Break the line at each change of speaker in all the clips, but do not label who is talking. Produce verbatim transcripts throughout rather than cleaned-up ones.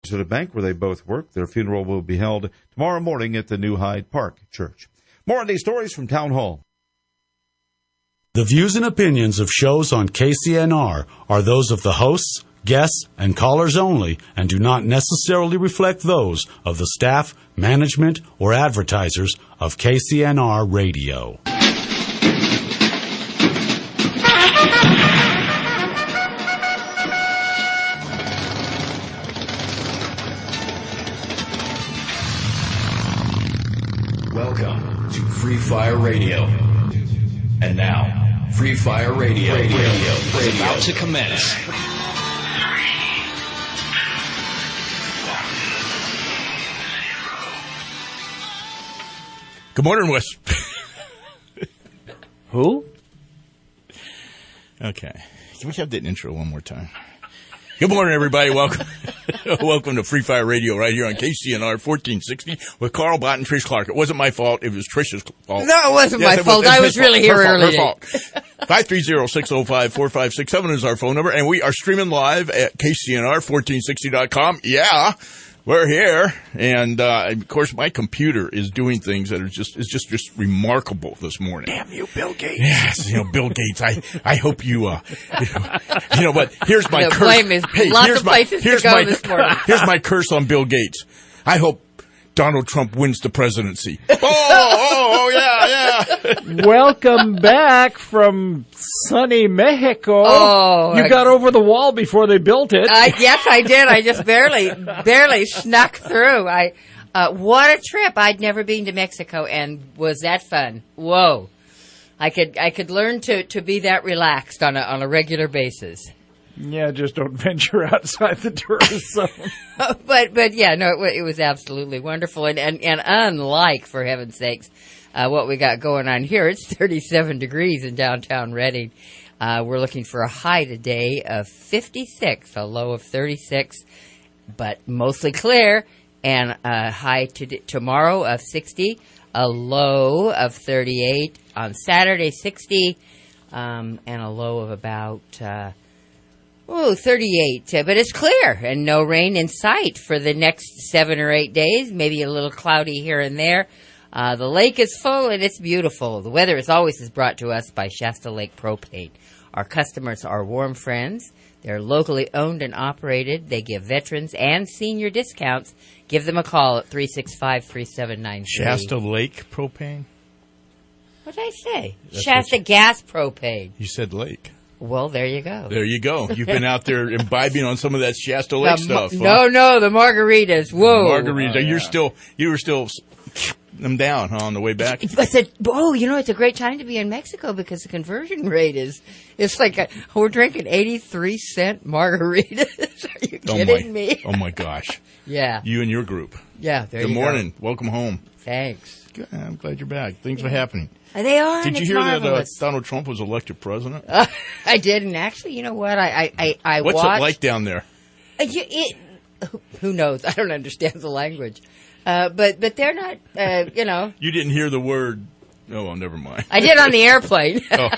at a bank where they both work. Their funeral will be held tomorrow morning at the New Hyde Park Church. More on these stories from Town Hall.
The views and opinions of shows on K C N R are those of the hosts, guests, and callers only, and do not necessarily reflect those of the staff, management, or advertisers of K C N R Radio.
Welcome to Free Fire Radio. And now, Free Fire Radio, radio, radio, radio. Is about to commence.
Good morning, Wes.
Who?
Okay. Can we have that intro one more time? Good morning, everybody. Welcome welcome to Free Fire Radio right here on K C N R fourteen sixty with Carl Bott and Trish Clark. It wasn't my fault. It was Trish's fault.
No, it wasn't
yes,
my
it was,
fault. I was really
fault.
here
her
early.
Fault, her fault. five three zero, six zero five, four five six seven is our phone number, and we are streaming live at K C N R fourteen sixty dot com. Yeah. We're here, and uh, of course, my computer is doing things that are just is just just remarkable this morning.
Damn you, Bill Gates!
Yes, you know, Bill Gates. I I hope you uh, you know, you know what? Here's my
The
curse.
blame is
hey,
lots
here's
of
my,
places to
here's
go
my,
this morning.
Here's my curse on Bill Gates. I hope Donald Trump wins the presidency. Oh, oh, oh, yeah, yeah.
Welcome back from sunny Mexico.
Oh,
you
I-
got over the wall before they built it.
I, yes, I did. I just barely, barely snuck through. I, uh, what a trip! I'd never been to Mexico, and was that fun? Whoa! I could, I could learn to, to be that relaxed on a on a regular basis.
Yeah, just don't venture outside the tourist zone.
but but yeah, no, it, wa- it was absolutely wonderful, and and, and unlike, for heaven's sakes, uh, what we got going on here. It's thirty-seven degrees in downtown Reading. Uh, we're looking for a high today of fifty-six, a low of thirty-six, but mostly clear, and a high to, tomorrow of sixty, a low of thirty-eight on Saturday, sixty, um, and a low of about. Uh, Oh, thirty-eight, uh, but it's clear and no rain in sight for the next seven or eight days, maybe a little cloudy here and there. Uh, the lake is full and it's beautiful. The weather, as always, is brought to us by Shasta Lake Propane. Our customers are warm friends. They're locally owned and operated. They give veterans and senior discounts. Give them a call at three six five, three seven nine three.
Shasta Lake Propane?
What did I say?
That's
Shasta
what you-
Gas Propane.
You said lake.
Well, there you go.
There you go. You've been out there imbibing on some of that Shasta Lake
The
stuff.
ma- No, no, the margaritas. Whoa.
Margarita.
Oh, yeah.
You're still, you were still them down huh, on the way back.
But the, oh, you know, it's a great time to be in Mexico because the conversion rate is, it's like, a, we're drinking eighty-three cent margaritas. Are you
Oh
kidding
my,
me?
oh my gosh.
Yeah.
You and your group.
Yeah, there
Good
you
morning.
go.
Welcome home.
Thanks.
Good. I'm glad you're back. Things are happening.
They are,
Did
and
you
it's
hear that uh,
marvelous.
Donald Trump was elected president?
Uh, I did, and actually, you know what? I, I, I, I
What's
watched.
it like down there?
Uh, you, it, who knows? I don't understand the language. Uh, but, but they're not, uh, you know.
You didn't hear the word. Oh, well, never mind.
I did on the airplane.
Oh.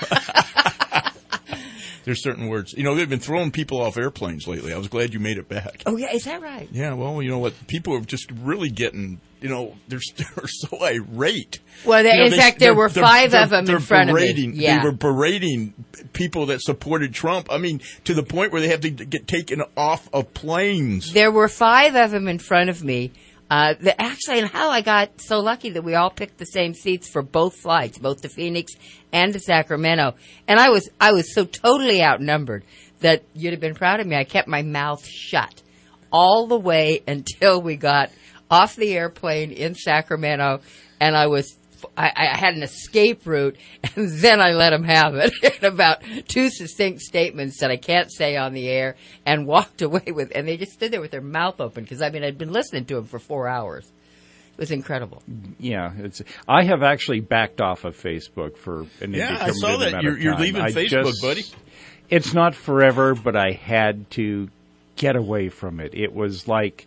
There's certain words. You know, they've been throwing people off airplanes lately. I was glad you made it back.
Oh, yeah, is that right?
Yeah, well, you know what? People are just really getting, you know, they're, they're so irate.
Well, there,
You know,
in
they-
fact, there
they're-
were
they're-
five
they're-
of them
they're
in front
berating,
of me. Yeah.
They were berating people that supported Trump. I mean, to the point where they have to get taken off of planes.
There were five of them in front of me. Uh, the, actually, and how I got so lucky that we all picked the same seats for both flights, both to Phoenix and to Sacramento. And I was, I was so totally outnumbered that you'd have been proud of me. I kept my mouth shut all the way until we got off the airplane in Sacramento, and I was, I, I had an escape route, and then I let them have it in about two succinct statements that I can't say on the air, and walked away with, and they just stood there with their mouth open, because, I mean, I'd been listening to them for four hours. It was incredible.
Yeah, it's. I have actually backed off of Facebook for an
Yeah, I
indeterminate
saw that.
amount
You're,
of
you're
time.
leaving
I
Facebook,
just-
buddy.
It's not forever, but I had to get away from it. It was like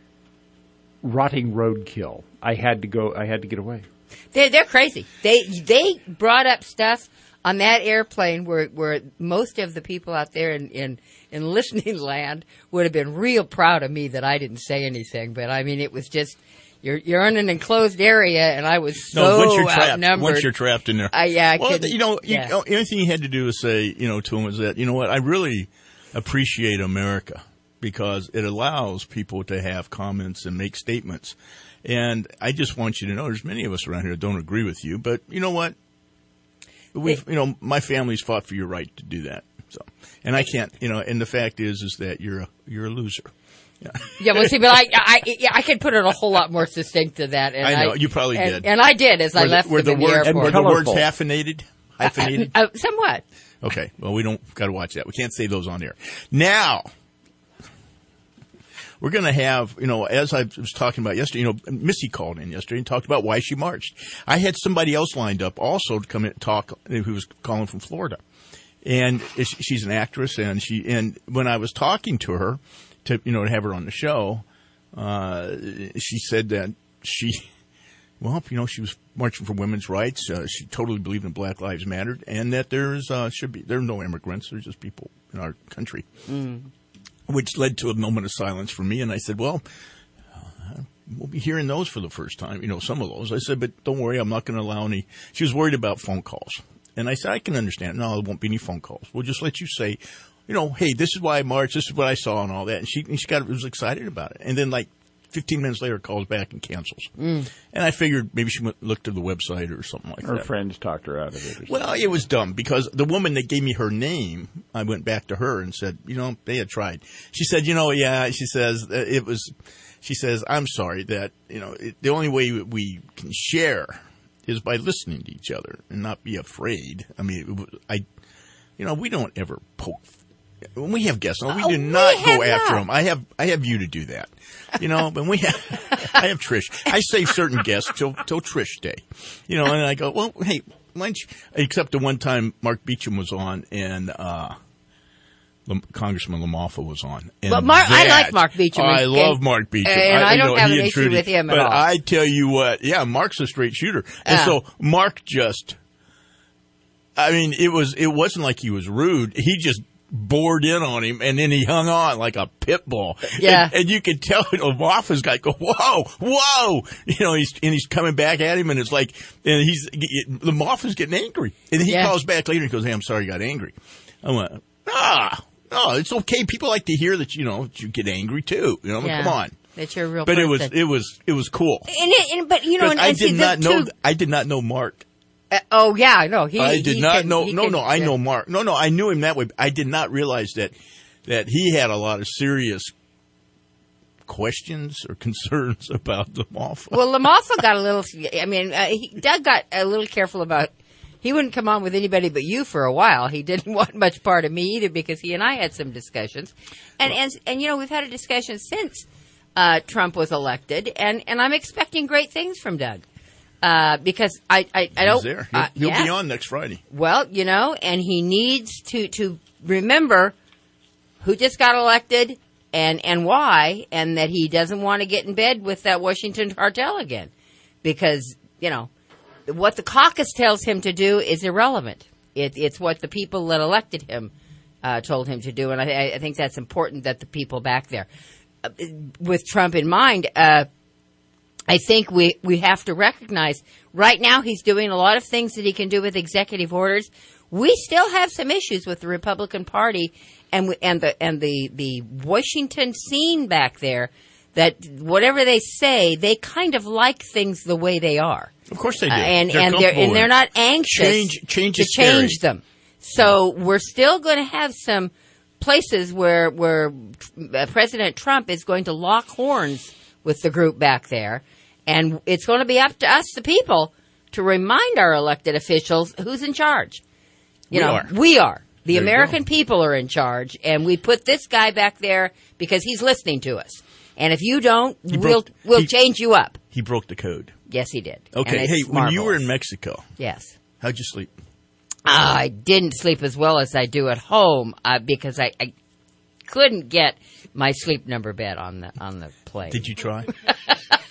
rotting roadkill. I had to go. I had to get away.
They're, they're crazy. They they brought up stuff on that airplane where where most of the people out there in, in, in listening land would have been real proud of me that I didn't say anything. But, I mean, it was just, you're you're in an enclosed area, and I was so
no, once you're trapped,
outnumbered.
Once you're trapped in there.
Uh, yeah, I
well,
couldn't,
you know,
yeah.
you know, the only thing you had to do is say, you know, to him was that, you know what, I really appreciate America because it allows people to have comments and make statements. And I just want you to know there's many of us around here that don't agree with you, but you know what? We've, you know, my family's fought for your right to do that. So, and I can't, you know, and the fact is, is that you're a, you're a loser. Yeah.
Yeah, well, see, but I, I, yeah, I could put it a whole lot more succinct to that. And
I know
I,
you probably
and,
did,
and I did as
were
I
the,
left
were
them
the
in the
word,
airport.
Were the words
Colorful.
hyphenated? Hyphenated?
Uh, uh, somewhat.
Okay, well, we don't got to watch that. We can't say those on air. Now, we're going to have, you know, as I was talking about yesterday, you know, Missy called in yesterday and talked about why she marched. I had somebody else lined up also to come in and talk who was calling from Florida. And she's an actress, and she and when I was talking to her to, you know, to have her on the show, uh, she said that she, well, you know, she was marching for women's rights. Uh, she totally believed in Black Lives Matter, and that there's uh, should be there are no immigrants. There's just people in our country, mm. which led to a moment of silence for me. And I said, well, uh, we'll be hearing those for the first time. You know, some of those. I said, but don't worry, I'm not going to allow any. She was worried about phone calls, and I said, I can understand. No, there won't be any phone calls. We'll just let you say, you know, hey, this is why I marched. This is what I saw, and all that. And she and she got was excited about it. And then like. fifteen minutes later, calls back and cancels. Mm. And I figured maybe she went, looked to the website or something like
her
that.
Her friends talked her out of it. Or
well, it was dumb because the woman that gave me her name, I went back to her and said, you know, they had tried. She said, you know, yeah, she says, uh, it was, she says, I'm sorry that, you know, it, the only way we can share is by listening to each other and not be afraid. I mean, I, you know, we don't ever poke. When we have guests on, we
oh,
do not
we
go after
not.
them. I have, I have you to do that. You know, when we have, I have Trish. I save certain guests till, till Trish Day. You know, and I go, well, hey, why don't you, except the one time Mark Beecham was on and, uh, Congressman LaMalfa was on. And
but Mark,
that,
I like Mark Beecham.
I
and,
love Mark Beecham.
And I, I don't
you know,
have
he
an issue
Trudy,
with him at
but
all.
But I tell you what, yeah, Mark's a straight shooter. And
uh,
so Mark just, I mean, it was, it wasn't like he was rude. He just, bored in on him, and then he hung on like a pit bull.
Yeah.
And, and you could tell LaMalfa's guy go, whoa, whoa! You know, he's, and he's coming back at him, and it's like, and he's, LaMalfa's getting angry. And then he
yeah.
calls back later and goes, hey, I'm sorry you got angry. I went, ah, no, it's okay. People like to hear that, you know, that you get angry too. You know,
yeah.
come on.
That you're a real
But
person.
it was, it was, it was cool.
And, it, and but you know, and,
I
and
did
see,
not know,
too,
I did not know Mark.
Uh, oh yeah, no, he.
I did
he
not
can,
know.
he
No,
can,
no, I
yeah.
know Mark. No, no, I knew him that way. I did not realize that that he had a lot of serious questions or concerns about LaMalfa.
Well, LaMalfa got a little. I mean, uh, he, Doug got a little careful about. He wouldn't come on with anybody but you for a while. He didn't want much part of me either because he and I had some discussions, and and and you know we've had a discussion since uh, Trump was elected, and and I'm expecting great things from Doug. Uh, because I, I, I don't.
He's there. He'll,
uh,
he'll
yeah.
be on next Friday.
Well, you know, and he needs to, to remember who just got elected and, and why, and that he doesn't want to get in bed with that Washington cartel again. Because, you know, what the caucus tells him to do is irrelevant. It, it's what the people that elected him uh, told him to do, and I, I think that's important that the people back there. Uh, with Trump in mind, uh, I think we, we have to recognize right now he's doing a lot of things that he can do with executive orders. We still have some issues with the Republican Party and we, and the and the, the Washington scene back there that whatever they say, they kind of like things the way they are.
Of course they do.
Uh, and
they're
and they're and they're not anxious
change, change
to change
scary.
them. So we're still going to have some places where where uh, President Trump is going to lock horns with the group back there. And it's going to be up to us, the people, to remind our elected officials who's in charge. You
We
know,
are.
we are. The
There you
American
go.
people are in charge, and we put this guy back there because he's listening to us. And if you don't,
He
we'll
broke-
we'll
he-
change you up.
He broke the code.
Yes, he did.
Okay,
And
hey,
it's
when you were
marvelous.
in Mexico,
Yes.
how'd you sleep?
I didn't sleep as well as I do at home uh, because I, I couldn't get my sleep number bed on the on the plane.
Did you try?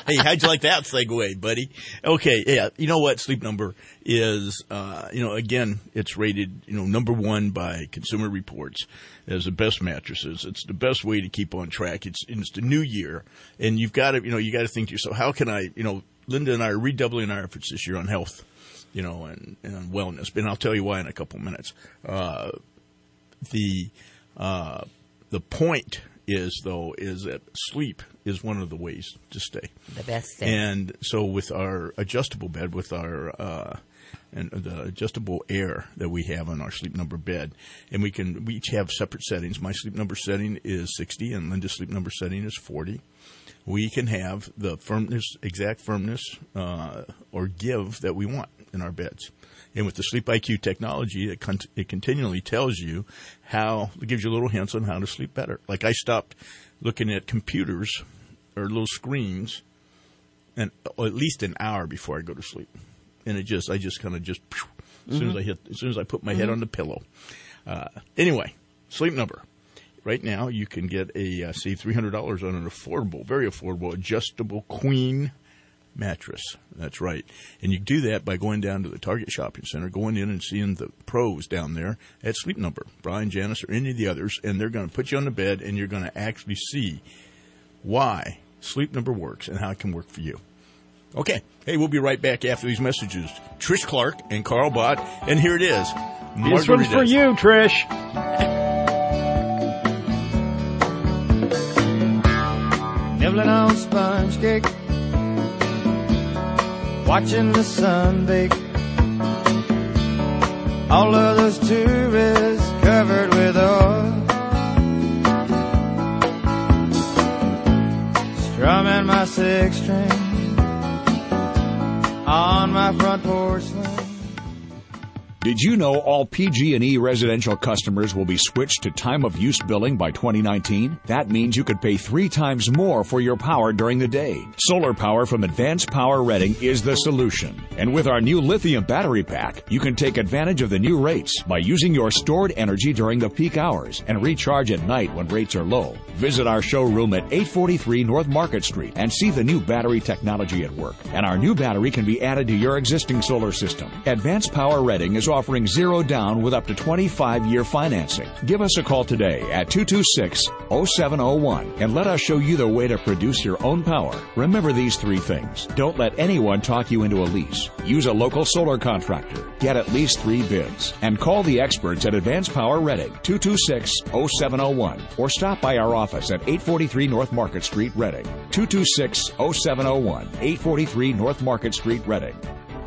Hey, how'd you like that segue, buddy? Okay, yeah. You know what? Sleep Number is, uh, you know, again, it's rated, you know, number one by Consumer Reports as the best mattresses. It's the best way to keep on track. It's, it's the new year, and you've got to, you know, you got to think to yourself, how can I, you know, Linda and I are redoubling our efforts this year on health, you know, and, and wellness. And I'll tell you why in a couple minutes. Uh, the, uh, the point is, though, is that sleep is one of the ways to stay.
The best thing.
And so with our adjustable bed, with our uh, and the adjustable air that we have on our Sleep Number bed, and we can we each have separate settings. My Sleep Number setting is sixty, and Linda's Sleep Number setting is forty. We can have the firmness, exact firmness, uh, or give that we want in our beds. And with the Sleep I Q technology, it, con- it continually tells you how, it gives you little hints on how to sleep better. Like I stopped looking at computers or little screens, and or at least an hour before I go to sleep. And it just, I just kind of just, as soon as I hit, as soon as I put my mm-hmm. head on the pillow. Uh, anyway, Sleep Number. Right now, you can get a, uh, save three hundred dollars on an affordable, very affordable, adjustable queen mattress. That's right. And you do that by going down to the Target Shopping Center, going in and seeing the pros down there at Sleep Number, Brian, Janice, or any of the others, and they're going to put you on the bed, and you're going to actually see why Sleep Number works and how it can work for you. Okay. Hey, we'll be right back after these messages. Trish Clark and Carl Bott, and here it is.
This one's for you, Trish.
Nibbling on sponge cake, watching the sun bake. All of those tourists covered with oil, strumming my six string on my front porch swing.
Did you know all P G and E residential customers will be switched to time-of-use billing by twenty nineteen? That means you could pay three times more for your power during the day. Solar power from Advanced Power Reading is the solution. And with our new lithium battery pack, you can take advantage of the new rates by using your stored energy during the peak hours and recharge at night when rates are low. Visit our showroom at eight forty-three North Market Street and see the new battery technology at work. And our new battery can be added to your existing solar system. Advanced Power Reading is offering zero down with up to twenty-five year financing. Give us a call today at two two six, oh seven oh one and let us show you the way to produce your own power. Remember these three things. Don't let anyone talk you into a lease. Use a local solar contractor. Get at least three bids. And call the experts at Advanced Power Reading, two two six, oh seven oh one, or stop by our office at eight forty-three North Market Street, Reading. two two six, oh seven oh one, eight forty-three North Market Street, Reading.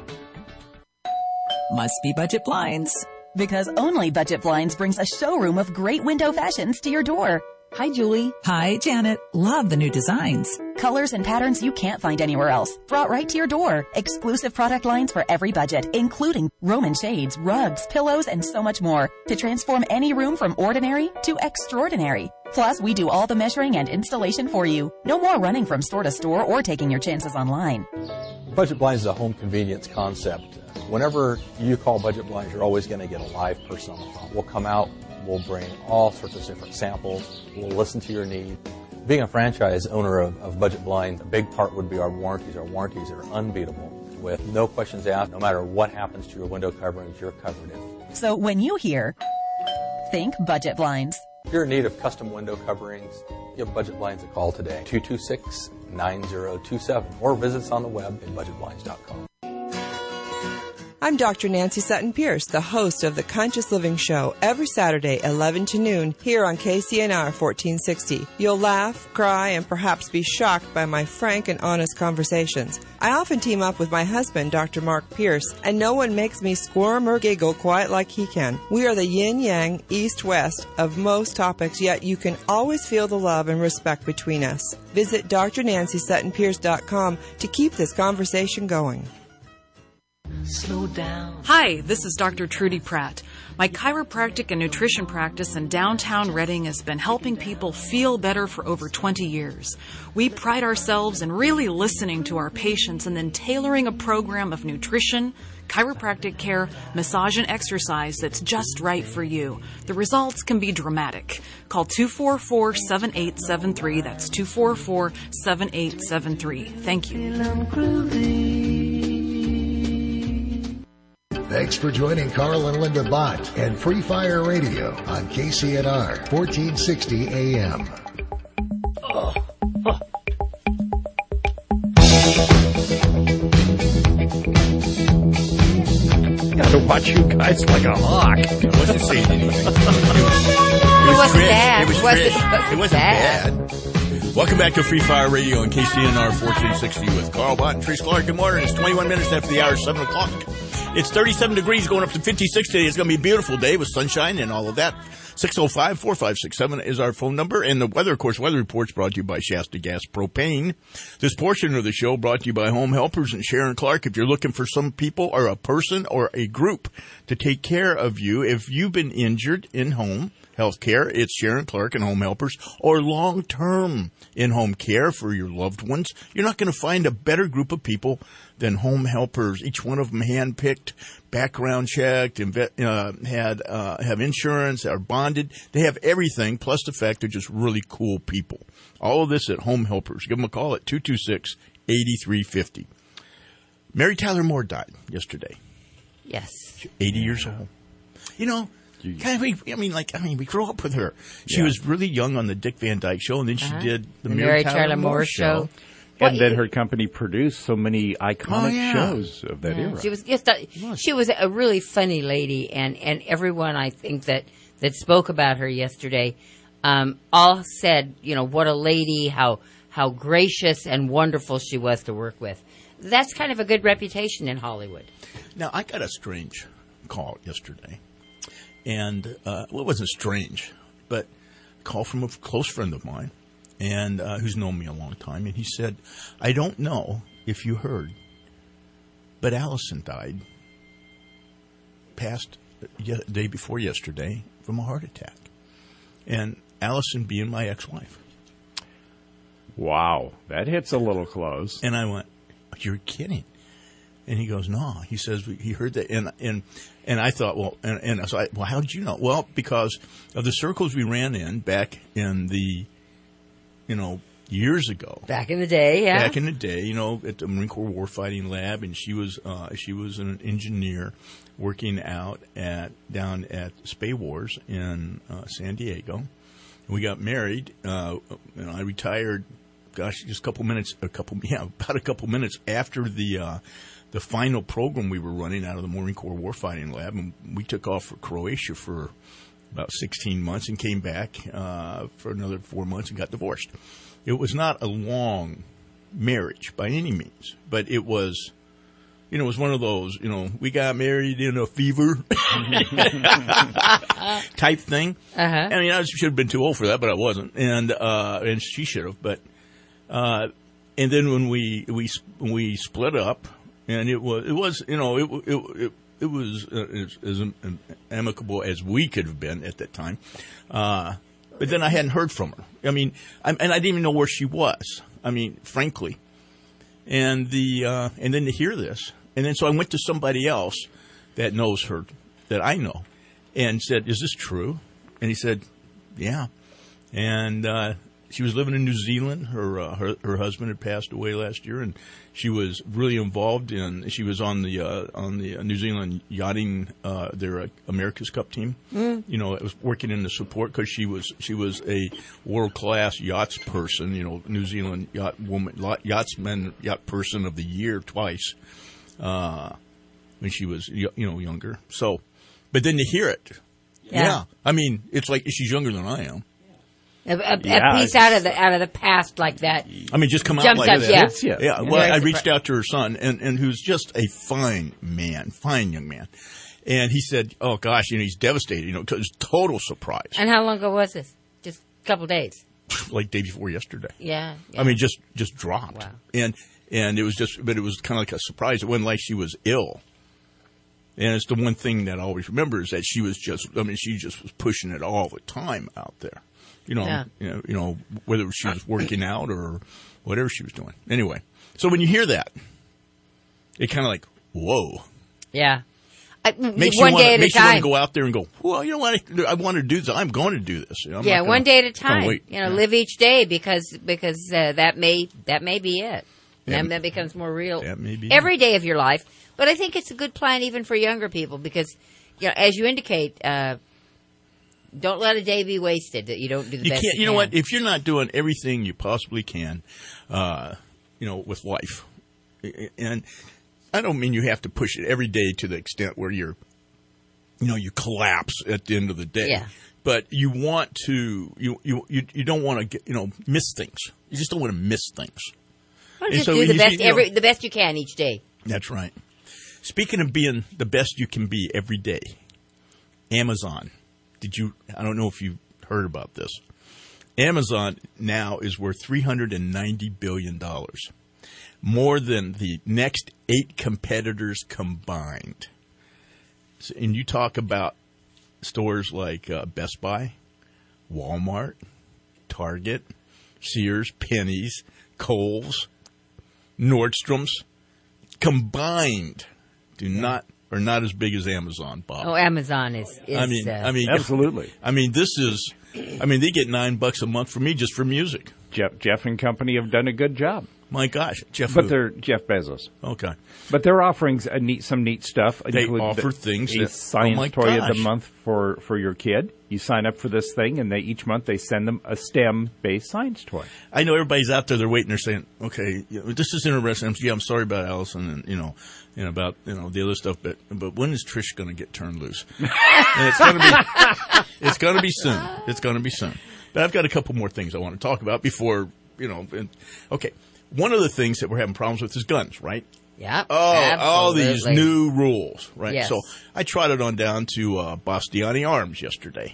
Must be Budget Blinds. Because only Budget Blinds brings a showroom of great window fashions to your door. Hi, Julie.
Hi, Janet. Love the new designs.
Colors and patterns you can't find anywhere else. Brought right to your door. Exclusive product lines for every budget, including Roman shades, rugs, pillows, and so much more to transform any room from ordinary to extraordinary. Plus, we do all the measuring and installation for you. No more running from store to store or taking your chances online.
Budget Blinds is a home convenience concept. Whenever you call Budget Blinds, you're always going to get a live person on the phone. We'll come out, we'll bring all sorts of different samples, we'll listen to your need. Being a franchise owner of, of Budget Blinds, a big part would be our warranties. Our warranties are unbeatable. With no questions asked, no matter what happens to your window coverings, you're covered in.
So when you hear, think Budget Blinds.
If you're in need of custom window coverings, give Budget Blinds a call today, two two six, nine zero two seven, or visit us on the web at budget blinds dot com.
I'm Doctor Nancy Sutton-Pierce, the host of the Conscious Living Show, every Saturday, eleven to noon, here on K C N R fourteen sixty. You'll laugh, cry, and perhaps be shocked by my frank and honest conversations. I often team up with my husband, Doctor Mark Pierce, and no one makes me squirm or giggle quite like he can. We are the yin-yang, east-west of most topics, yet you can always feel the love and respect between us. Visit D R Nancy Sutton Pierce dot com to keep this conversation going.
Slow down. Hi, this is Doctor Trudy Pratt. My chiropractic and nutrition practice in downtown Reading has been helping people feel better for over twenty years. We pride ourselves in really listening to our patients and then tailoring a program of nutrition, chiropractic care, massage, and exercise that's just right for you. The results can be dramatic. Call two four four, seven eight seven three. That's two four four, seven eight seven three. Thank you.
Thanks for joining Carl and Linda Bott and Free Fire Radio on K C N R fourteen sixty A M.
Oh, oh. To watch you guys like a hawk.
I wasn't saying anything. It,
it,
was
wasn't
great.
bad.
It was
It wasn't,
great. It wasn't bad. bad. Welcome back to Free Fire Radio on K C N R fourteen sixty with Carl Bott and Trish Clark. Good morning. It's twenty-one minutes after the hour, seven o'clock. It's thirty-seven degrees going up to fifty-six today. It's going to be a beautiful day with sunshine and all of that. six oh five, four five six seven is our phone number. And the weather, of course, weather reports brought to you by Shasta Gas Propane. This portion of the show brought to you by Home Helpers and Sharon Clark. If you're looking for some people or a person or a group to take care of you, if you've been injured in home health care, it's Sharon Clark and Home Helpers, or long-term in-home care for your loved ones, you're not going to find a better group of people than Home Helpers. Each one of them hand-picked, background checked, inve- uh, had uh, have insurance, are bonded. They have everything, plus the fact they're just really cool people. All of this at Home Helpers. Give them a call at two two six, eight three five zero. Mary Tyler Moore died yesterday.
Yes.
eighty years old. You know, kind of, I mean, like, I mean, we grew up with her. She
yeah.
was really young on the Dick Van Dyke Show, and then she uh-huh. did the,
the
Mary,
Mary
Tyler,
Tyler
Moore,
Moore
Show.
show.
And well, then her company produced so many iconic
oh, yeah.
shows of that
yeah.
era.
She was just a, she was a really funny lady, and, and everyone I think that, that spoke about her yesterday um, all said, you know, what a lady, how how gracious and wonderful she was to work with. That's kind of a good reputation in Hollywood.
Now, I got a strange call yesterday, and uh, well, it wasn't strange, but a call from a close friend of mine. And uh, who's known me a long time, and he said, I don't know if you heard, but Allison died, passed the day before yesterday from a heart attack. And Allison being my ex-wife.
Wow, that hits a little close.
And I went, you're kidding. And he goes, no. He says, he heard that. And and, and I thought, well, and, and so I, well, how did you know? Well, because of the circles we ran in back in the, you know, years ago.
Back in the day, yeah.
Back in the day, you know, at the Marine Corps Warfighting Lab, and she was uh, she was an engineer working out at down at Spay Wars in uh, San Diego. And we got married. Uh, you know, I retired. Gosh, just a couple minutes, a couple, yeah, about a couple minutes after the uh, the final program we were running out of the Marine Corps Warfighting Lab, and we took off for Croatia for about sixteen months and came back uh, for another four months and got divorced. It was not a long marriage by any means, but it was, you know, it was one of those, you know, we got married in a fever type thing.
Uh-huh.
I mean, I should have been too old for that, but I wasn't, and uh, and she should have. But uh, and then when we we we split up, and it was it was you know it it. it It was uh, as, as amicable as we could have been at that time. Uh, but then I hadn't heard from her. I mean, I, and I didn't even know where she was. I mean, frankly. And the uh, and then to hear this. And then so I went to somebody else that knows her, that I know, and said, is this true? And he said, yeah. And uh, she was living in New Zealand. Her, uh, her her husband had passed away last year, and she was really involved in. She was on the uh, on the New Zealand yachting, uh, their uh, America's Cup team.
Mm.
You know, it was working in the support because she was she was a world class yachts person. You know, New Zealand yacht woman, yachtsman, yacht person of the year twice uh, when she was you know younger. So, but then to hear it,
yeah.
yeah, I mean, it's like she's younger than I am.
A, a,
Yeah.
a piece out of the out of the past like that.
I mean, just come out
Jumps
like
up,
that.
yeah.
It's- yeah.
Yeah.
Well,
Very
I reached
surpri-
out to her son, and, and who's just a fine man, fine young man. And he said, oh, gosh, you know, he's devastated. You know, it was total surprise.
And how long ago was this? Just a couple days.
Like day before yesterday.
Yeah. yeah.
I mean, just just dropped.
Wow.
And and it was just, but it was kind of like a surprise. It wasn't like she was ill. And it's the one thing that I always remember is that she was just, I mean, she just was pushing it all the time out there. You know,
Yeah.
you know, you know, whether she was working out or whatever she was doing. Anyway, so when you hear that, it kind of like, whoa.
Yeah. I,
Makes
one
you wanna,
day at a
makes you want
time.
to go out there and go, well, you know what? I, I want to do this. I'm going to do this. You know, I'm
Yeah,
not gonna-
one day at a
not gonna
time.
wait.
You know,
Yeah.
live each day because because uh, that may that may be it.
Yeah.
And that becomes more real
That may be
every day of your life. But I think it's a good plan even for younger people because, you know, as you indicate, uh, don't let a day be wasted. That you don't do the
You
best
can't.
you
You know
can.
what? If you're not doing everything you possibly can, uh, you know, with life, and I don't mean you have to push it every day to the extent where you're, you know, you collapse at the end of the day.
Yeah.
But you want to, you you you, you don't want to get, you know, miss things. You just don't want to miss things.
Well,
And
just
so
do the
you-
best
you know-
every the best you can each day.
That's right. Speaking of being the best you can be every day, Amazon. Did you? I don't know if you heard about this. Amazon now is worth three hundred ninety billion dollars, more than the next eight competitors combined. So, and you talk about stores like uh, Best Buy, Walmart, Target, Sears, Penny's, Kohl's, Nordstrom's, combined do not are not as big as Amazon, Bob.
Oh, Amazon is. is
I mean,
uh,
I mean,
Absolutely.
I mean, this is. I mean, they get nine bucks a month from me just for music.
Jeff, Jeff and company have done a good job.
My gosh, Jeff.
But
who?
they're Jeff Bezos.
Okay.
But they're offering a neat, some neat stuff.
They
include
offer
the-
things
A
that-
science
oh my
toy of the
gosh.
month for, for your kid. You sign up for this thing, and they each month they send them a STEM-based science toy.
I know everybody's out there. They're waiting. They're saying, "Okay, you know, this is interesting." I'm, yeah, I'm sorry about Allison, and you know, and about you know the other stuff. But but when is Trish going to get turned loose? And it's going to be it's going to be soon. It's going to be soon. But I've got a couple more things I want to talk about before you know. And, okay, one of the things that we're having problems with is guns, right?
Yeah.
Oh, all these
absolutely.
new rules, right?
Yes.
So I trotted on down to uh, Bastiani Arms yesterday.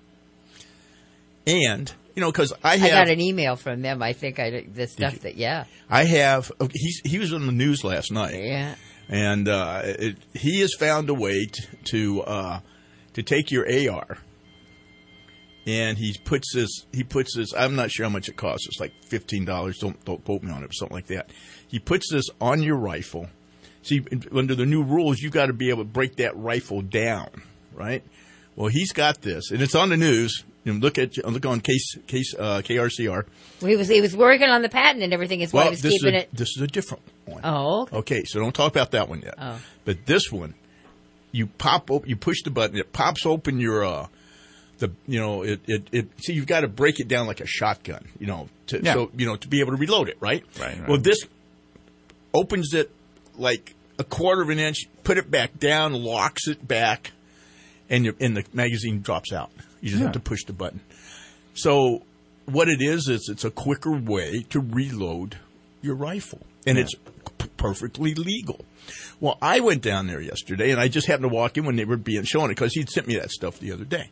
And, you know, because I
I
have...
got an email from them. I think I the stuff
you?
that yeah.
I have... Okay, he's, he was on the news last night.
Yeah.
And uh, it, he has found a way to to, uh, to take your A R, and he puts this. He puts this. I'm not sure how much it costs. It's like fifteen dollars. Don't don't quote me on it, or something like that. He puts this on your rifle. See, under the new rules, you've got to be able to break that rifle down, right? Well, he's got this, and it's on the news. You know, look at look on case case uh, K R C R.
Well, he was he was working on the patent and everything. Is why
Well,
he was
this is
keeping
a,
it.
this is a different one.
Oh. Okay.
Okay, so don't talk about that one yet.
Oh.
But this one, you pop op- you push the button, it pops open your uh, the you know it it, it see you've got to break it down like a shotgun, you know, to
Yeah.
so you know to be able to reload it, right?
Right, right.
Well, this opens it like a quarter of an inch, put it back down, locks it back, and your and the magazine drops out. You just
Yeah.
have to push the button. So what it is is it's a quicker way to reload your rifle, and
Yeah.
it's p- perfectly legal. Well, I went down there yesterday, and I just happened to walk in when they were being shown it because he'd sent me that stuff the other day,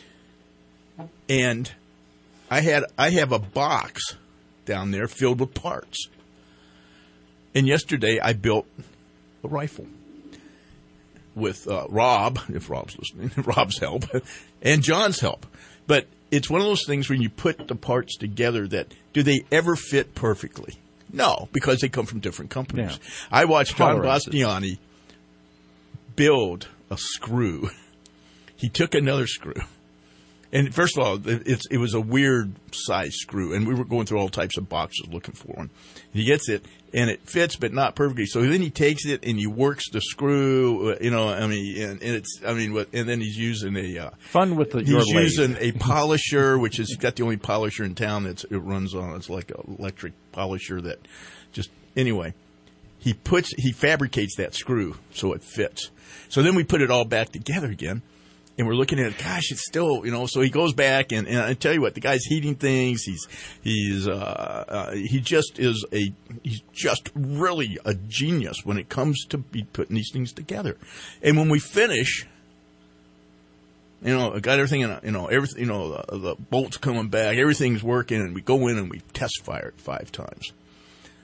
and I had I have a box down there filled with parts, and yesterday I built a rifle with uh, Rob, if Rob's listening, Rob's help, and John's help. But it's one of those things when you put the parts together that, do they ever fit perfectly? No, because they come from different companies.
Yeah.
I watched John
Tolerances.
Bastiani build a screw. He took another screw. And first of all, it- it's, it was a weird size screw, and we were going through all types of boxes looking for one. He gets it, and it fits, but not perfectly. So then he takes it and he works the screw. uh, You know, I mean, and, and it's, I mean, what- and then he's using a uh,
Fun with the, your
he's
lathe.
using a polisher, which is he's got the only polisher in town that's it runs on. It's like an electric polisher that just anyway. He puts he fabricates that screw so it fits. So then we put it all back together again. And we're looking at it, gosh, it's still, you know, so he goes back and, and I tell you what, the guy's heating things. He's, he's, uh, uh, he just is a, he's just really a genius when it comes to be putting these things together. And when we finish, you know, I got everything in, a, you know, everything, you know, the, the bolts coming back, everything's working, and we go in and we test fire it five times.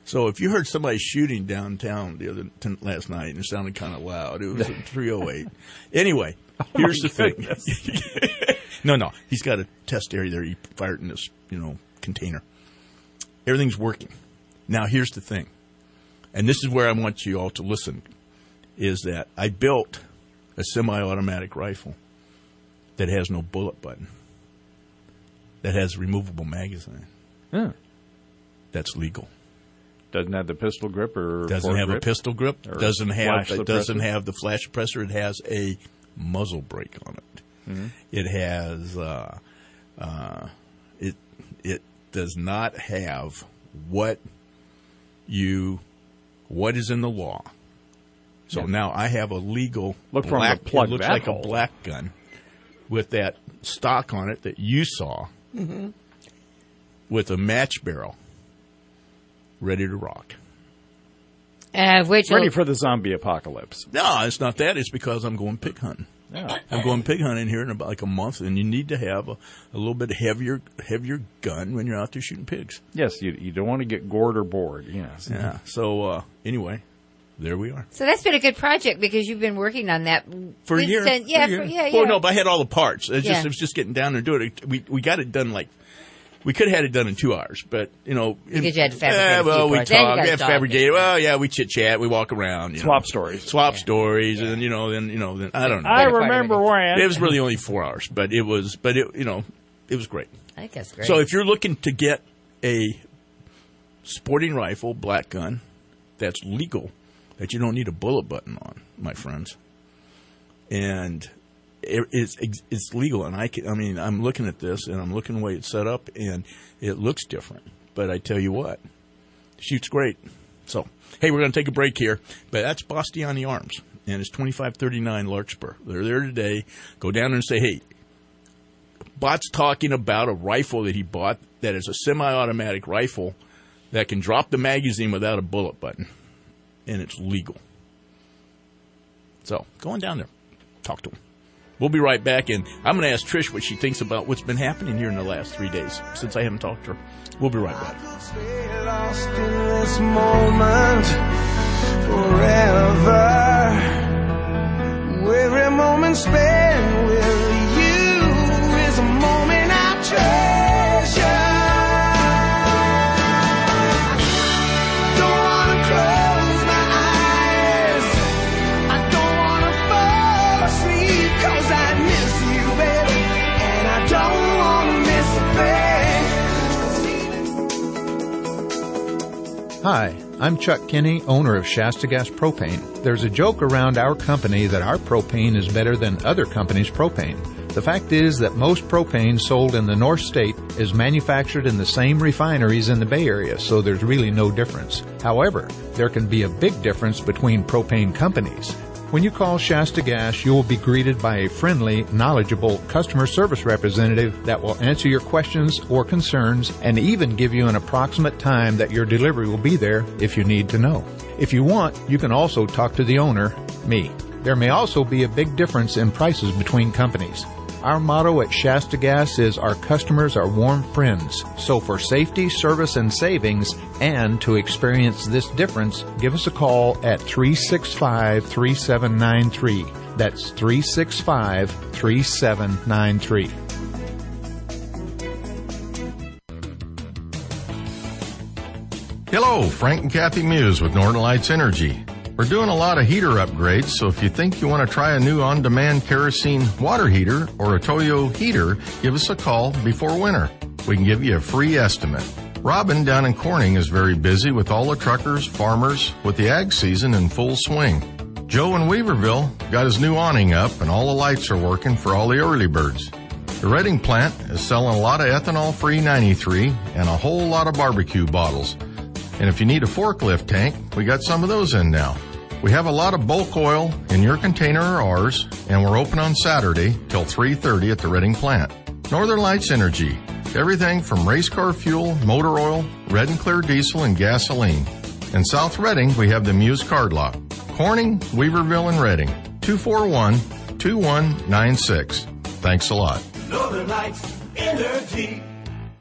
So if you heard somebody shooting downtown the other t- last night and it sounded kind of loud, it was at three oh eight. Anyway,
oh
here's the thing. no, no, he's got a test area there. He fired in this, you know, container. Everything's working. Now here's the thing, and this is where I want you all to listen, is that I built a semi-automatic rifle that has no bullet button, that has removable magazine.
Huh.
That's legal.
Doesn't have the pistol grip or
doesn't have
grip?
a pistol grip. Doesn't have it doesn't have the flash suppressor. It has a muzzle brake on it. Mm-hmm. It has uh, uh, it it does not have what you what is in the law. So yeah. Now I have a legal
Look
black.
From the plug
it looks
that
like
hole.
a black gun with that stock on it that you saw, mm-hmm. with a match barrel. Ready to rock.
Uh, which
Ready for the zombie apocalypse.
No, it's not that. It's because I'm going pig hunting. Yeah. I'm going pig hunting here in about like a month, and you need to have a, a little bit heavier heavier gun when you're out there shooting pigs.
Yes, you you don't want to get gored or bored. Yes.
Yeah. So uh, anyway, there we are.
So that's been a good project because you've been working on that
for a year.
Since, yeah,
for a year.
For, yeah, yeah.
Well, no, but I had all the parts. It,
yeah.
just, it was just getting down there and doing it. We we got it done like. We could have had it done in two hours, but, you know.
Because you had to fabricate
eh, well, we
parts.
talk. We have fabricated. Well, yeah, we chit-chat. We walk around. You
Swap
know.
stories.
Swap
yeah.
stories. Yeah. And, you know, then, you know, then, I don't know.
I remember when.
It was really only four hours, but it was, but it, you know, it was great.
I think that's great.
So if you're looking to get a sporting rifle, black gun, that's legal, that you don't need a bullet button on, my friends, and it, it's it's legal, and I can, I mean, I'm looking at this, and I'm looking the way it's set up, and it looks different. But I tell you what, shoots great. So, hey, we're going to take a break here, but that's Bastiani Arms, and it's twenty-five thirty-nine Larkspur. They're there today. Go down there and say, hey, Bot's talking about a rifle that he bought that is a semi-automatic rifle that can drop the magazine without a bullet button, and it's legal. So, go on down there. Talk to him. We'll be right back, and I'm going to ask Trish what she thinks about what's been happening here in the last three days since I haven't talked to her. We'll be right back.
Stay lost in this moment forever. Every moment spent with you is a moment I treasure. Don't wanna close my eyes. I don't wanna fall asleep 'cause I miss you, baby, and I don't wanna miss a thing.
Hi, I'm Chuck Kinney, owner of Shasta Gas Propane. There's a joke around our company that our propane is better than other companies' propane. The fact is that most propane sold in the North State is manufactured in the same refineries in the Bay Area, so there's really no difference. However, there can be a big difference between propane companies. When you call Shasta Gas, you will be greeted by a friendly, knowledgeable customer service representative that will answer your questions or concerns and even give you an approximate time that your delivery will be there if you need to know. If you want, you can also talk to the owner, me. There may also be a big difference in prices between companies. Our motto at Shasta Gas is our customers are warm friends. So for safety, service, and savings, and to experience this difference, give us a call at three six five, three seven nine three. That's three six five, three seven nine three.
Hello, Frank and Kathy Muse with Northern Lights Energy. We're doing a lot of heater upgrades, so if you think you want to try a new on-demand kerosene water heater or a Toyo heater, give us a call before winter. We can give you a free estimate. Robin down in Corning is very busy with all the truckers, farmers, with the ag season in full swing. Joe in Weaverville got his new awning up and all the lights are working for all the early birds. The Redding plant is selling a lot of ethanol-free ninety-three and a whole lot of barbecue bottles. And if you need a forklift tank, we got some of those in now. We have a lot of bulk oil in your container or ours, and we're open on Saturday till three thirty at the Redding plant. Northern Lights Energy. Everything from race car fuel, motor oil, red and clear diesel, and gasoline. In South Redding, we have the Muse Card Lock. Corning, Weaverville, and Redding. two four one, two one nine six. Thanks a lot.
Northern Lights Energy.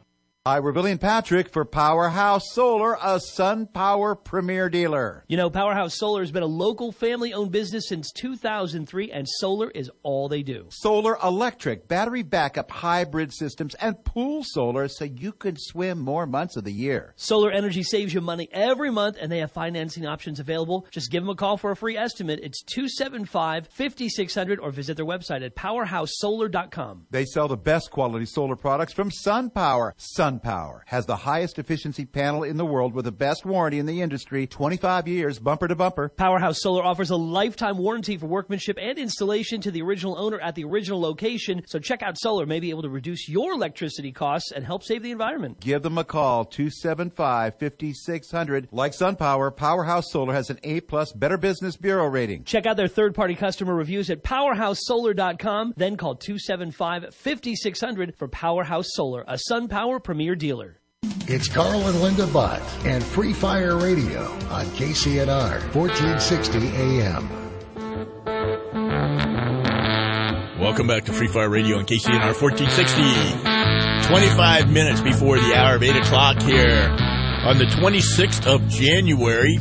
Hi, we're Billy and Patrick for Powerhouse Solar, a SunPower premier dealer.
You know, Powerhouse Solar has been a local family-owned business since two thousand three, and solar is all they do.
Solar, electric, battery backup, hybrid systems, and pool solar so you can swim more months of the year.
Solar energy saves you money every month, and they have financing options available. Just give them a call for a free estimate. It's two seven five, five six zero zero or visit their website at powerhouse solar dot com.
They sell the best quality solar products from SunPower. SunPower has the highest efficiency panel in the world with the best warranty in the industry, twenty-five years, bumper to bumper.
Powerhouse Solar offers a lifetime warranty for workmanship and installation to the original owner at the original location. So check out Solar, may be able to reduce your electricity costs and help save the environment.
Give them a call, two seven five, five six zero zero. Like SunPower, Powerhouse Solar has an A plus Better Business Bureau rating.
Check out their third-party customer reviews at powerhouse solar dot com. Then call two seven five, five six zero zero for Powerhouse Solar, a SunPower premier dealer.
It's Carl and Linda Bott and Free Fire Radio on K C N R fourteen sixty A M.
Welcome back to Free Fire Radio on K C N R fourteen sixty. twenty-five minutes before the hour of eight o'clock here on the twenty-sixth of January,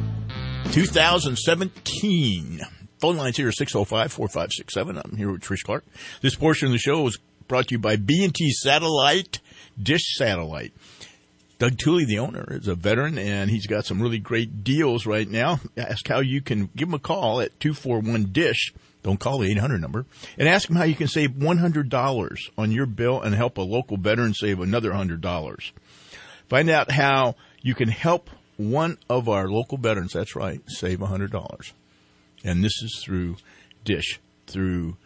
two thousand seventeen. Phone lines here are six oh five, four five six seven. I'm here with Trish Clark. This portion of the show is brought to you by B and T Satellite, Dish Satellite. Doug Tooley, the owner, is a veteran, and he's got some really great deals right now. Ask how you can give him a call at two four one DISH. Don't call the eight hundred number. And ask him how you can save one hundred dollars on your bill and help a local veteran save another one hundred dollars. Find out how you can help one of our local veterans, that's right, save one hundred dollars. And this is through DISH, through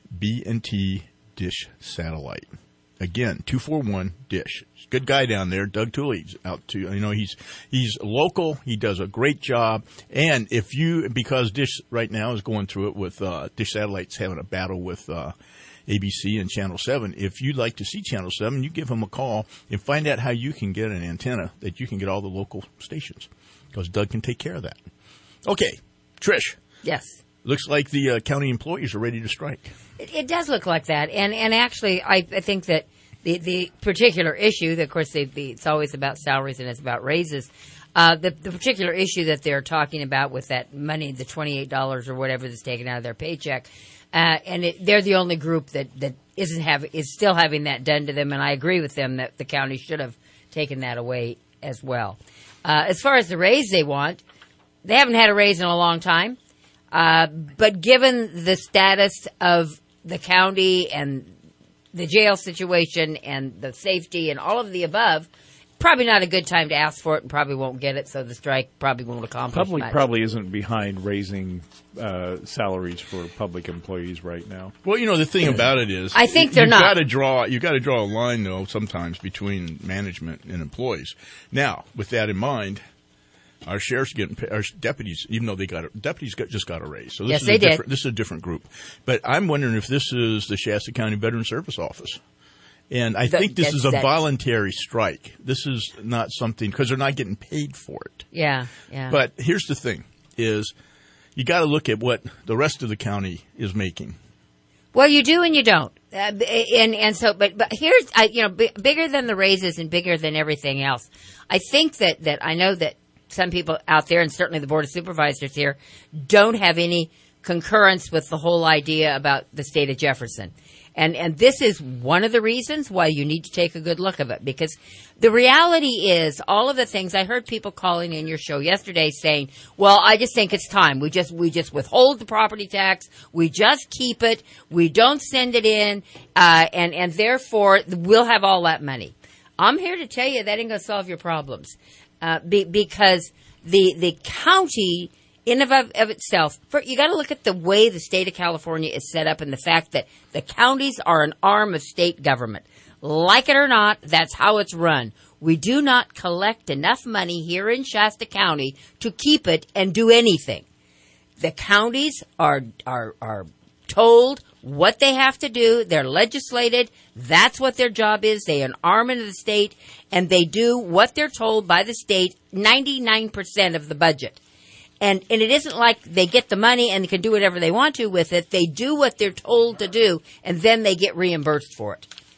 B and T Dish Satellite. Again, two four one DISH. Good guy down there, Doug Tooley's out to, you know, he's, he's local. He does a great job. And if you, because Dish right now is going through it with, uh, Dish Satellite's having a battle with, uh, A B C and Channel seven. If you'd like to see Channel seven, you give him a call and find out how you can get an antenna that you can get all the local stations. Because Doug can take care of that. Okay, Trish.
Yes.
Looks like the uh, county employees are ready to strike.
It, it does look like that, and and actually, I, I think that the the particular issue, that of course, they, the, it's always about salaries and it's about raises. Uh, the the particular issue that they're talking about with that money, the twenty-eight dollars or whatever that's taken out of their paycheck, uh, and it, they're the only group that that isn't have is still having that done to them, and I agree with them that the county should have taken that away as well. Uh, as far as the raise they want, they haven't had a raise in a long time. Uh, but given the status of the county and the jail situation and the safety and all of the above, probably not a good time to ask for it and probably won't get it, so the strike probably won't accomplish
Public
much.
probably isn't behind raising uh, salaries for public employees right now.
Well, you know, the thing about it is,
I think they're
you've
not.
Got to draw, you've got to draw a line, though, sometimes between management and employees. Now, with that in mind, our sheriff's getting, our deputies, even though they got, a, deputies got, just got a raise. So this
yes,
is
they
a
did.
different, this is a different group. But I'm wondering if this is the Shasta County Veteran Service Office. And I
The-
think this
that's-
is a
that's-
voluntary strike. This is not something, because they're not getting paid for it.
Yeah, yeah.
But here's the thing, is you got to look at what the rest of the county is making.
Well, you do and you don't, uh, and and so, but but here's, uh, you know, b- bigger than the raises and bigger than everything else. I think that that I know that some people out there, and certainly the Board of Supervisors here, don't have any concurrence with the whole idea about the state of Jefferson. And and this is one of the reasons why you need to take a good look at it, because the reality is all of the things I heard people calling in your show yesterday saying, well, I just think it's time. We just we just withhold the property tax. We just keep it. We don't send it in. Uh, and, and therefore we'll have all that money. I'm here to tell you that ain't going to solve your problems. Uh, be, because the the county in of, of itself, for, you got to look at the way the state of California is set up and the fact that the counties are an arm of state government. Like it or not, that's how it's run. We do not collect enough money here in Shasta County to keep it and do anything. The counties are are are told what they have to do. They're legislated. That's what their job is. They are an arm of the state, and they do what they're told by the state ninety-nine percent of the budget. And and it isn't like they get the money and can do whatever they want to with it. They do what they're told to do, and then they get reimbursed for it.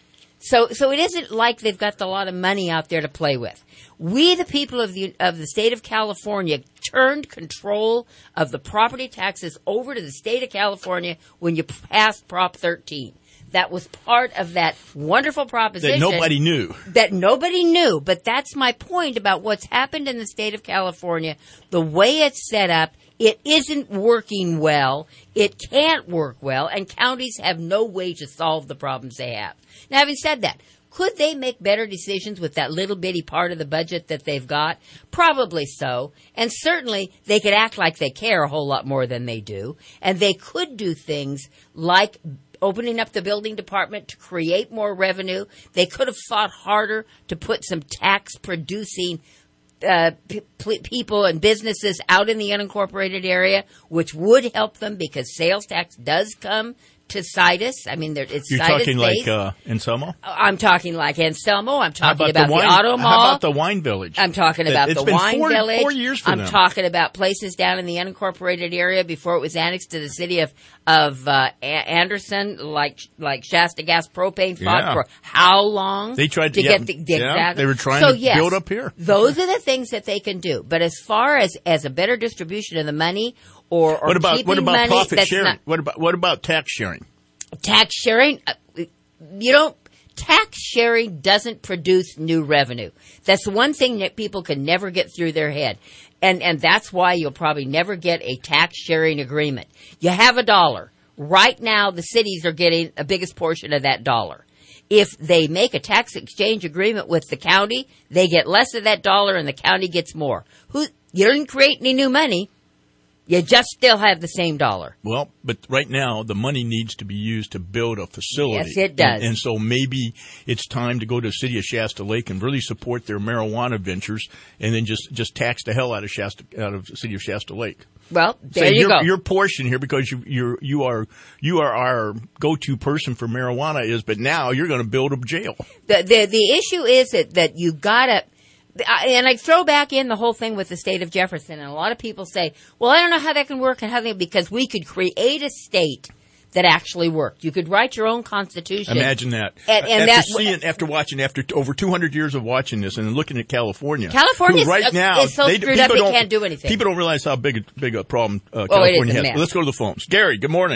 So, so it isn't like they've got a lot of money out there to play with. We, the people of the of the state of California, turned control of the property taxes over to the state of California when you passed Prop thirteen. That was part of that wonderful proposition.
That nobody knew.
That nobody knew. But that's my point about what's happened in the state of California. The way it's set up, it isn't working well. It can't work well. And counties have no way to solve the problems they have. Now, having said that, could they make better decisions with that little bitty part of the budget that they've got? Probably so. And certainly they could act like they care a whole lot more than they do. And they could do things like opening up the building department to create more revenue. They could have fought harder to put some tax-producing uh, p- people and businesses out in the unincorporated area, which would help them because sales tax does come to Citus. I mean, there, it's
You're
Citus
talking
based.
like uh, Anselmo?
I'm talking like Anselmo. I'm
How
talking
about
about,
the, wine,
the Auto Mall.
How about the Wine Village?
I'm talking about
It's
the
been
Wine
four,
Village.
Four years for
I'm
them.
talking about places down in the unincorporated area before it was annexed to the city of of uh, A- Anderson, like like Shasta Gas Propane fought
Yeah.
for how long?
They tried
to
to- yeah,
get the
yeah,
exactly.
they were trying
so,
to
yes,
build up here.
Those are the things that they can do. But as far as as a better distribution of the money or, or
What about
keeping
what about
money,
profit
that's
sharing?
not-
What about what about tax sharing?
tax sharing, uh, you don't, tax sharing doesn't produce new revenue. That's the one thing that people can never get through their head. And, and that's why you'll probably never get a tax sharing agreement. You have a dollar. Right now, the cities are getting the biggest portion of that dollar. If they make a tax exchange agreement with the county, they get less of that dollar and the county gets more. Who, you didn't create any new money. You just still have the same dollar.
Well, but right now the money needs to be used to build a facility.
Yes, it does.
And, and so maybe it's time to go to the city of Shasta Lake and really support their marijuana ventures, and then just, just tax the hell out of Shasta, out of the city of Shasta Lake.
Well, there
Say
you
your,
go.
Your portion here, because you you're, you are you are our go-to person for marijuana, is, but now you're going to build a jail.
The the the issue is that that you gotta. And I throw back in the whole thing with the state of Jefferson, and a lot of people say, well, I don't know how that can work and how they, because we could create a state that actually worked. You could write your own constitution.
Imagine that.
And, and
after
that,
seeing, after watching, after over two hundred years of watching this and looking at California,
California
who right
is,
now
is so
they,
screwed
people
up it
don't-
can't do anything.
People don't realize how big a, big a problem uh,
Oh, it is
California
a
has.
mess.
Let's go to the phones. Gary, good morning.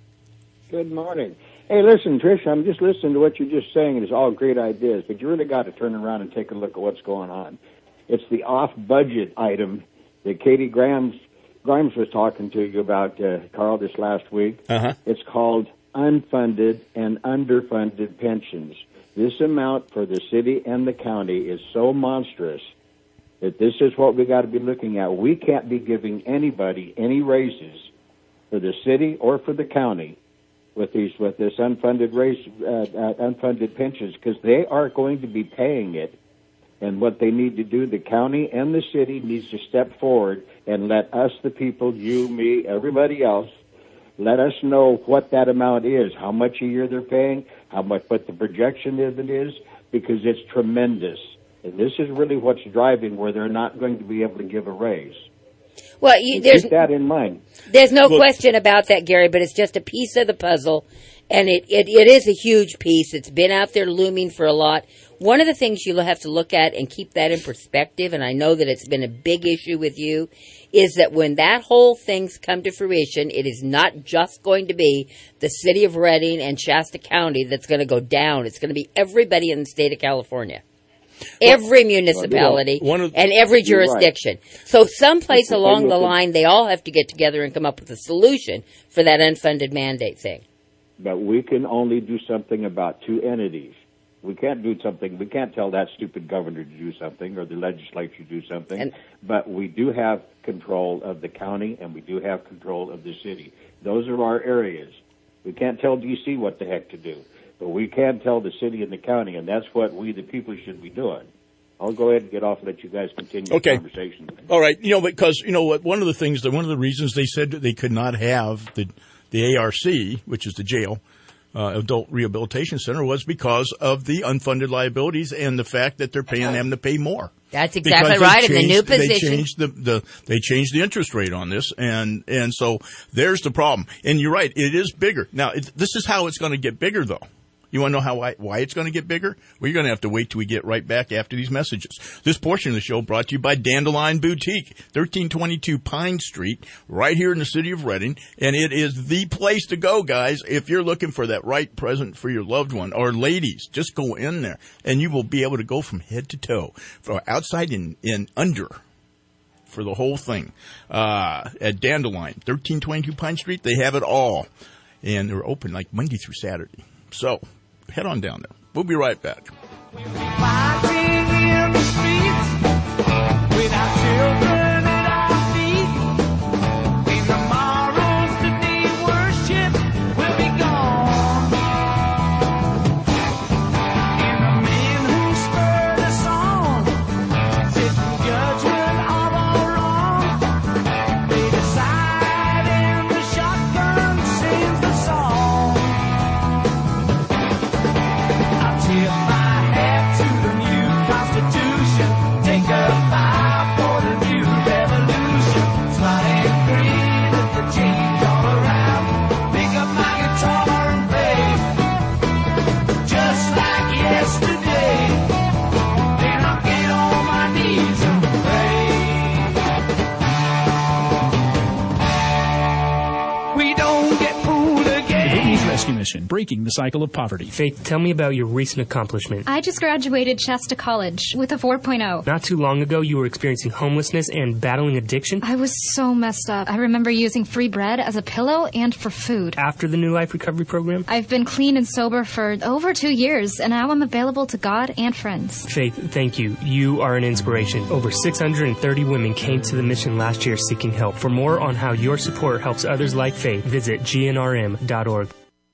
Good morning. Hey, listen, Trish, I'm just listening to what you're just saying, and it's all great ideas, but you really got to turn around and take a look at what's going on. It's the off-budget item that Katie Grimes, Grimes was talking to you about, uh, Carl, this last week.
Uh-huh.
It's called unfunded and underfunded pensions. This amount for the city and the county is so monstrous that this is what we got to be looking at. We can't be giving anybody any raises for the city or for the county with these with this unfunded raise, uh, uh, unfunded pensions, because they are going to be paying it. And what they need to do, the county and the city needs to step forward and let us, the people, you, me, everybody else, let us know what that amount is, how much a year they're paying, how much, what the projection of it is, because it's tremendous. And this is really what's driving where they're not going to be able to give a raise.
Well, you,
And
there's
keep that in mind.
There's no
Well-
question about that, Gary, but it's just a piece of the puzzle, and it, it, it is a huge piece. It's been out there looming for a lot. One of the things you'll have to look at and keep that in perspective, and I know that it's been a big issue with you, is that when that whole thing's come to fruition, it is not just going to be the city of Redding and Shasta County that's going to go down. It's going to be everybody in the state of California. Every municipality
Well, one of-
and every
You're right.
jurisdiction. So someplace
And
along
you
the
can-
line, they all have to get together and come up with a solution for that unfunded mandate thing.
But we can only do something about two entities. We can't do something, we can't tell that stupid governor to do something or the legislature to do something,
And-
but we do have control of the county and we do have control of the city. Those are our areas. We can't tell D C what the heck to do, but we can tell the city and the county, and that's what we, the people, should be doing. I'll go ahead and get off and let you guys continue
Okay.
the conversation.
All right, you know, because you know what? One of the things that one of the reasons they said that they could not have the the A R C, which is the jail, uh, adult rehabilitation center, was because of the unfunded liabilities and the fact that they're paying them to pay more.
That's exactly
Because they
right. In the new
changed- They
position,
changed the, the they changed the interest rate on this, and and so there's the problem. And you're right, it is bigger now. It, this is how it's going to get bigger, though. You want to know how why, why it's going to get bigger? Well, you're going to have to wait till we get right back after these messages. This portion of the show brought to you by Dandelion Boutique, thirteen twenty-two Pine Street, right here in the city of Reading. And it is the place to go, guys, if you're looking for that right present for your loved one. Or ladies, just go in there, and you will be able to go from head to toe, from outside and, and under, for the whole thing. Uh, at Dandelion, thirteen twenty-two Pine Street, they have it all. And they're open like Monday through Saturday. So, head on down there. We'll be right back.
Fighting in the streets with our children at our feet. In tomorrow's today worship will be gone. And the men who spurred us on, sitting judgment of our wrong, they decide and the shotgun sings the song. I'll tip my hat to the new Constitution. Take a bow for the new revolution. Smile and grin at the change all around. Pick up my guitar and play, just like yesterday. Then I'll get on my knees and pray. We don't get fooled again.
Whitney's Rescue Mission, breaking the cycle of poverty.
Faith, tell me about your recent accomplishment.
I just graduated Shasta College with a four point oh.
Not too long ago, you were experiencing homelessness and battling addiction.
I was so messed up. I remember using free bread as a pillow and for food.
After the New Life Recovery Program?
I've been clean and sober for over two years, and now I'm available to God and friends.
Faith, thank you. You are an inspiration. Over six hundred thirty women came to the mission last year seeking help. For more on how your support helps others like Faith, visit G N R M dot org.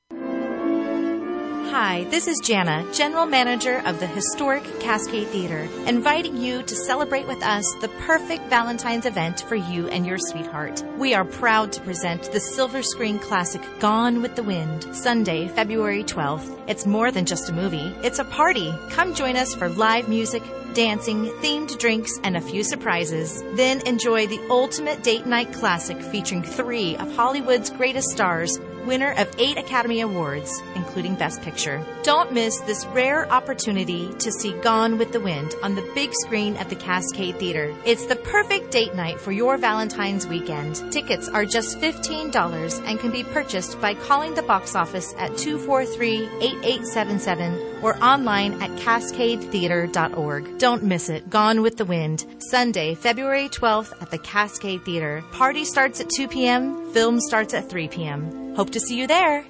Hi, this is Jana, General Manager of the historic Cascade Theater, inviting you to celebrate with us the perfect Valentine's event for you and your sweetheart. We are proud to present the silver screen classic Gone with the Wind, Sunday, February twelfth. It's more than just a movie, it's a party. Come join us for live music, dancing, themed drinks, and a few surprises. Then enjoy the ultimate date night classic featuring three of Hollywood's greatest stars, winner of eight Academy Awards, including Best Picture. Don't miss this rare opportunity to see Gone with the Wind on the big screen at the Cascade Theater. It's the perfect date night for your Valentine's weekend. Tickets are just fifteen dollars and can be purchased by calling the box office at two four three, eight eight seven seven or online at cascade theater dot org. Don't miss it. Gone with the Wind, Sunday, February twelfth at the Cascade Theater. Party starts at two p.m., film starts at three p.m. Hope to see you there.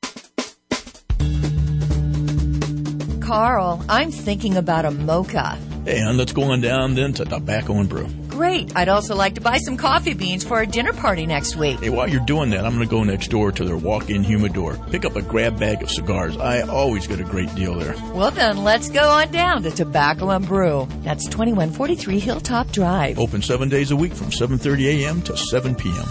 Carl, I'm thinking about a mocha.
And let's go on down then to Tobacco and Brew.
Great. I'd also like to buy some coffee beans for our dinner party next week.
Hey, while you're doing that, I'm going to go next door to their walk-in humidor. Pick up a grab bag of cigars. I always get a great deal there.
Well, then, let's go on down to Tobacco and Brew. That's twenty-one forty-three Hilltop Drive.
Open seven days a week from seven thirty a.m. to seven p.m.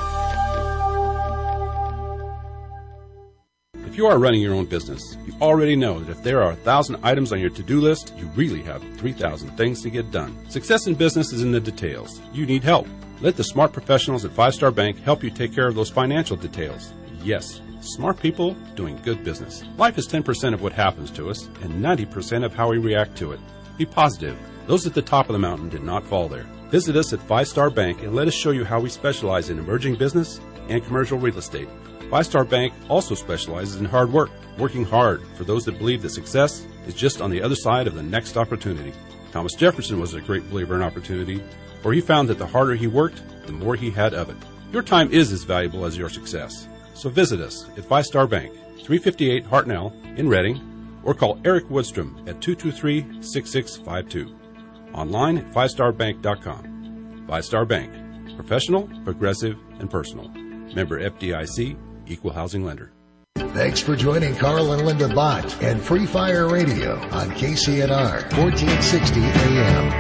If you are running your own business, you already know that if there are one thousand items on your to-do list, you really have three thousand things to get done. Success in business is in the details. You need help. Let the smart professionals at Five Star Bank help you take care of those financial details. Yes, smart people doing good business. Life is ten percent of what happens to us and ninety percent of how we react to it. Be positive. Those at the top of the mountain did not fall there. Visit us at Five Star Bank and let us show you how we specialize in emerging business and commercial real estate. Five Star Bank also specializes in hard work, working hard for those that believe that success is just on the other side of the next opportunity. Thomas Jefferson was a great believer in opportunity, for he found that the harder he worked, the more he had of it. Your time is as valuable as your success. So visit us at Five Star Bank, three fifty-eight Hartnell in Reading, or call Eric Woodstrom at two two three, six six five two. Online at five star bank dot com. Five Star Bank, professional, progressive, and personal. Member F D I C, Equal Housing Lender.
Thanks for joining Carl and Linda Bott and Free Fire Radio on K C N R fourteen sixty A M.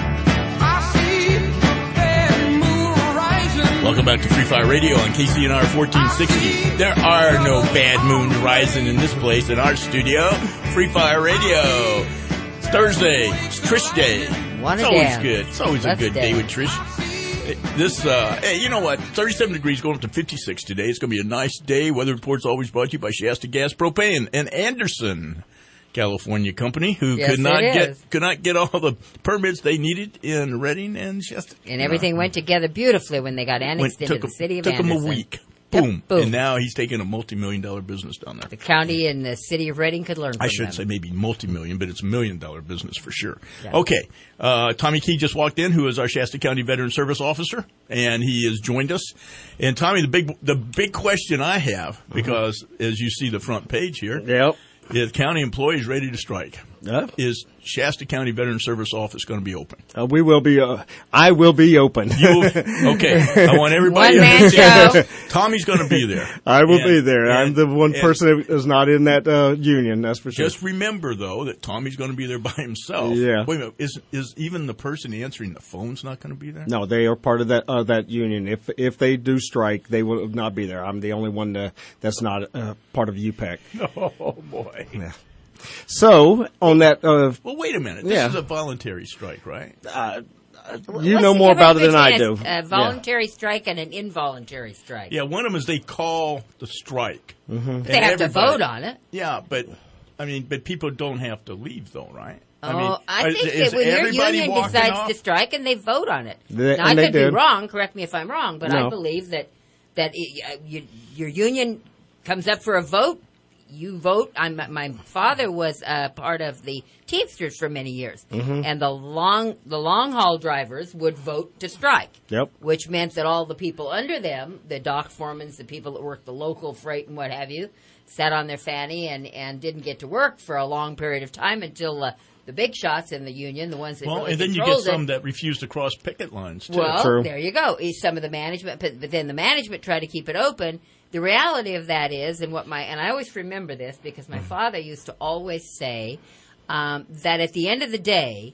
Welcome back to Free Fire Radio on K C N R fourteen sixty. There are no bad moons rising in this place in our studio. Free Fire Radio. It's Thursday. It's Trish Day.
Wanna
it's always
dance.
good. It's always
Let's
a good
dance.
day with Trish. This, uh, hey, you know what? thirty-seven degrees going up to fifty-six today. It's going to be a nice day. Weather report's always brought to you by Shasta Gas Propane and Anderson, California company, who
Yes,
could not
it
get
is.
could not get all the permits they needed in Redding and Shasta.
And everything went together beautifully when they got annexed
Went-
into
took
the
a-
city of
took 'em a
Anderson.
week.
Yep,
Boom.
boom.
And now he's taking a multi-million dollar business down there.
The county and the city of Reading could learn from
I should
them.
say maybe multi-million, but it's a million-dollar business for sure.
Yeah.
Okay. Uh, Tommy Key just walked in, who is our Shasta County Veteran Service Officer, and he has joined us. And Tommy, the big the big question I have, because as you see the front page here,
yep.
is county employees ready to strike?
Yep.
Is Shasta County Veteran Service Office going to be open?
Uh, we will be. Uh, I will be open.
You, okay. I want everybody
One
to
man
understand
show.
this. Tommy's going to be there.
I will
And-
be there. I'm
and-
the one
and-
person that is not in that uh, union. That's for sure.
Just remember, though, that Tommy's going to be there by himself.
Yeah.
Wait a minute. Is is even the person answering the phone's not going to be there?
No, they are part of that uh, that union. If if they do strike, they will not be there. I'm the only one that, that's not uh, part of U P E C.
Oh, boy.
Yeah. So on that, uh,
Well, wait a minute. This
Yeah.
is a voluntary strike, right?
uh,
What's
you
the
know more about it
difference
than I
between
do.
A, a voluntary strike and an involuntary strike.
Yeah, one of them is they call the strike.
Mm-hmm.
They have to vote on it.
Yeah, but I mean, but people don't have to leave, though, right?
Oh,
I mean,
I
is-
think
is
that when your
everybody
union
walking
decides
off?
to strike and they vote on it.
They-
now, I
and they
could be
did.
wrong. Correct me if I'm wrong, but I
No.
believe that that it, uh, you, your union comes up for a vote. You vote. I'm, my father was uh, part of the Teamsters for many years,
Mhm.
and the long the long haul drivers would vote to strike.
Yep.
Which meant that all the people under them, the dock foremans, the people that worked the local freight and what have you, sat on their fanny and, and didn't get to work for a long period of time until uh, the big shots in the union, the ones that
Well,
really
and then you get
controlled
some
it.
that refuse to cross picket lines, too.
Well,
True.
there you go. Is Some of the management, but, but then the management try to keep it open. The reality of that is, and what my and I always remember this because my father used to always say um, that at the end of the day,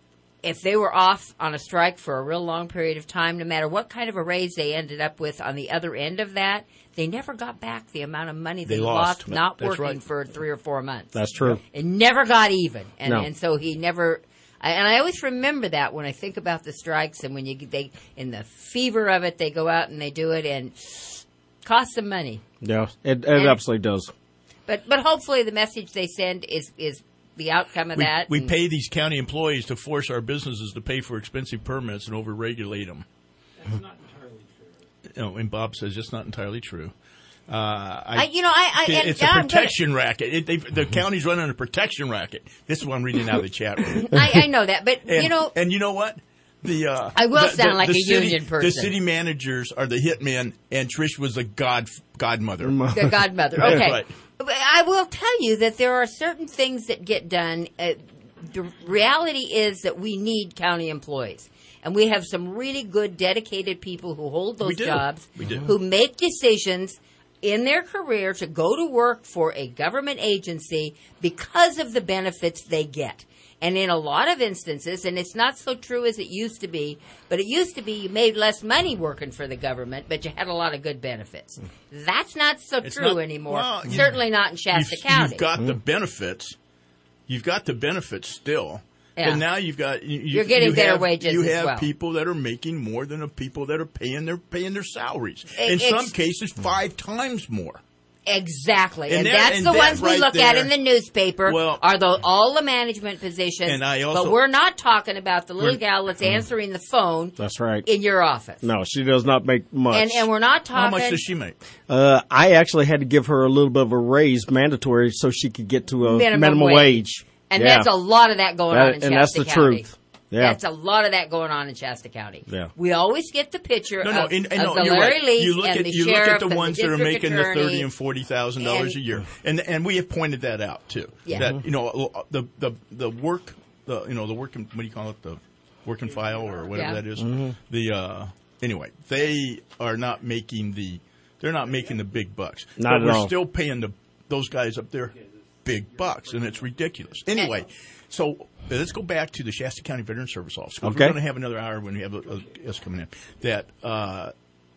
if they were off on a strike for a real long period of time, no matter what kind of a raise they ended up with on the other end of that, they never got back the amount of money they,
They lost.
not
That's
working
right.
for three or four months.
That's true.
It never got even, and
No.
and so he never. I, and I always remember that when I think about the strikes, and when you they in the fever of it, they go out and they do it, and costs them money.
Yeah, it, it
And-
absolutely does.
But but hopefully the message they send is is the outcome of
We,
that.
we
and-
pay these county employees to force our businesses to pay for expensive permits and overregulate them.
That's not entirely true.
No, and Bob says it's not entirely true. Uh, I,
I- you know, I- I-
it-
and
it's a
I'm gonna-
protection racket. It, they, the county's running a protection racket. This is what I'm reading out of the chat room.
I, I know that, but
And,
you know,
and you know what? The uh,
I will
the-
sound
the-
like
the
a
city,
union person.
The city managers are the hitmen, and Trish was the god godmother.
the godmother.
That's
Okay,
right.
But I will tell you that there are certain things that get done. Uh, the reality is that we need county employees. And we have some really good, dedicated people who hold
We
those
do.
jobs,
We do.
who make decisions in their career to go to work for a government agency because of the benefits they get. And in a lot of instances, and it's not so true as it used to be, but it used to be you made less money working for the government, but you had a lot of good benefits. That's not so
It's
true
not-
anymore.
well, you-
Certainly not in Shasta
you've,
County.
You've got the benefits. You've got the benefits still.
Yeah.
And now you've got you, you-
You're getting
you
better
have,
wages
You
as
have
well.
people that are making more than the people that are paying their paying their salaries.
Ex-
In some
ex-
cases, five times more.
Exactly,
And
and,
there-
that's
and
the
that
ones we
right
look at
there-
in the newspaper.
Well-
are the all the management positions?
And I also-
but we're not talking about the little
We're-
gal that's answering the phone
That's right.
in your office.
No, she does not make much.
And and we're not talking.
How much does she make?
Uh, I actually had to give her a little bit of a raise, mandatory, so she could get to a
Minimum
minimum,
wage.
wage.
And
Yeah.
that's a lot of that going
That-
on in Shasta
and that's the
County.
truth. Yeah.
That's a lot of that going on in Shasta County.
Yeah.
We always get the picture
No, no,
of,
and, and
of
no,
the
you're
Larry
right.
Lees
You look
and
at
the
you look
sheriff
at the
and
ones
the
that are
district
making the
attorney.
thirty and forty thousand dollars a
And-
year, and and we have pointed that out too.
Yeah.
That you know the the the work the you know the work in, what do you call it, the work and file or whatever
Yeah.
that is.
Mhm.
The uh, anyway, they are not making the they're not making the big bucks.
Not
but
at
we're
all.
still paying the those guys up there big bucks, and it's ridiculous. Anyway, so uh, let's go back to the Shasta County Veteran Service Office. 'Cause
Okay.
We're going to have another hour when we have a, a guest coming in. That uh,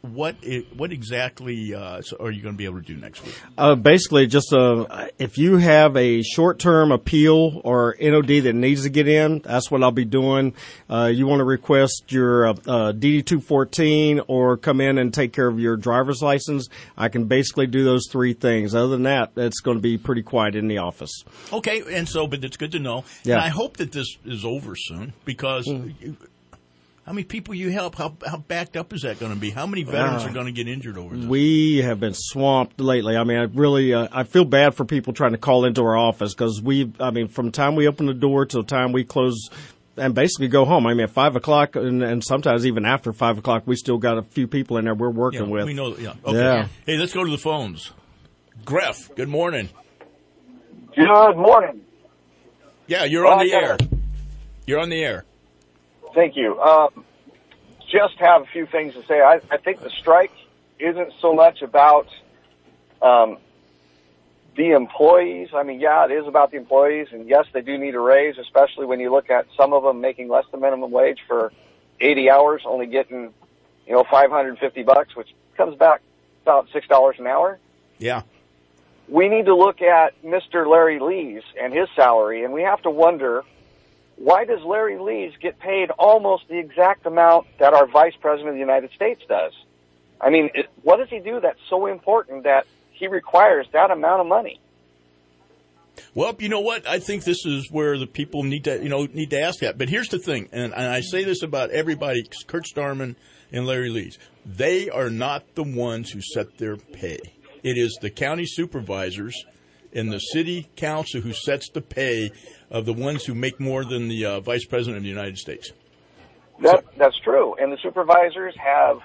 what it, what exactly uh, are you going to be able to do next week?
Uh, basically, just uh, if you have a short-term appeal or N O D that needs to get in, that's what I'll be doing. Uh, you want to request your uh, uh, D D two fourteen or come in and take care of your driver's license, I can basically do those three things. Other than that, it's going to be pretty quiet in the office.
Okay, and so, but it's good to know.
Yeah.
And I hope that this is over soon because
Mm.
you, how many people you help, how how backed up is that going to be? How many veterans
Uh,
are going to get injured over this?
We have been swamped lately. I mean, I really, uh, I feel bad for people trying to call into our office because we, I mean, from the time we open the door till the time we close and basically go home. I mean, at five o'clock and, and sometimes even after five o'clock, we still got a few people in there we're working
Yeah,
with.
we know. Yeah. Okay.
Yeah.
Hey, let's go to the phones. Greff, good morning.
Good morning.
Yeah, you're on
Well,
the
I
air.
gotta-
You're on the air.
Thank you. Um, just have a few things to say. I, I think the strike isn't so much about um, the employees. I mean, yeah, it is about the employees, and yes, they do need a raise, especially when you look at some of them making less than minimum wage for eighty hours, only getting, you know, five hundred fifty bucks, which comes back about six dollars an hour.
Yeah.
We need to look at Mister Larry Lees and his salary, and we have to wonder, why does Larry Lees get paid almost the exact amount that our Vice President of the United States does? I mean, it, what does he do that's so important that he requires that amount of money?
Well, you know what? I think this is where the people need to, you know, need to ask that. But here's the thing, and, and I say this about everybody, Kurt Starman and Larry Lees. They are not the ones who set their pay. It is the county supervisors and the city council who sets the pay of the ones who make more than the uh, Vice President of the United States.
That, that's true. And the supervisors have...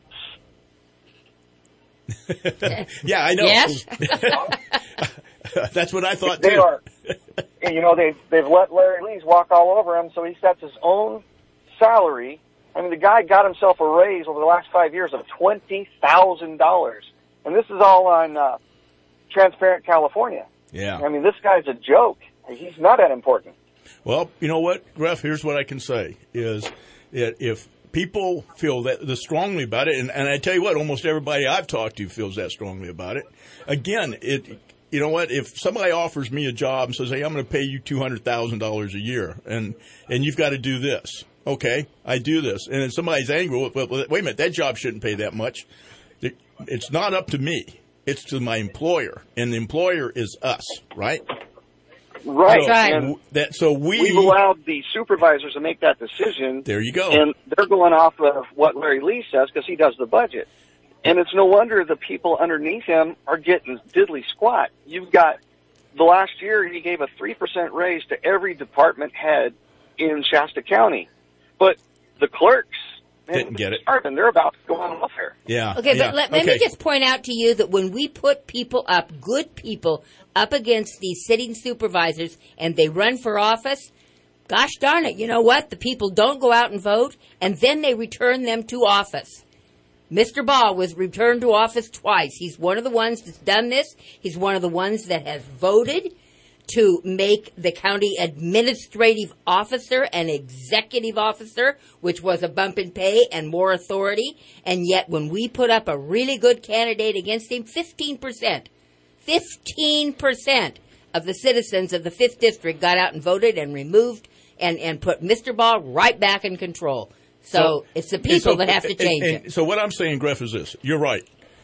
Yeah, I know.
Yes?
That's what I thought,
They
too.
are, you know, they've, they've let Larry Lees walk all over him, so he sets his own salary. I mean, the guy got himself a raise over the last five years of twenty thousand dollars. And this is all on uh, Transparent California.
Yeah.
I mean, this guy's a joke. He's not that important.
Well, you know what, Greff, here's what I can say, is that if people feel that the strongly about it, and, and I tell you what, almost everybody I've talked to feels that strongly about it. Again, it, you know what, if somebody offers me a job and says, hey, I'm going to pay you two hundred thousand dollars a year, and, and you've got to do this. Okay, I do this. And then somebody's angry, well, well, wait a minute, that job shouldn't pay that much. It's not up to me. It's to my employer, and the employer is us, right?
Right.
So,
And
that, so we,
we've allowed the supervisors to make that decision.
There you go.
And they're going off of what Larry Lee says because he does the budget. And it's no wonder the people underneath him are getting diddly squat. You've got, the last year he gave a three percent raise to every department head in Shasta County. But the clerks,
didn't get it.
And they're about to go on welfare.
Yeah.
Okay,
yeah.
but let, let
okay.
me just point out to you that when we put people up, good people, up against these sitting supervisors and they run for office, gosh darn it, you know what? The people don't go out and vote, and then they return them to office. Mister Ball was returned to office twice. He's one of the ones that's done this. He's one of the ones that has voted to make the county administrative officer an executive officer, which was a bump in pay and more authority. And yet when we put up a really good candidate against him, fifteen percent, fifteen percent of the citizens of the fifth District got out and voted and removed and, and put Mister Ball right back in control. So, so it's the people
so,
that have to change
and, and,
it.
So what I'm saying, Greff, is this. You're right.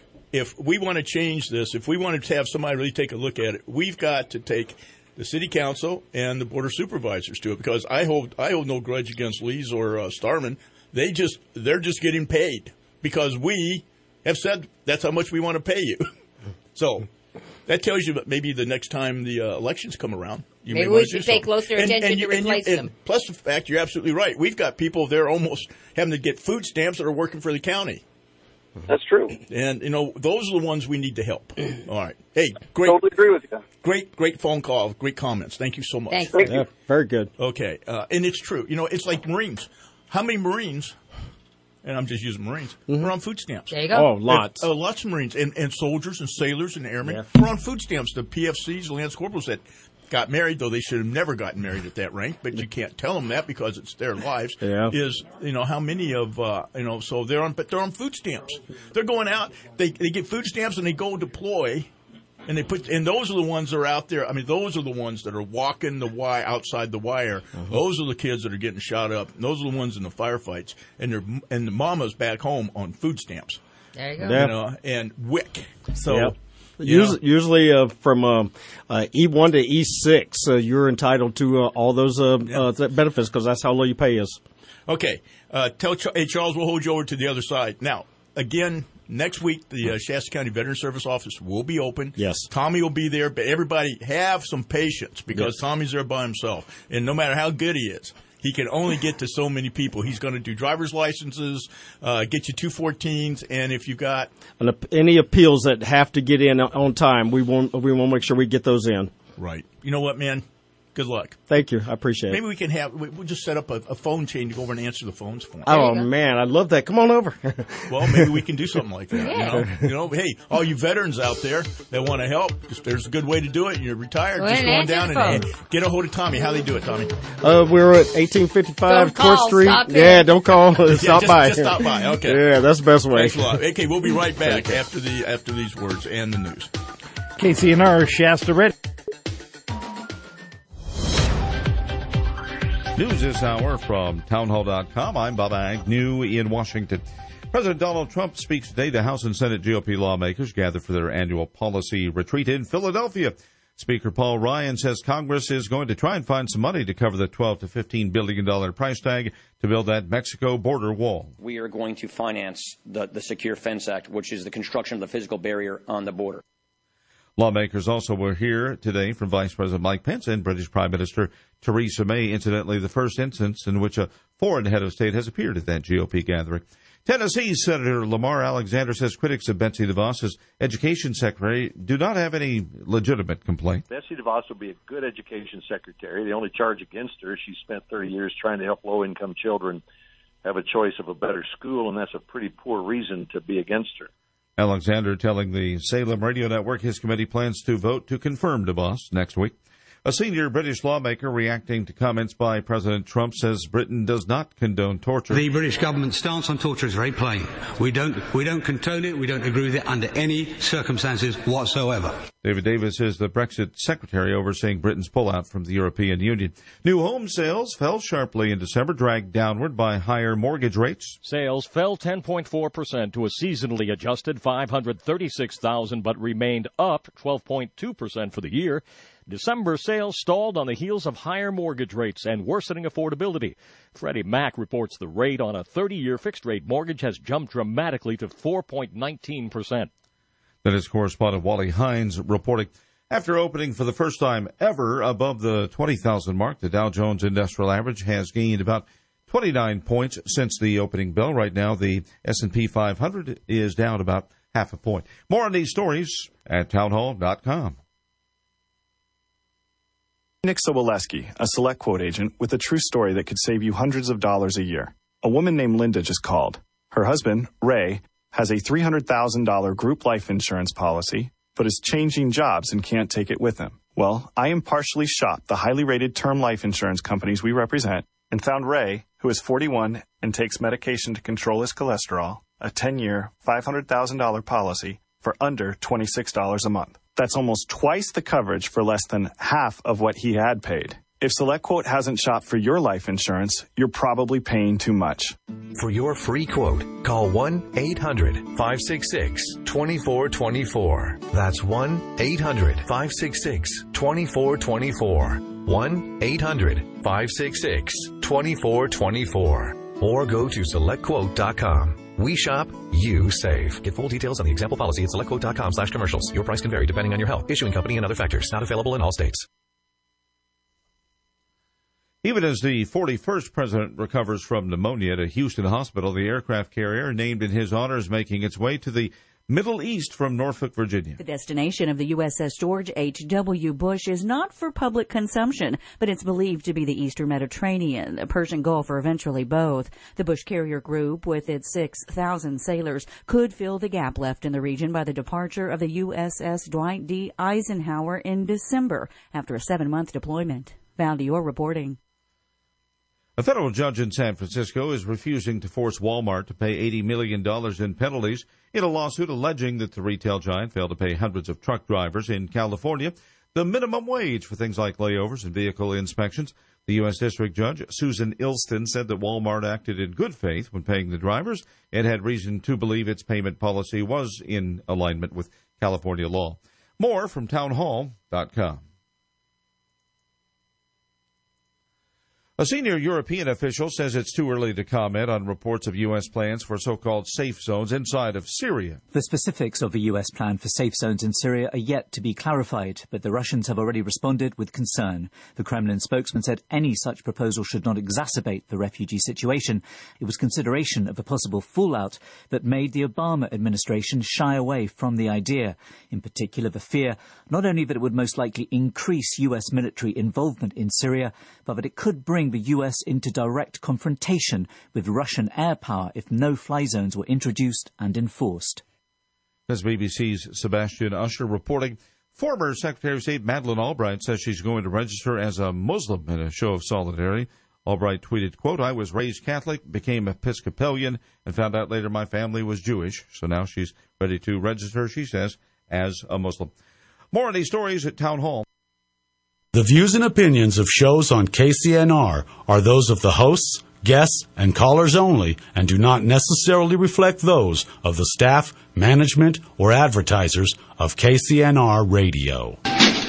If we want to change this, if we want to have somebody really take a look at it, we've got to take the city council and the board of supervisors to it, because I hold I hold no grudge against Lees or uh, Starman. They just they're just getting paid because we have said that's how much we want to pay you. So that tells you that maybe the next time the uh, elections come around, you
maybe
may
we
want to
should
do
pay
something.
closer
And-
attention
and you-
to
and you-
replace
and
them.
Plus the fact, you're absolutely right. We've got people there almost having to get food stamps that are working for the county.
That's true.
And, you know, those are the ones we need to help. All right. Hey, great.
Totally agree with you.
Great, great phone call. Great comments. Thank you so much.
Thank
Thank you.
Yeah, very good.
Okay. Uh, and it's true. You know, it's like Marines. How many Marines, and I'm just using Marines, are on food stamps?
There you go.
Oh, lots.
Uh, lots of Marines and, and soldiers and sailors and airmen
Yeah.
are on food stamps. The P F Cs, the Lance Corporals that got married, though they should have never gotten married at that rank, but you can't tell them that because it's their lives,
yeah.
is, you know, how many of, uh, you know, so they're on, but they're on food stamps. They're going out, they, they get food stamps and they go deploy. And they put, and those are the ones that are out there. I mean, those are the ones that are walking the wire outside the wire. Mm-hmm. Those are the kids that are getting shot up. And those are the ones in the firefights. And they're, and the mama's back home on food stamps.
There you go.
Yeah.
You know, and W I C. So,
yeah.
you
usually,
know.
usually uh, from uh, uh, E one to E six, uh, you're entitled to uh, all those uh,
yeah.
uh, benefits because that's how low your pay is.
Okay. Uh, tell Ch- hey, Charles, we'll hold you over to the other side. Now, again, next week, the uh, Shasta County Veteran Service Office will be open.
Yes.
Tommy will be there, but everybody have some patience because
yes.
Tommy's there by himself. And no matter how good he is, he can only get to so many people. He's going to do driver's licenses, uh, get you two fourteens, and if you got
and any appeals that have to get in on time, we want we want to make sure we get those in.
Right. You know what, man? Good luck.
Thank you. I appreciate
Maybe
it.
we can have, we'll just set up a, a phone chain to go over and answer the phones for him.
Oh, man, I'd love that. Come on over.
Well, maybe we can do something like that.
Yeah.
You know, you know, hey, all you veterans out there that want to help, if there's a good way to do it, you're retired,
Go
just
ahead
go on
and
down
answer
and,
the
and get a hold of Tommy. How they do it, Tommy?
Uh, we're at eighteen fifty-five
Don't call,
Court Street.
stop in.
Yeah, don't call.
Yeah,
stop
just,
by.
just stop by. Okay.
Yeah, that's the best way.
Thanks a lot. Okay, we'll be right back after the after these words and the news.
K C N R Shasta Ready.
News this hour from townhall dot com. I'm Bob Agnew in Washington. President Donald Trump speaks today to House and Senate G O P lawmakers gathered for their annual policy retreat in Philadelphia. Speaker Paul Ryan says Congress is going to try and find some money to cover the twelve to fifteen billion dollars price tag to build that Mexico border wall.
We are going to finance the, the Secure Fence Act, which is the construction of the physical barrier on the border.
Lawmakers also were here today from Vice President Mike Pence and British Prime Minister Theresa May, incidentally the first instance in which a foreign head of state has appeared at that G O P gathering. Tennessee Senator Lamar Alexander says critics of Betsy DeVos as education secretary do not have any legitimate complaint.
Betsy DeVos will be a good education secretary. The only charge against her is she spent thirty years trying to help low-income children have a choice of a better school, and that's a pretty poor reason to be against her.
Alexander telling the Salem Radio Network his committee plans to vote to confirm DeVos next week. A senior British lawmaker reacting to comments by President Trump says Britain does not condone torture.
The British government's stance on torture is very plain. We don't, we don't condone it. We don't agree with it under any circumstances whatsoever.
David Davis is the Brexit secretary overseeing Britain's pullout from the European Union. New home sales fell sharply in December, dragged downward by higher mortgage rates.
Sales fell ten point four percent to a seasonally adjusted five hundred thirty-six thousand, but remained up twelve point two percent for the year. December sales stalled on the heels of higher mortgage rates and worsening affordability. Freddie Mac reports the rate on a thirty-year fixed-rate mortgage has jumped dramatically to four point one nine percent.
That is correspondent Wally Hines reporting. After opening for the first time ever above the twenty thousand mark, the Dow Jones Industrial Average has gained about twenty-nine points since the opening bell. Right now, the S and P five hundred is down about half a point. More on these stories at townhall dot com.
Nick Soboleski, a Select Quote agent with a true story that could save you hundreds of dollars a year. A woman named Linda just called. Her husband, Ray, has a three hundred thousand dollars group life insurance policy, but is changing jobs and can't take it with him. Well, I impartially shopped the highly rated term life insurance companies we represent and found Ray, who is forty-one and takes medication to control his cholesterol, a ten-year, five hundred thousand dollars policy for under twenty-six dollars a month. That's almost twice the coverage for less than half of what he had paid. If SelectQuote hasn't shopped for your life insurance, you're probably paying too much.
For your free quote, call one eight hundred five six six two four two four. That's one eight hundred five six six two four two four. one eight hundred five six six two four two four. Or go to select quote dot com. We shop, you save. Get full details on the example policy at select quote dot com slash commercials. Your price can vary depending on your health, issuing company, and other factors. Not available in all states.
Even as the forty-first president recovers from pneumonia at a Houston hospital, the aircraft carrier named in his honor is making its way to the Middle East from Norfolk, Virginia.
The destination of the U S S George H W. Bush is not for public consumption, but it's believed to be the Eastern Mediterranean, the Persian Gulf, or eventually both. The Bush Carrier Group, with its six thousand sailors, could fill the gap left in the region by the departure of the U S S Dwight D. Eisenhower in December after a seven-month deployment. Val Dior reporting.
A federal judge in San Francisco is refusing to force Walmart to pay eighty million dollars in penalties in a lawsuit alleging that the retail giant failed to pay hundreds of truck drivers in California the minimum wage for things like layovers and vehicle inspections. The U S District Judge, Susan Ilston, said that Walmart acted in good faith when paying the drivers and had reason to believe its payment policy was in alignment with California law. More from townhall dot com. A senior European official says it's too early to comment on reports of U S plans for so-called safe zones inside of Syria.
The specifics of the U S plan for safe zones in Syria are yet to be clarified, but the Russians have already responded with concern. The Kremlin spokesman said any such proposal should not exacerbate the refugee situation. It was consideration of a possible fallout that made the Obama administration shy away from the idea. In particular, the fear not only that it would most likely increase U S military involvement in Syria, but that it could bring the U S into direct confrontation with Russian air power if no-fly zones were introduced and enforced.
That's B B C's Sebastian Usher reporting. Former Secretary of State Madeleine Albright says she's going to register as a Muslim in a show of solidarity. Albright tweeted, quote, "I was raised Catholic, became Episcopalian, and found out later my family was Jewish. So now she's ready to register, she says, as a Muslim." More on these stories at Town Hall.
The views and opinions of shows on K C N R are those of the hosts, guests, and callers only and do not necessarily reflect those of the staff, management, or advertisers of K C N R Radio.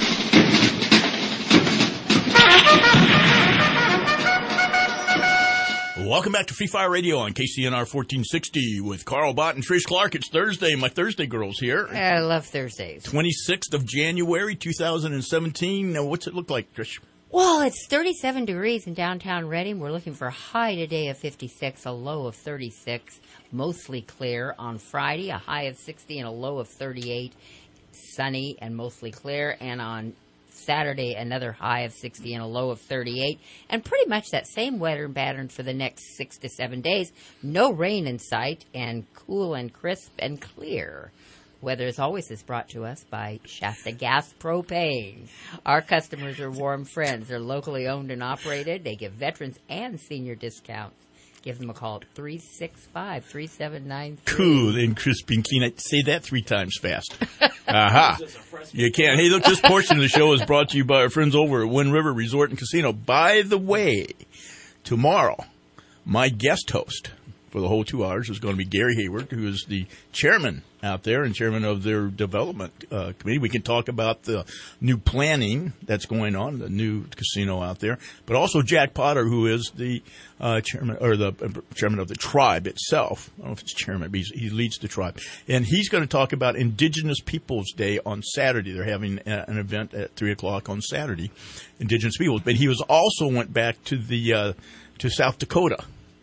Welcome back to Free Fire Radio on K C N R fourteen sixty with Carl Bott and Trish Clark. It's Thursday. My Thursday girls here.
I love Thursdays.
twenty-sixth of January, two thousand seventeen. Now, what's it look like, Trish?
Well, it's thirty-seven degrees in downtown Reading. We're looking for a high today of fifty-six, a low of thirty-six. Mostly clear on Friday, a high of sixty and a low of thirty-eight. Sunny and mostly clear. And on Saturday, another high of sixty and a low of thirty-eight. And pretty much that same weather pattern for the next six to seven days. No rain in sight and cool and crisp and clear. Weather, as always, is brought to us by Shasta Gas Propane. Our customers are warm friends. They're locally owned and operated. They give veterans and senior discounts. Give them a call at three six five, three seven nine three.
Cool and crisp and clean. Say that three times fast. Aha. You can. Hey, look, this portion of the show is brought to you by our friends over at Wind River Resort and Casino. By the way, tomorrow, my guest host for the whole two hours is going to be Gary Hayward, who is the chairman out there and chairman of their development uh, committee. We can talk about the new planning that's going on, the new casino out there, but also Jack Potter, who is the uh, chairman or the uh, chairman of the tribe itself. I don't know if it's chairman, but he's, he leads the tribe, and he's going to talk about Indigenous Peoples Day on Saturday. They're having a, an event at three o'clock on Saturday, Indigenous Peoples. But he was also went back to the uh, to South Dakota.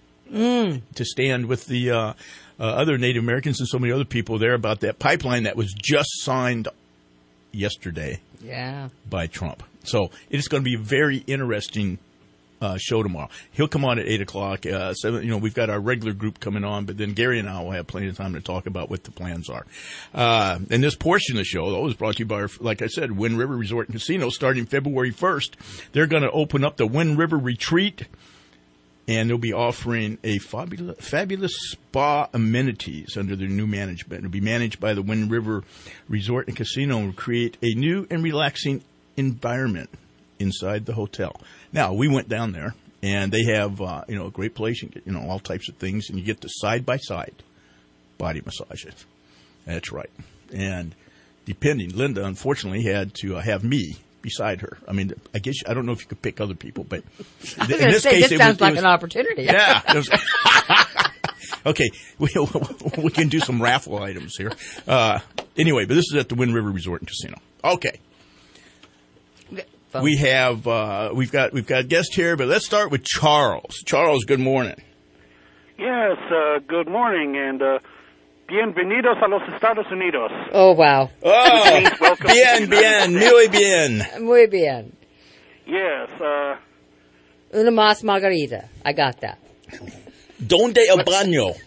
Mm. To stand with the uh, uh, other Native Americans and so many other people there about that pipeline that was just signed yesterday
yeah.
by Trump. So it is going to be a very interesting uh, show tomorrow. He'll come on at eight o'clock. Uh, seven, you know, we've got our regular group coming on, but then Gary and I will have plenty of time to talk about what the plans are. Uh, and this portion of the show, though, is brought to you by, our, like I said, Wind River Resort and Casino. Starting February first, they're going to open up the Wind River Retreat. And they'll be offering a fabulous, fabulous spa amenities under their new management. It'll be managed by the Wind River Resort and Casino and will create a new and relaxing environment inside the hotel. Now, we went down there, and they have, uh, you know, a great place. You get, you know, all types of things, and you get the side-by-side body massages. That's right. And depending, Linda, unfortunately, had to uh, have me beside her. I mean, I guess, I don't know if you could pick other people, but
I was in this say, case, this it sounds was, like it was, an opportunity.
Yeah. It was, okay. We, we can do some raffle items here. Uh, anyway, but this is at the Wind River Resort and Casino. Okay. Fun. We have, uh, we've got, we've got a guest here, but let's start with Charles. Charles, good morning.
Yes, uh, good morning. And, uh, Bienvenidos a los Estados Unidos.
Oh, wow.
Oh, bien, bien, muy bien.
Muy bien.
Yes. Uh,
Una más margarita. I got that.
Donde el baño?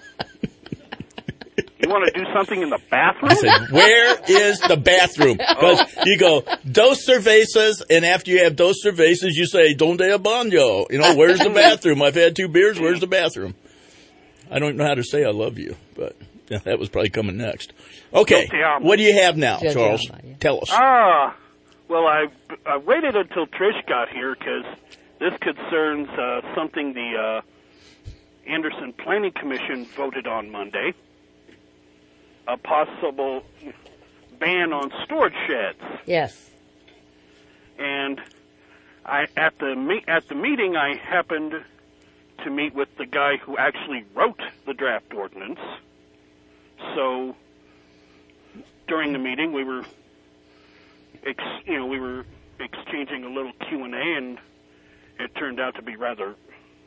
You want to do something in the bathroom?
I said, where is the bathroom? Because
Oh.
you go, dos cervezas, and after you have dos cervezas, you say, donde el baño? You know, where's the bathroom? I've had two beers, where's the bathroom? I don't know how to say I love you, but yeah, that was probably coming next. Okay, what do you have now, Charles? Tell us.
Ah, well, I, I waited until Trish got here because this concerns uh, something the uh, Anderson Planning Commission voted on Monday. A possible ban on storage sheds.
Yes.
And I at the me- at the meeting, I happened to meet with the guy who actually wrote the draft ordinance. So during the meeting, we were, ex- you know, we were exchanging a little Q and A, and it turned out to be rather,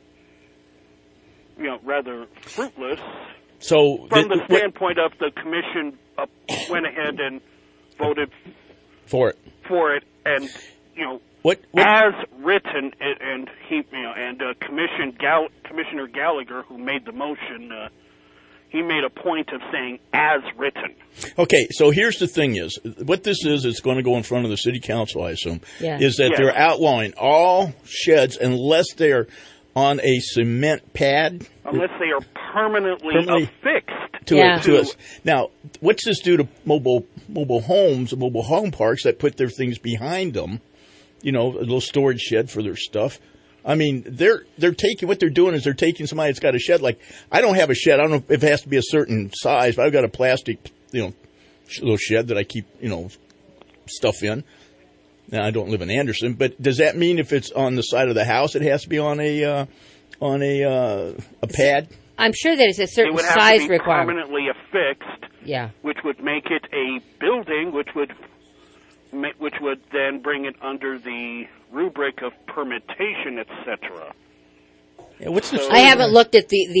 you know, rather fruitless.
So
From
the-
the standpoint of the commission, uh, went ahead and voted
For it.
for it, and you know,
What, what?
as written, and, and he, you know, and uh, Commission Gall- Commissioner Gallagher, who made the motion, uh, he made a point of saying "as written."
Okay, so here's the thing is, what this is, it's going to go in front of the city council, I assume,
Yeah.
is that
Yes.
they're outlawing all sheds unless they're on a cement pad.
Unless they are permanently,
Permanently
affixed
to,
yeah.
it, to us. Now, what's this do to mobile mobile homes, mobile home parks that put their things behind them? You know, a little storage shed for their stuff. I mean, they're they're taking what they're doing is they're taking somebody that's got a shed. Like I don't have a shed. I don't know if it has to be a certain size, but I've got a plastic, you know, little shed that I keep, you know, stuff in. Now I don't live in Anderson, but does that mean if it's on the side of the house, it has to be on a uh, on a uh, a pad?
I'm sure that it's a
It
certain
would have
size
to be
requirement.
permanently affixed,
Yeah.
which would make it a building, which would ma- which would then bring it under the rubric of permittation, et cetera.
Yeah, what's
this?
I haven't looked at the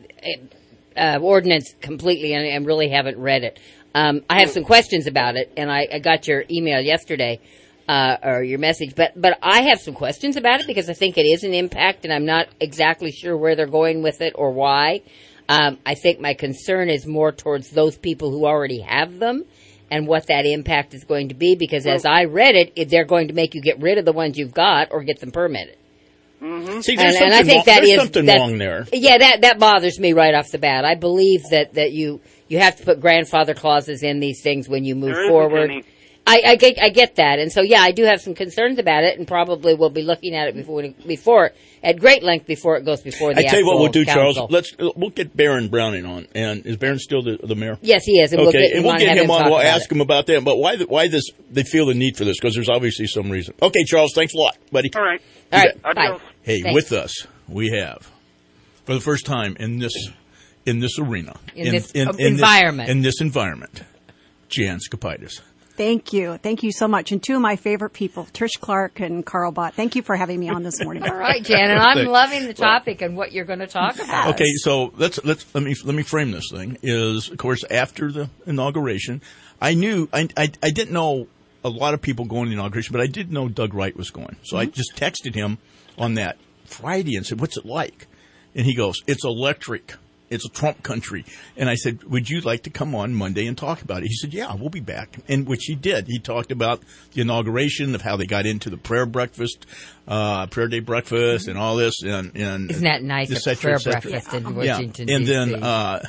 the uh, ordinance completely and, and really haven't read it. Um, I have some questions about it, and I, I got your email yesterday uh, or your message, but but I have some questions about it because I think it is an impact, and I'm not exactly sure where they're going with it or why. Um, I think my concern is more towards those people who already have them and what that impact is going to be, because as I read it, it, they're going to make you get rid of the ones you've got or get them permitted.
Mm-hmm.
See, there's
and, and I
something
think
wrong-
that
there's
is
something
that-
wrong there.
Yeah, that that bothers me right off the bat. I believe that, that you you have to put grandfather clauses in these things when you move
There isn't
forward.
any.
I, I get I get that, and so yeah, I do have some concerns about it, and probably will be looking at it before before at great length before it goes before the
I tell you what
actual
we'll do,
council.
Charles. Let's we'll get Barron Browning on. And is Barron still the, the mayor?
Yes, he is, and we'll
okay,
get-
and
we
we'll
wanna
get
have
him
him
on.
talk
We'll
about
ask him about that. But why the, why this? They feel the need for this because there's obviously some reason. Okay, Charles. Thanks a lot, buddy.
All right.
All right.
Adios.
Bye.
Hey,
Thanks.
with us we have for the first time in this in this arena
In this environment.
in this environment, Jan Skopaitis.
Thank you. Thank you so much. And two of my favorite people, Trish Clark and Carl Bott. Thank you for having me on this morning.
All right, Jan, and I'm
Thanks.
loving the topic and what you're going to talk about.
Okay, so let's let's let me let me frame this thing. Is of course after the inauguration, I knew I I, I didn't know a lot of people going to the inauguration, but I did know Doug Wright was going. So I just texted him on that Friday and said, "What's it like?" And he goes, "It's electric. It's a Trump country." And I said, "Would you like to come on Monday and talk about it?" He said, "Yeah, we'll be back." And which he did. He talked about the inauguration, of how they got into the prayer breakfast, uh, prayer day breakfast, and all this. And, and
Isn't that nice,
et
a
cetera,
prayer
et cetera.
breakfast in
Yeah.
Washington,
And
D C?
then uh,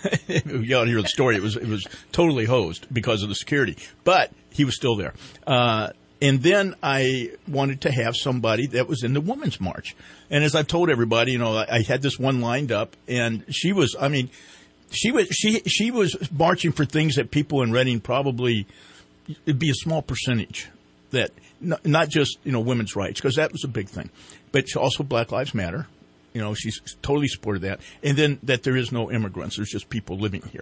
you ought to hear the story. It was it was totally hosed because of the security, but he was still there. Uh, and then I wanted to have somebody that was in the Women's March. And as I've told everybody, you know, I, I had this one lined up, and she was, I mean, she was she she was marching for things that people in Reading probably, it'd be a small percentage, that not, not just, you know, women's rights, because that was a big thing, but also Black Lives Matter. You know, she's totally supported that. And then that there is no immigrants. There's just people living here.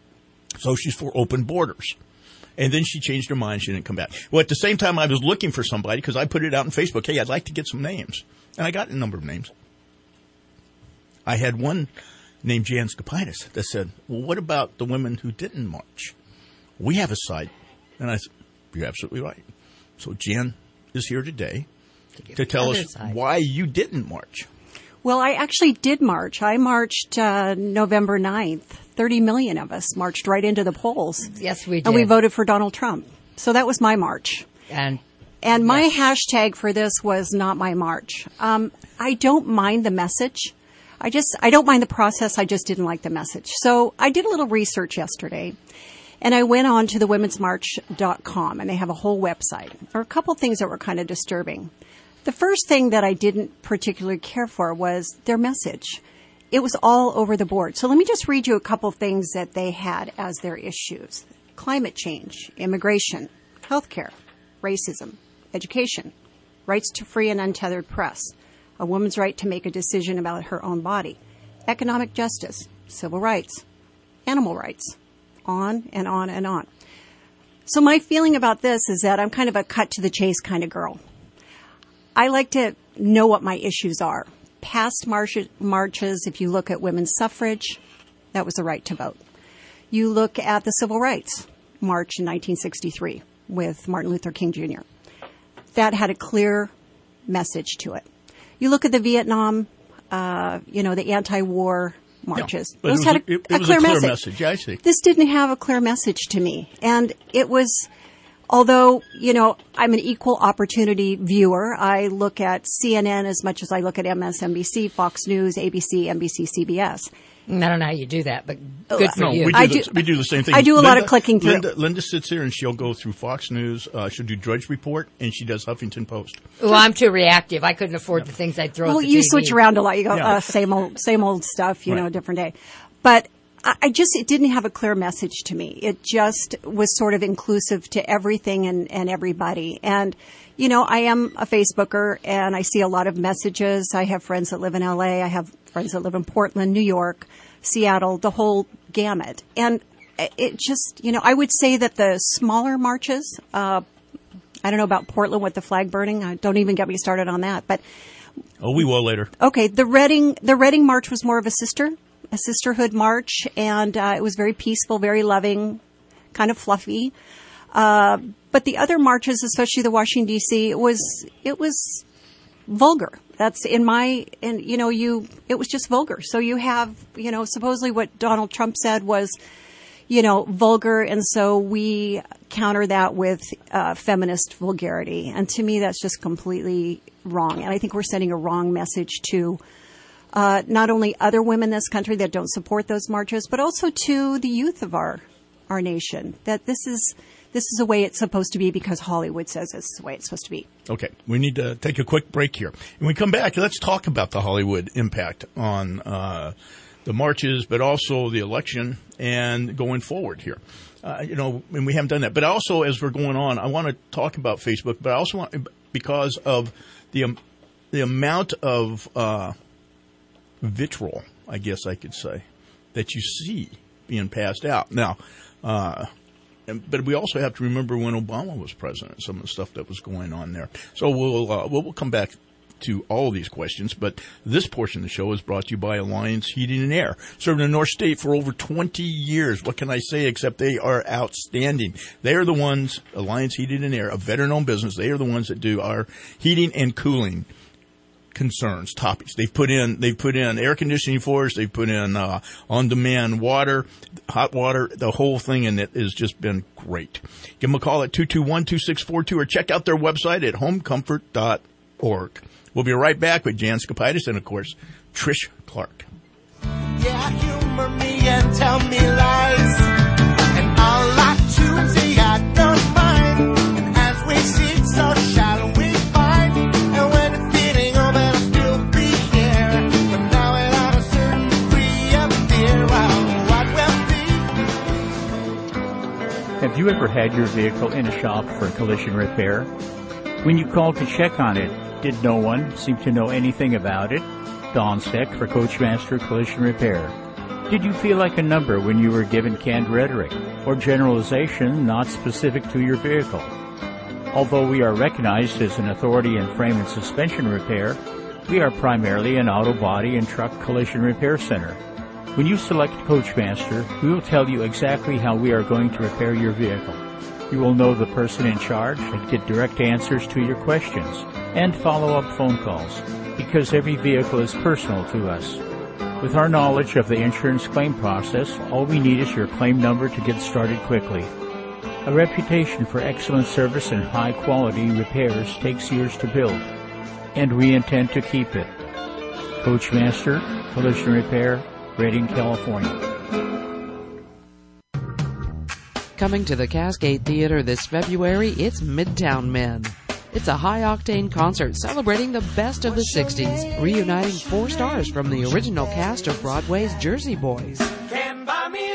So she's for open borders. And then she changed her mind. She didn't come back. Well, at the same time, I was looking for somebody because I put it out on Facebook. Hey, I'd like to get some names. And I got a number of names. I had one named Jan Skopaitis that said, well, what about the women who didn't march? We have a site. And I said, you're absolutely right. So Jan is here today to, to tell us side. why you didn't march.
Well, I actually did march. I marched uh, November ninth. thirty million of us marched right into the polls.
Yes, we did.
And we voted for Donald Trump. So that was my march.
And
and my
yes.
hashtag for this was not my march. Um, I don't mind the message. I just, I don't mind the process. I just didn't like the message. So I did a little research yesterday. And I went on to the women's march dot com, and they have a whole website. There were a couple things that were kind of disturbing. The first thing that I didn't particularly care for was their message. It was all over the board. So let me just read you a couple things that they had as their issues. Climate change, immigration, healthcare, racism, education, rights to free and untethered press, a woman's right to make a decision about her own body, economic justice, civil rights, animal rights, on and on and on. So my feeling about this is that I'm kind of a cut to the chase kind of girl. I like to know what my issues are. Past march- marches, if you look at women's suffrage, that was the right to vote. You look at the Civil Rights March in nineteen sixty-three with Martin Luther King Junior That had a clear message to it. You look at the Vietnam, uh, you know, the anti-war marches.
Yeah,
Those
it was
had a,
a, it, it
a
was
clear,
a clear
message.
message. Yeah, I see.
This didn't have a clear message to me. And it was, although, you know, I'm an equal opportunity viewer. I look at C N N as much as I look at M S N B C, Fox News, A B C, N B C, C B S.
I don't know how you do that, but good for
no,
you.
We do,
I
the,
do-
we do the same thing.
I do a
Linda,
lot of clicking through.
Linda, Linda sits here and she'll go through Fox News. Uh, she'll do Drudge Report, and she does Huffington Post.
Well, I'm too reactive. I couldn't afford the things I'd throw
Well,
at the
you
T V.
switch around a lot. You go,
Yeah.
uh, same old, same old stuff, you
Right.
know, different day. But I, I just, it didn't have a clear message to me. It just was sort of inclusive to everything and, and everybody. And, you know, I am a Facebooker and I see a lot of messages. I have friends that live in L A. I have friends that live in Portland, New York, Seattle, the whole gamut. And it just, you know, I would say that the smaller marches, uh, I don't know about Portland with the flag burning. Uh, don't even get me started on that. But
Oh, we will later.
okay, the Reading, the Reading March was more of a sister, a sisterhood march, and uh, it was very peaceful, very loving, kind of fluffy. Uh, but the other marches, especially the Washington D C, it was it was vulgar. That's in my, and you know, you, it was just vulgar. So you have, you know, supposedly what Donald Trump said was, you know, vulgar, and so we counter that with uh, feminist vulgarity. And to me, that's just completely wrong. And I think we're sending a wrong message to uh, not only other women in this country that don't support those marches, but also to the youth of our our nation, that this is this is the way it's supposed to be because Hollywood says this is the way it's supposed to be.
Okay, we need to take a quick break here. When we come back, let's talk about the Hollywood impact on uh, the marches, but also the election and going forward here. Uh, you know, and we haven't done that. But also, as we're going on, I want to talk about Facebook, but I also want, because of the um, the amount of uh, vitriol, I guess I could say, that you see being passed out. Now, uh, and, but we also have to remember when Obama was president, some of the stuff that was going on there. So we'll uh, we'll, we'll come back to all of these questions, but this portion of the show is brought to you by Alliance Heating and Air, serving the North State for over twenty years. What can I say except they are outstanding? They are the ones, Alliance Heating and Air, a veteran-owned business, they are the ones that do our heating and cooling concerns, topics. They've put in, they've put in air conditioning for us. They've put in uh, on-demand water, hot water, the whole thing, and it has just been great. Give them a call at two two one, two six four two or check out their website at home comfort dot org. We'll be right back with Jan Skopaitis and, of course, Trish Clark.
Yeah, humor me and tell me lies, and I'll lie to see I don't mind. And as we seek, so shall we find. And when it's getting over, I'll still be here. But now without a certain degree of fear, well, what will be?
Have you ever had your vehicle in a shop for collision repair? When you called to check on it, did no one seem to know anything about it? Don Steck for Coachmaster Collision Repair. Did you feel like a number when you were given canned rhetoric or generalization not specific to your vehicle? Although we are recognized as an authority in frame and suspension repair, we are primarily an auto body and truck collision repair center. When you select Coachmaster, we will tell you exactly how we are going to repair your vehicle. You will know the person in charge and get direct answers to your questions and follow-up phone calls, because every vehicle is personal to us. With our knowledge of the insurance claim process, all we need is your claim number to get started quickly. A reputation for excellent service and high-quality repairs takes years to build, and we intend to keep it. Coachmaster, Collision Repair, Redding, California.
Coming to the Cascade Theater this February, it's Midtown Men. It's a high-octane concert celebrating the best of the sixties, reuniting four stars from the original cast of Broadway's Jersey Boys.
Can buy me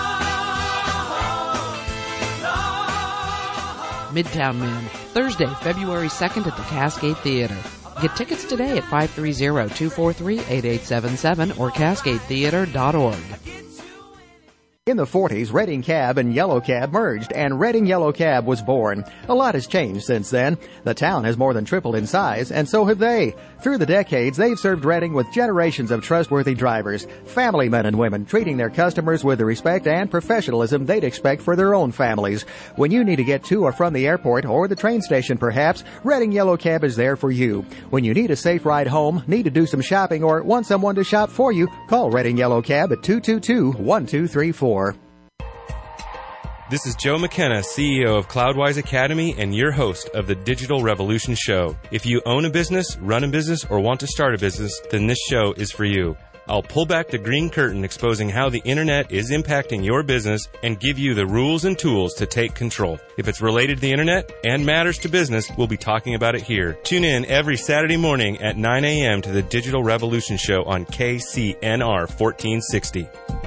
love, love.
Midtown Men, Thursday, February second at the Cascade Theater. Get tickets today at five three zero, two four three, eight eight seven seven or cascade theater dot org.
In the forties, Redding Cab and Yellow Cab merged, and Redding Yellow Cab was born. A lot has changed since then. The town has more than tripled in size, and so have they. Through the decades, they've served Redding with generations of trustworthy drivers, family men and women, treating their customers with the respect and professionalism they'd expect for their own families. When you need to get to or from the airport or the train station, perhaps, Redding Yellow Cab is there for you. When you need a safe ride home, need to do some shopping, or want someone to shop for you, call Redding Yellow Cab at two two two, one two three four.
This is Joe McKenna, C E O of Cloudwise Academy and your host of the Digital Revolution Show. If you own a business, run a business, or want to start a business, then this show is for you. I'll pull back the green curtain exposing how the internet is impacting your business and give you the rules and tools to take control. If it's related to the internet and matters to business, we'll be talking about it here. Tune in every Saturday morning at nine a.m. to the Digital Revolution Show on K C N R fourteen sixty.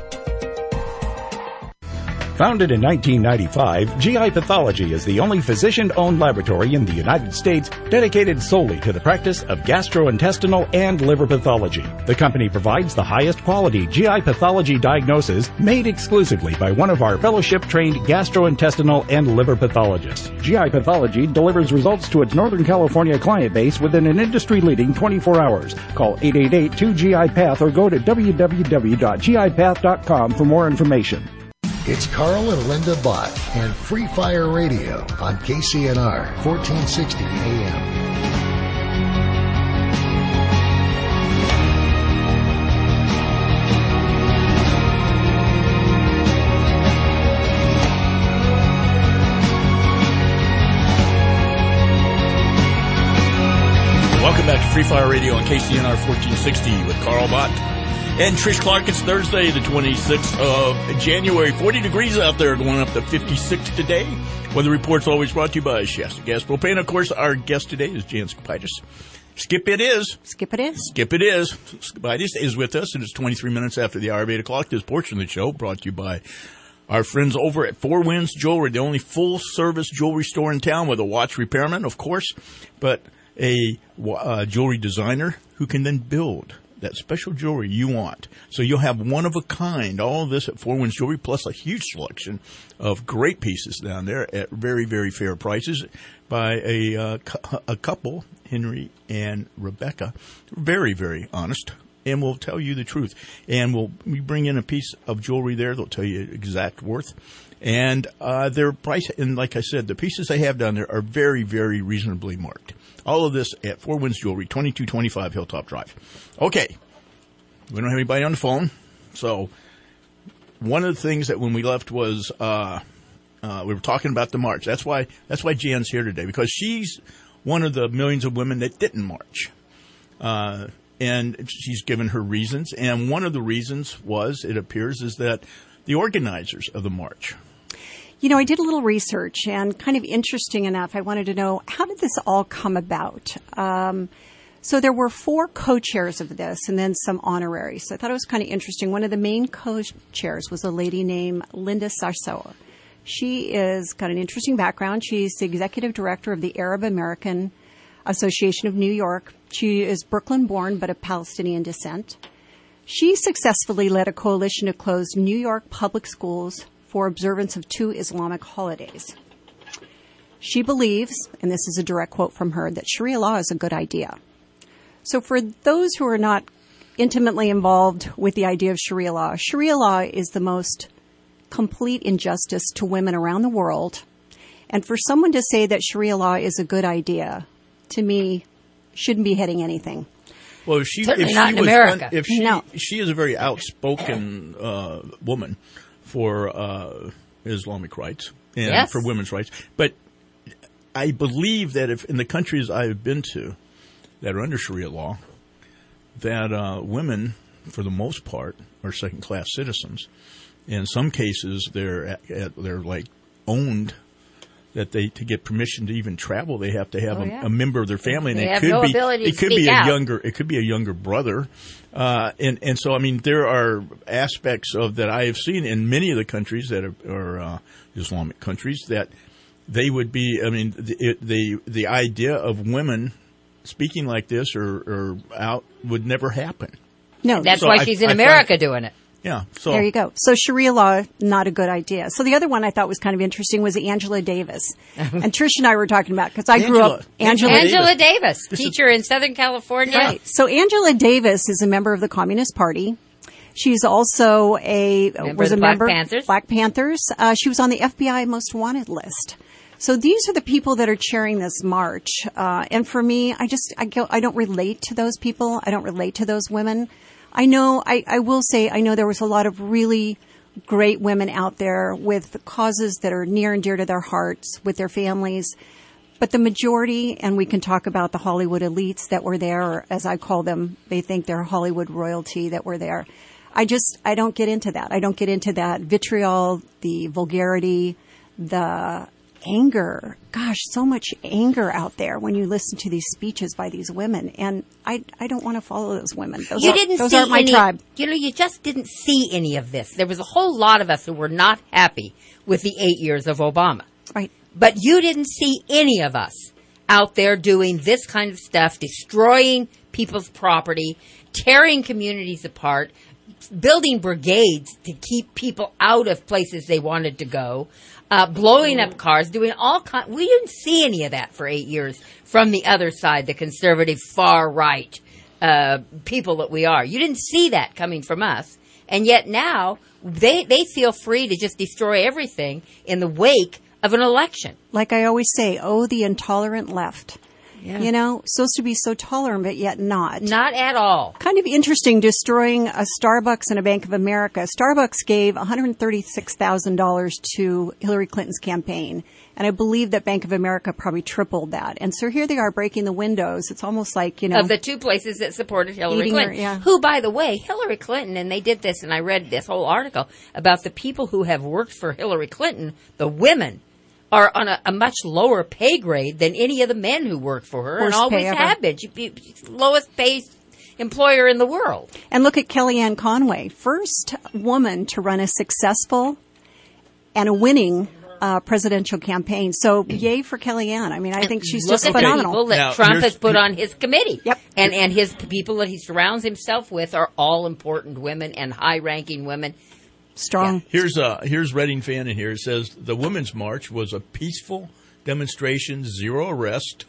Founded in nineteen ninety-five, G I Pathology is the only physician-owned laboratory in the United States dedicated solely to the practice of gastrointestinal and liver pathology. The company provides the highest quality G I pathology diagnosis made exclusively by one of our fellowship-trained gastrointestinal and liver pathologists. G I Pathology delivers results to its Northern California client base within an industry-leading twenty-four hours. Call eight eight eight, two G I Path or go to w w w dot g i path dot com for more information.
It's Carl and Linda Bott and Free Fire Radio on K C N R fourteen sixty A M.
Welcome back to Free Fire Radio on K C N R fourteen sixty with Carl Bott and Trish Clark. It's Thursday, the twenty-sixth of January. forty degrees out there, going up to fifty-six today. Weather report's always brought to you by Shasta Gas Propane. Of course, our guest today is Jan Skipitis. Skip it is.
Skip it is.
Skip it is. Skipitis is with us, and it's twenty-three minutes after the hour of eight o'clock. This portion of the show brought to you by our friends over at Four Winds Jewelry, the only full-service jewelry store in town with a watch repairman, of course, but a uh, jewelry designer who can then build that special jewelry you want. So you'll have one of a kind, all of this at Four Winds Jewelry, plus a huge selection of great pieces down there at very, very fair prices by a uh, cu- a couple, Henry and Rebecca. Very, very honest, and will tell you the truth. And we'll we bring in a piece of jewelry there. They'll tell you exact worth. And uh, their price, and like I said, the pieces they have down there are very, very reasonably marked. All of this at Four Winds Jewelry, twenty-two twenty-five Hilltop Drive. Okay, we don't have anybody on the phone, so one of the things that when we left was uh, uh, we were talking about the march. That's why that's why Jan's here today, because she's one of the millions of women that didn't march, uh, and she's given her reasons. And one of the reasons was, it appears, is that the organizers of the march.
You know, I did a little research, and kind of interesting enough, I wanted to know, how did this all come about? Um, so there were four co-chairs of this and then some honoraries. So I thought it was kind of interesting. One of the main co-chairs was a lady named Linda Sarsour. She is got an interesting background. She's the executive director of the Arab American Association of New York. She is Brooklyn-born but of Palestinian descent. She successfully led a coalition to close New York public schools for observance of two Islamic holidays. She believes, and this is a direct quote from her, that Sharia law is a good idea. So for those who are not intimately involved with the idea of Sharia law. Sharia law is the most complete injustice to women around the world. And for someone to say that Sharia law is a good idea, to me, shouldn't be heading anything.
Well, if she,
Certainly
if
not
she
in
was,
America.
un- if she,
No.
she is a very outspoken uh, woman for uh, Islamic rights and
Yes.
for women's rights. But I believe that if in the countries I've been to that are under Sharia law, that uh, women, for the most part, are second-class citizens. In some cases, they're at, at, they're like owned. That they to get permission to even travel, they have to have
Oh,
a,
yeah.
a member of their family, and
They
it
have
could
no
be
ability to
it could
speak
be a
out.
younger it could be a younger brother, uh, and and so I mean there are aspects of that I have seen in many of the countries that are, are uh, Islamic countries that they would be. I mean the it, the the idea of women speaking like this or, or out would never happen.
No,
That's
So
why
I-
she's in
I
America
find-
doing it.
Yeah. So
There you go. So Sharia law, not a good idea. So the other one I thought was kind of interesting was Angela Davis. And Trish and I were talking about, because I grew up,
Angela,
Angela,
Davis, teacher in Southern California.
Right. So Angela Davis is a member of the Communist Party. She's also a,
Member
was
of
a
the Black
member,
Panthers.
Black Panthers. Uh, she was on the F B I Most Wanted list. So these are the people that are chairing this march. Uh, and for me, I just, I go, I don't relate to those people. I don't relate to those women. I know, I, I will say, I know there was a lot of really great women out there with causes that are near and dear to their hearts, with their families. But the majority, and we can talk about the Hollywood elites that were there, or as I call them, they think they're Hollywood royalty that were there. I just, I don't get into that. I don't get into that vitriol, the vulgarity, the anger. Gosh, so much anger out there when you listen to these speeches by these women. And I, I don't want to follow those women. Those,
You
aren't,
didn't
those
see
aren't my
any,
tribe.
You know, you just didn't see any of this. There was a whole lot of us who were not happy with the eight years of Obama.
Right.
But you didn't see any of us out there doing this kind of stuff, destroying people's property, tearing communities apart, building brigades to keep people out of places they wanted to go, uh, blowing up cars, doing all kind. We didn't see any of that for eight years from the other side, the conservative far right uh, people that we are. You didn't see that coming from us, and yet now they they feel free to just destroy everything in the wake of an election.
Like I always say, oh, the intolerant left.
Yeah.
You know, supposed to be so tolerant, but yet not.
Not at all.
Kind of interesting, destroying a Starbucks and a Bank of America. Starbucks gave one hundred thirty-six thousand dollars to Hillary Clinton's campaign. And I believe that Bank of America probably tripled that. And so here they are breaking the windows. It's almost like, you know.
Of the two places that supported Hillary
Eating her-
Clinton.
yeah.
Who, by the way, Hillary Clinton, and they did this, and I read this whole article about the people who have worked for Hillary Clinton, the women, are on a, a much lower pay grade than any of the men who work for her,
Worst
and always
pay ever.
have been. She's the lowest paid employer in the world.
And look at Kellyanne Conway, first woman to run a successful and a winning uh, presidential campaign. So yay for Kellyanne. I mean, I think she's
Look
just
at the
phenomenal.
people that
Now,
Trump
here's-
has put on his committee.
Yep.
And, and his people that he surrounds himself with are all important women and high-ranking women.
Strong.
Here's uh here's Reading Fan in here. It says the Women's March was a peaceful demonstration, zero arrest.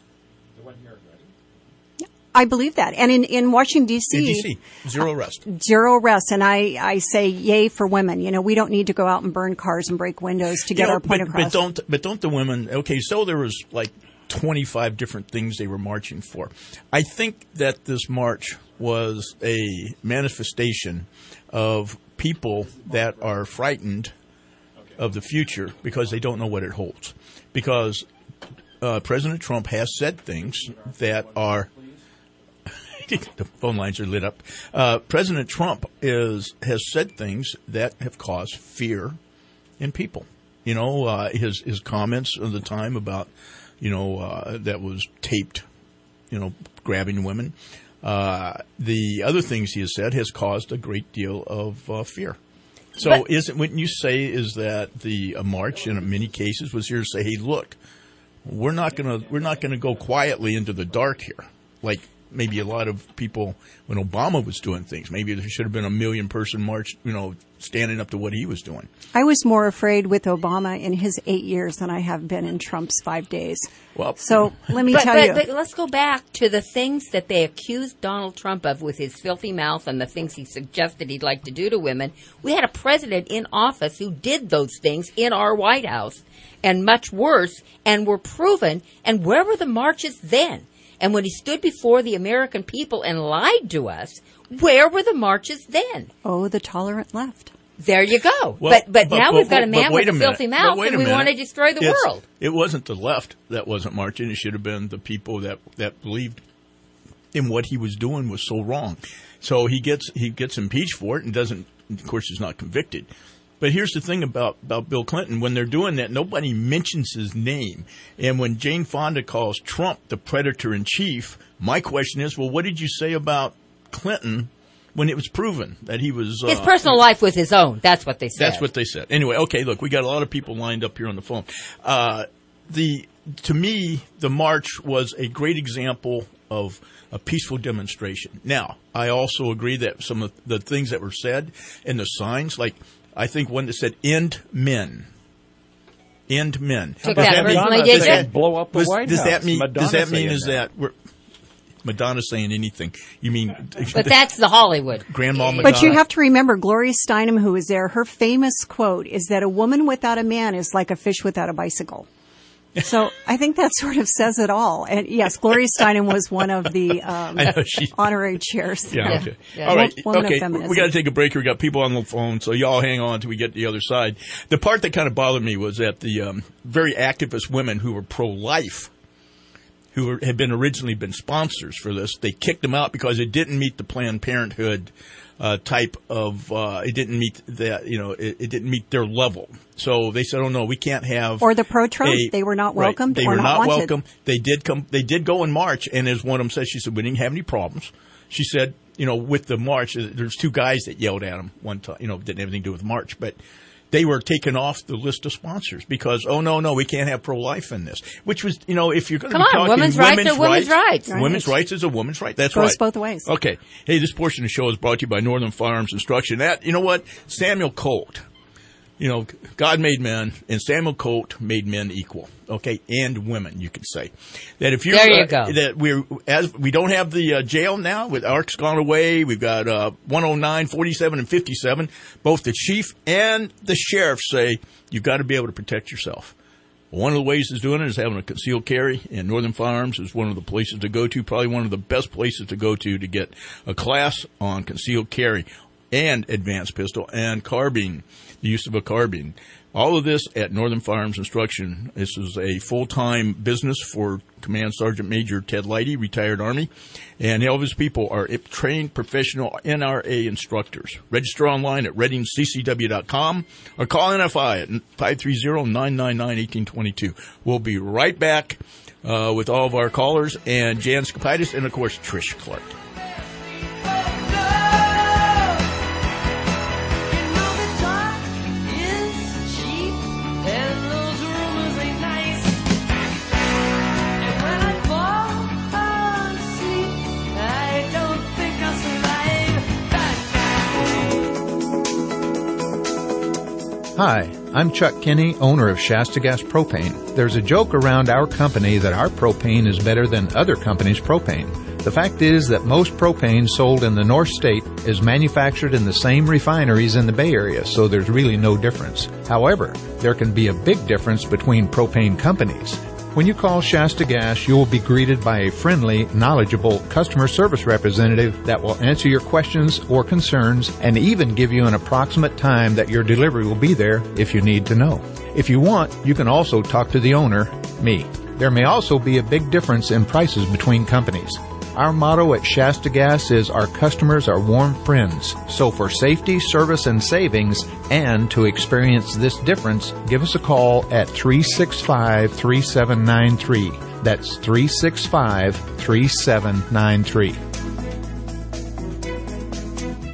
I believe that. And in, in Washington, D C,
In D C, zero arrest.
zero arrests. And I, I say yay for women. You know, we don't need to go out and burn cars and break windows to get
You know,
our point
but,
across.
But don't but don't the women? Okay, so there was like twenty-five different things they were marching for. I think that this march was a manifestation of people that are frightened of the future because they don't know what it holds. Because uh, President Trump has said things that are. The phone lines are lit up. Uh, President Trump is has said things that have caused fear in people. You know, uh, his his comments of the time about, you know, uh, that was taped, you know, grabbing women. Uh, the other things he has said has caused a great deal of uh, fear. So,
But-
isn't what you say is that the uh, march in many cases was here to say, hey, look, we're not gonna we're not gonna go quietly into the dark here, like. maybe a lot of people when Obama was doing things. Maybe there should have been a million person march, you know, standing up to what he was doing.
I was more afraid with Obama in his eight years than I have been in Trump's five days.
Well,
so let me
but,
tell
but,
you.
But let's go back to the things that they accused Donald Trump of with his filthy mouth and the things he suggested he'd like to do to women. We had a president in office who did those things in our White House, and much worse, and were proven. And where were the marches then? And when he stood before the American people and lied to us, where were the marches then?
Oh, the tolerant left.
There you go.
Well,
but, but
but
now
but,
we've got a man with
a
a filthy
minute.
mouth,
a
and we
minute.
want to destroy the
It's,
world.
It wasn't the left that wasn't marching. It should have been the people that, that believed in what he was doing was so wrong. So he gets he gets impeached for it and doesn't. Of course, he's not convicted. But here's the thing about, about Bill Clinton. When they're doing that, nobody mentions his name. And when Jane Fonda calls Trump the predator in chief, my question is, well, what did you say about Clinton when it was proven that he was...
His
uh,
personal life was his own. That's what they said.
That's what they said. Anyway, okay, look, we got a lot of people lined up here on the phone. Uh, the to me, the march was a great example of a peaceful demonstration. Now, I also agree that some of the things that were said and the signs, like I think one that said "End Men." End men.
Took that personally, did you?
Blow up the
was,
White
does
House.
that mean?
Madonna
does that mean
saying
is that, that we're Madonna saying anything? You mean?
But that's the Hollywood.
Grandma Madonna.
But you have to remember, Gloria Steinem, who was there, her famous quote is that a woman without a man is like a fish without a bicycle. So I think that sort of says it all. And yes, Gloria Steinem was one of the um,
I know she,
honorary chairs.
Yeah,
yeah.
okay.
Yeah.
All right.
Woman
okay.
of feminism.
We got to take a break. We got people on the phone, so y'all hang on till we get to the other side. The part that kind of bothered me was that the um, very activist women who were pro-life, who were, had been originally been sponsors for this, they kicked them out because it didn't meet the Planned Parenthood uh, type of. Uh, it didn't meet that. You know, it, it didn't meet their level. So they said, "Oh no, we can't have."
Or the pro-Trump, they were not welcomed.
Right, they
or
were
not,
not
wanted.
welcome. They did come. They did go in March, and as one of them said, she said we didn't have any problems. She said, you know, with the march, there's two guys that yelled at them one time. You know, didn't have anything to do with March, but they were taken off the list of sponsors because, oh no, no, we can't have pro-life in this. Which was, you know, if you're going to
Come
be
on,
talking
women's
women's
rights are women's rights.
Right.
Women's rights is a woman's right. That's
Goes
right.
both ways.
Okay. Hey, this portion of the show is brought to you by Northern Firearms Instruction. That, you know what? Samuel Colt. You know, God made men, and Samuel Colt made men equal. Okay, and women, you could say that if you
there you
uh,
go.
that we're as we don't have the uh, jail now with ARC's gone away. We've got uh, one oh nine, forty-seven, and fifty-seven. Both the chief and the sheriff say you've got to be able to protect yourself. One of the ways is doing it is having a concealed carry, and Northern Firearms is one of the places to go to. Probably one of the best places to go to to get a class on concealed carry and advanced pistol and carbine, the use of a carbine. All of this at Northern Firearms Instruction. This is a full-time business for Command Sergeant Major Ted Leidy, retired Army, and all of his people are trained professional N R A instructors. Register online at reading c c w dot com or call N F I at five three zero, nine nine nine, one eight two two. We'll be right back uh, with all of our callers and Jan Skopaitis and, of course, Trish Clark.
Hi, I'm Chuck Kinney, owner of Shasta Gas Propane. There's a joke around our company that our propane is better than other companies' propane. The fact is that most propane sold in the North State is manufactured in the same refineries in the Bay Area, so there's really no difference. However, there can be a big difference between propane companies. When you call Shasta Gas, you will be greeted by a friendly, knowledgeable customer service representative that will answer your questions or concerns and even give you an approximate time that your delivery will be there if you need to know. If you want, you can also talk to the owner, me. There may also be a big difference in prices between companies. Our motto at Shasta Gas is our customers are warm friends. So for safety, service, and savings, and to experience this difference, give us a call at three six five, three seven nine three. That's three six five, three seven nine three.
Hi,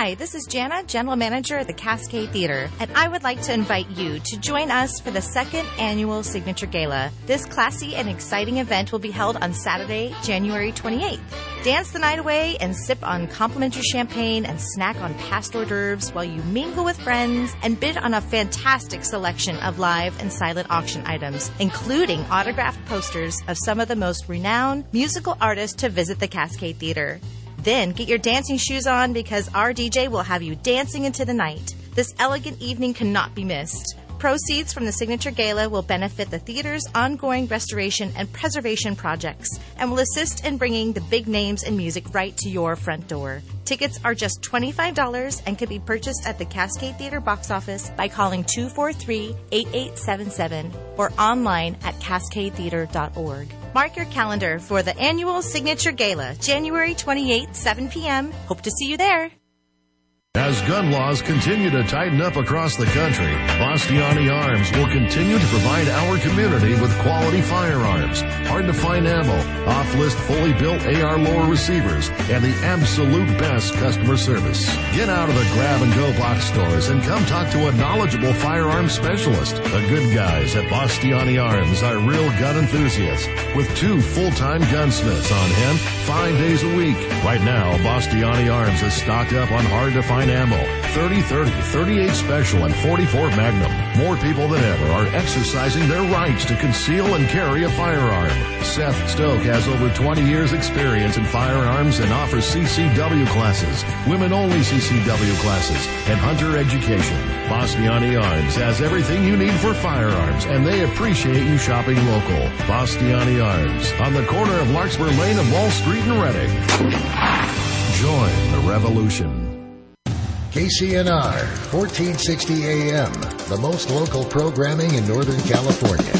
Hi, this is Jana, General Manager at the Cascade Theater, and I would like to invite you to join us for the second annual Signature Gala. This classy and exciting event will be held on Saturday, January twenty-eighth. Dance the night away and sip on complimentary champagne and snack on past hors d'oeuvres while you mingle with friends and bid on a fantastic selection of live and silent auction items, including autographed posters of some of the most renowned musical artists to visit the Cascade Theater. Then get your dancing shoes on because our D J will have you dancing into the night. This elegant evening cannot be missed. Proceeds from the Signature Gala will benefit the theater's ongoing restoration and preservation projects and will assist in bringing the big names in music right to your front door. Tickets are just twenty-five dollars and can be purchased at the Cascade Theater box office by calling two four three, eight eight seven seven or online at cascade theater dot org. Mark your calendar for the annual Signature Gala, January twenty-eighth, seven p.m. Hope to see you there.
As gun laws continue to tighten up across the country, Bastiani Arms will continue to provide our community with quality firearms, hard-to-find ammo, off-list fully built A R lower receivers, and the absolute best customer service. Get out of the grab-and-go box stores and come talk to a knowledgeable firearms specialist. The good guys at Bastiani Arms are real gun enthusiasts with two full-time gunsmiths on hand five days a week. Right now, Bastiani Arms is stocked up on hard-to-find ammo, thirty thirty, thirty-eight Special, and forty-four Magnum. More people than ever are exercising their rights to conceal and carry a firearm. Seth Stoke has over twenty years experience in firearms and offers C C W classes, women-only C C W classes, and hunter education. Bastiani Arms has everything you need for firearms, and they appreciate you shopping local. Bastiani Arms, on the corner of Larkspur Lane and Wall Street in Reading. Join the revolution.
K C N R, fourteen sixty A M, the most local programming in Northern California.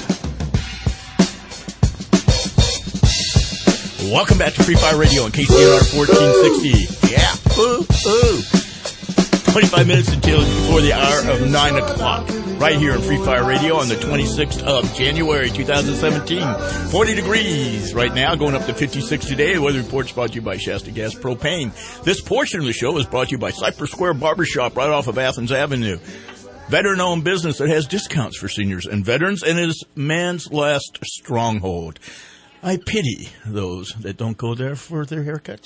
Welcome back to Free Fire Radio on K C N R fourteen sixty. Yeah. Ooh, ooh. twenty-five minutes until before the hour of nine o'clock. Right here on Free Fire Radio on the twenty-sixth of January, twenty seventeen. forty degrees right now, going up to fifty-six today. The weather report's brought to you by Shasta Gas Propane. This portion of the show is brought to you by Cypress Square Barbershop right off of Athens Avenue. Veteran-owned business that has discounts for seniors and veterans and is man's last stronghold. I pity those that don't go there for their haircuts.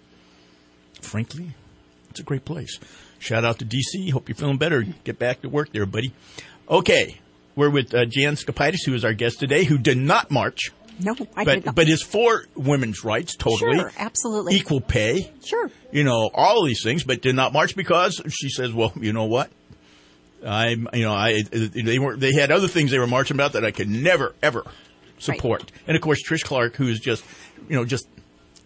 Frankly, it's a great place. Shout out to D C. Hope you're feeling better. Get back to work there, buddy. Okay. We're with uh, Jan Skopaitis, who is our guest today, who did not march.
No, I
but,
did not.
But is for women's rights, totally.
Sure, absolutely.
Equal pay.
Sure.
You know, all of these things, but did not march because she says, well, you know what? I'm, you know, I, they were, they had other things they were marching about that I could never, ever support. Right. And of course, Trish Clark, who is just, you know, just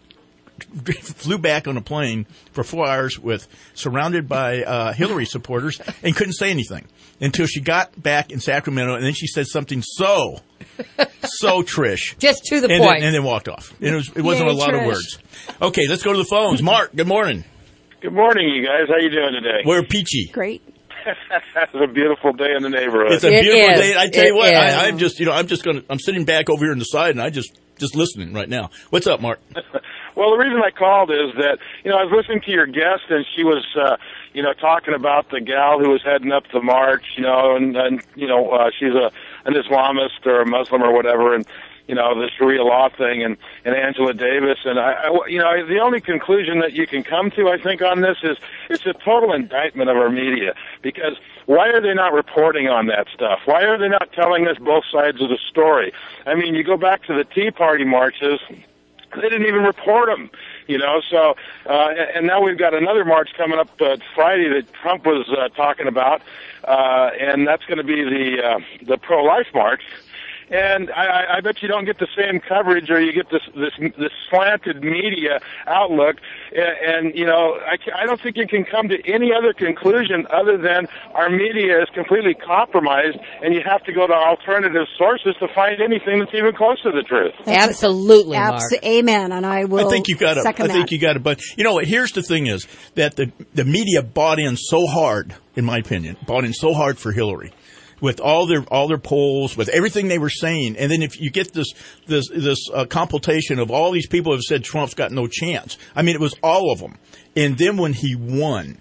flew back on a plane for four hours with surrounded by uh, Hillary supporters and couldn't say anything until she got back in Sacramento, and then she said something so, so Trish,
just to the
and
point,
then, and then walked off. And it, was, it wasn't
Yay,
a lot
Trish.
of words. Okay, let's go to the phones. Mark, good morning.
Good morning, you guys. How you doing today?
We're peachy.
Great.
It's a beautiful day in the neighborhood.
It's a
It
beautiful
is.
day. I tell
It
you what,
is.
I, I'm just, you know, I'm just gonna, I'm sitting back over here on the side, and I just, just listening right now. What's up, Mark?
Well, the reason I called is that, you know, I was listening to your guest, and she was, uh, you know, talking about the gal who was heading up the march, you know, and, and you know, uh, she's a an Islamist or a Muslim or whatever, and, you know, the Sharia law thing, and, and Angela Davis. And, I, I, you know, the only conclusion that you can come to, I think, on this is it's a total indictment of our media, because why are they not reporting on that stuff? Why are they not telling us both sides of the story? I mean, you go back to the Tea Party marches, they didn't even report them, you know. So, uh, and now we've got another march coming up uh, Friday that Trump was uh, talking about, uh, and that's going to be the uh, the pro-life march. And I, I bet you don't get the same coverage, or you get this this, this slanted media outlook. And, and you know, I, I don't think you can come to any other conclusion other than our media is completely compromised, and you have to go to alternative sources to find anything that's even close to the truth.
Absolutely, Mark.
Abs- Amen. And I will.
I think you got it. I
second
think
that.
you got it. But you know what? Here's the thing: is that the the media bought in so hard, in my opinion, bought in so hard for Hillary, with all their all their polls, with everything they were saying, and then if you get this this this uh, compilation of all these people who have said Trump's got no chance. I mean, it was all of them. And then when he won,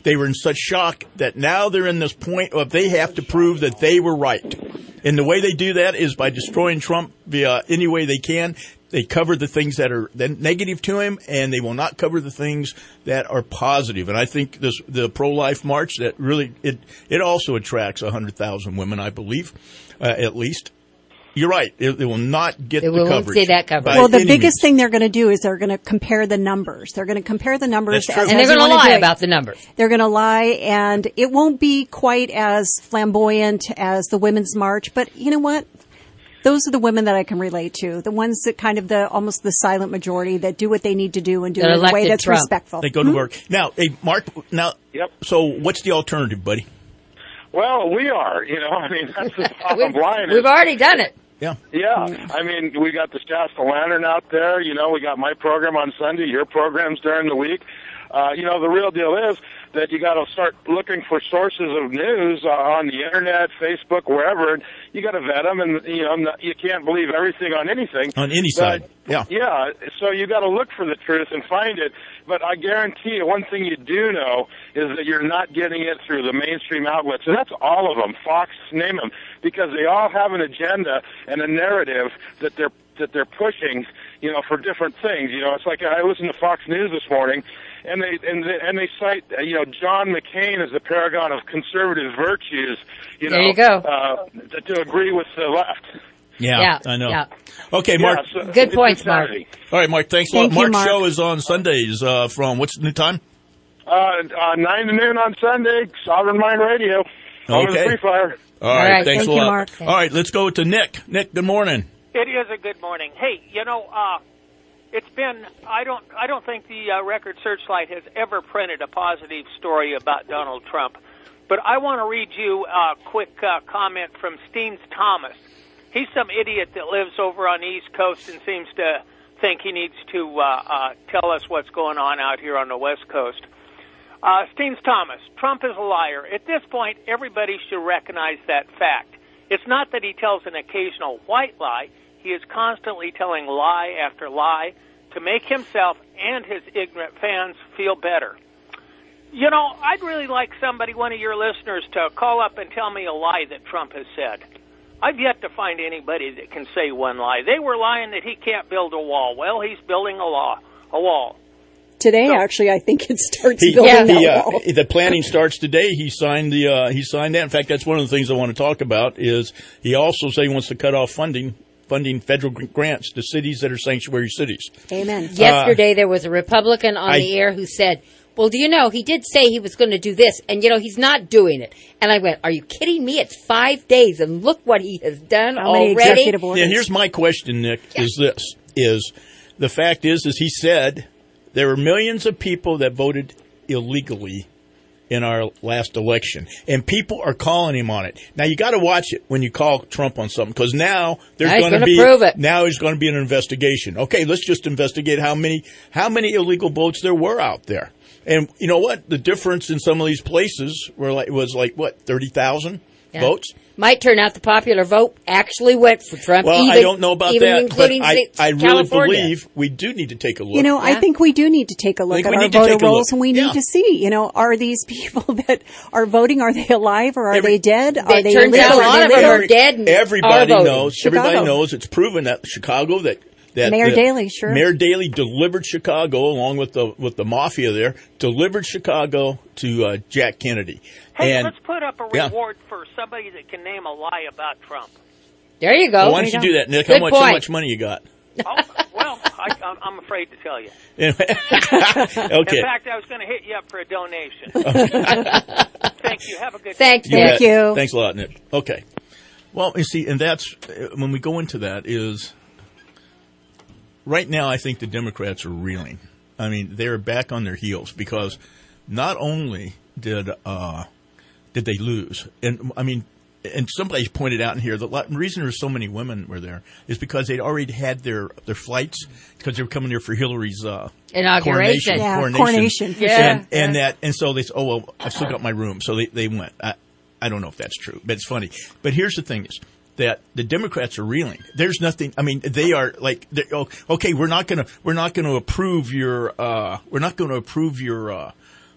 they were in such shock that now they're in this point of they have to prove that they were right. And the way they do that is by destroying Trump via any way they can. They cover the things that are negative to him, and they will not cover the things that are positive. And I think this, the pro-life march, that really, it, it also attracts one hundred thousand women, I believe, uh, at least. You're right. It, it will not get
it
the
will
coverage.
See that coverage.
Well, the biggest means. thing they're going to do is they're going to compare the numbers. They're going to compare the numbers.
That's
as,
true. And they're going to lie
do
about the numbers.
They're going to lie, and it won't be quite as flamboyant as the Women's March. But you know what? Those are the women that I can relate to. The ones that kind of the almost the silent majority that do what they need to do and do
that
it in a way that's
Trump.
respectful.
They go
hmm?
to work. Now, hey, Mark, now,
yep.
So what's the alternative, buddy?
Well, we are, you know, I mean, that's the bottom line.
We've already done it.
Yeah.
Yeah. I mean, we got the Shasta Lantern out there. You know, we got my program on Sunday, your programs during the week. Uh, you know, the real deal is that you got to start looking for sources of news uh, on the internet, Facebook, wherever. And you got to vet them, and you know, you can't believe everything on anything.
On any side, yeah.
Yeah. So you got to look for the truth and find it. But I guarantee you, one thing you do know is that you're not getting it through the mainstream outlets, and that's all of them. Fox, name them, because they all have an agenda and a narrative that they're that they're pushing, you know, for different things. You know, it's like I listened to Fox News this morning, and they and they, and they cite, uh, you know, John McCain as the paragon of conservative virtues. You know,
there you go.
Uh, to, to agree with the left.
Yeah,
yeah,
I know.
Yeah.
Okay, Mark.
Yeah, so
Good points, Mark.
All right, Mark. Thanks a
Thank
lot.
you,
Mark's
Mark.
show is on Sundays uh, from what's the new time?
Uh, uh, nine to noon on Sunday, Sovereign Mind Radio. Home of the
Okay.
Free Fire.
All right,
right,
thanks
thank
a
you,
lot.
Mark.
All right, let's go to Nick. Nick, good morning.
It is a good morning. Hey, you know, uh, it's been, I don't I don't think the uh, Record Searchlight has ever printed a positive story about Donald Trump. But I want to read you a quick uh, comment from Steens Thomas. He's some idiot that lives over on the East Coast and seems to think he needs to uh, uh, tell us what's going on out here on the West Coast. Uh, Steens Thomas, Trump is a liar. At this point, everybody should recognize that fact. It's not that he tells an occasional white lie. He is constantly telling lie after lie to make himself and his ignorant fans feel better. You know, I'd really like somebody, one of your listeners, to call up and tell me a lie that Trump has said. I've yet to find anybody that can say one lie. They were lying that he can't build a wall. Well, he's building a, law, a wall.
Today,
So-
actually, I think it starts
He,
building
he,
that
uh,
wall.
the planning starts today. He signed the uh, he signed that. In fact, that's one of the things I want to talk about. Is he also said he wants to cut off funding funding federal gr- grants to cities that are sanctuary cities.
Amen.
Yesterday, there was a Republican on
I-
the air who said, well, do you know, he did say he was going to do this, and, you know, he's not doing it. And I went, are you kidding me? It's five days, and look what he has done
How many
already.
executive orders?
Yeah, here's my question, Nick. Is this is the fact is is he said there were millions of people that voted illegally in our last election, and people are calling him on it. Now you got to watch it when you call Trump on something, because now there's
Now he's
going to
gonna
be
prove it.
now there's going to be an investigation. Okay, let's just investigate how many how many illegal votes there were out there. And you know what? The difference in some of these places were like was like what thirty thousand
Yeah.
votes.
Might turn out the popular vote actually went for Trump.
Well,
even,
I don't know about
even
that, but
including
I,
states-
I really
California.
believe we do need to take a look.
You know, I
Yeah.
think we do need to take a look
think
at
we
our
need to
voter
take a
rolls,
look.
and we
Yeah.
need to see, you know, are these people that are voting, are they alive or are
Every-
they dead? Are
It
they
turns out
illegal?
a
Are
lot
they
of them
legal?
are dead and
Everybody
are voting.
knows.
Chicago.
Everybody knows. It's proven that Chicago that. That
Mayor
that
Daley, sure.
Mayor Daley delivered Chicago along with the with the mafia there. Delivered Chicago to uh, Jack Kennedy.
Hey,
and
let's put up a
yeah.
reward for somebody that can name a lie about Trump.
There you go.
Well, why don't you do that, Nick?
Good
how much
point.
how much money you got?
Oh, well, I, I'm- I'm afraid to tell you.
okay.
In fact, I was going to hit you up for a donation. Thank you. Have a good
Thank
day.
you.
Thank you.
Thanks a lot, Nick. Okay. Well, you see, and that's uh, when we go into that is right now. I think the Democrats are reeling. I mean, they're back on their heels because not only did uh, did they lose, and I mean, and somebody pointed out in here the lot- the reason there's so many women were there is because they'd already had their their flights because they were coming here for Hillary's uh,
Inauguration.
coronation,
Yeah,
coronation,
coronation, for
Yeah.
and, and that and so they said, oh well, I've still got my room, so they they went. I, I don't know if that's true, but it's funny. But here's the thing: is that the Democrats are reeling. There's nothing. I mean, they are like, they're, oh, okay, we're not gonna we're not gonna approve your uh, we're not gonna approve your uh,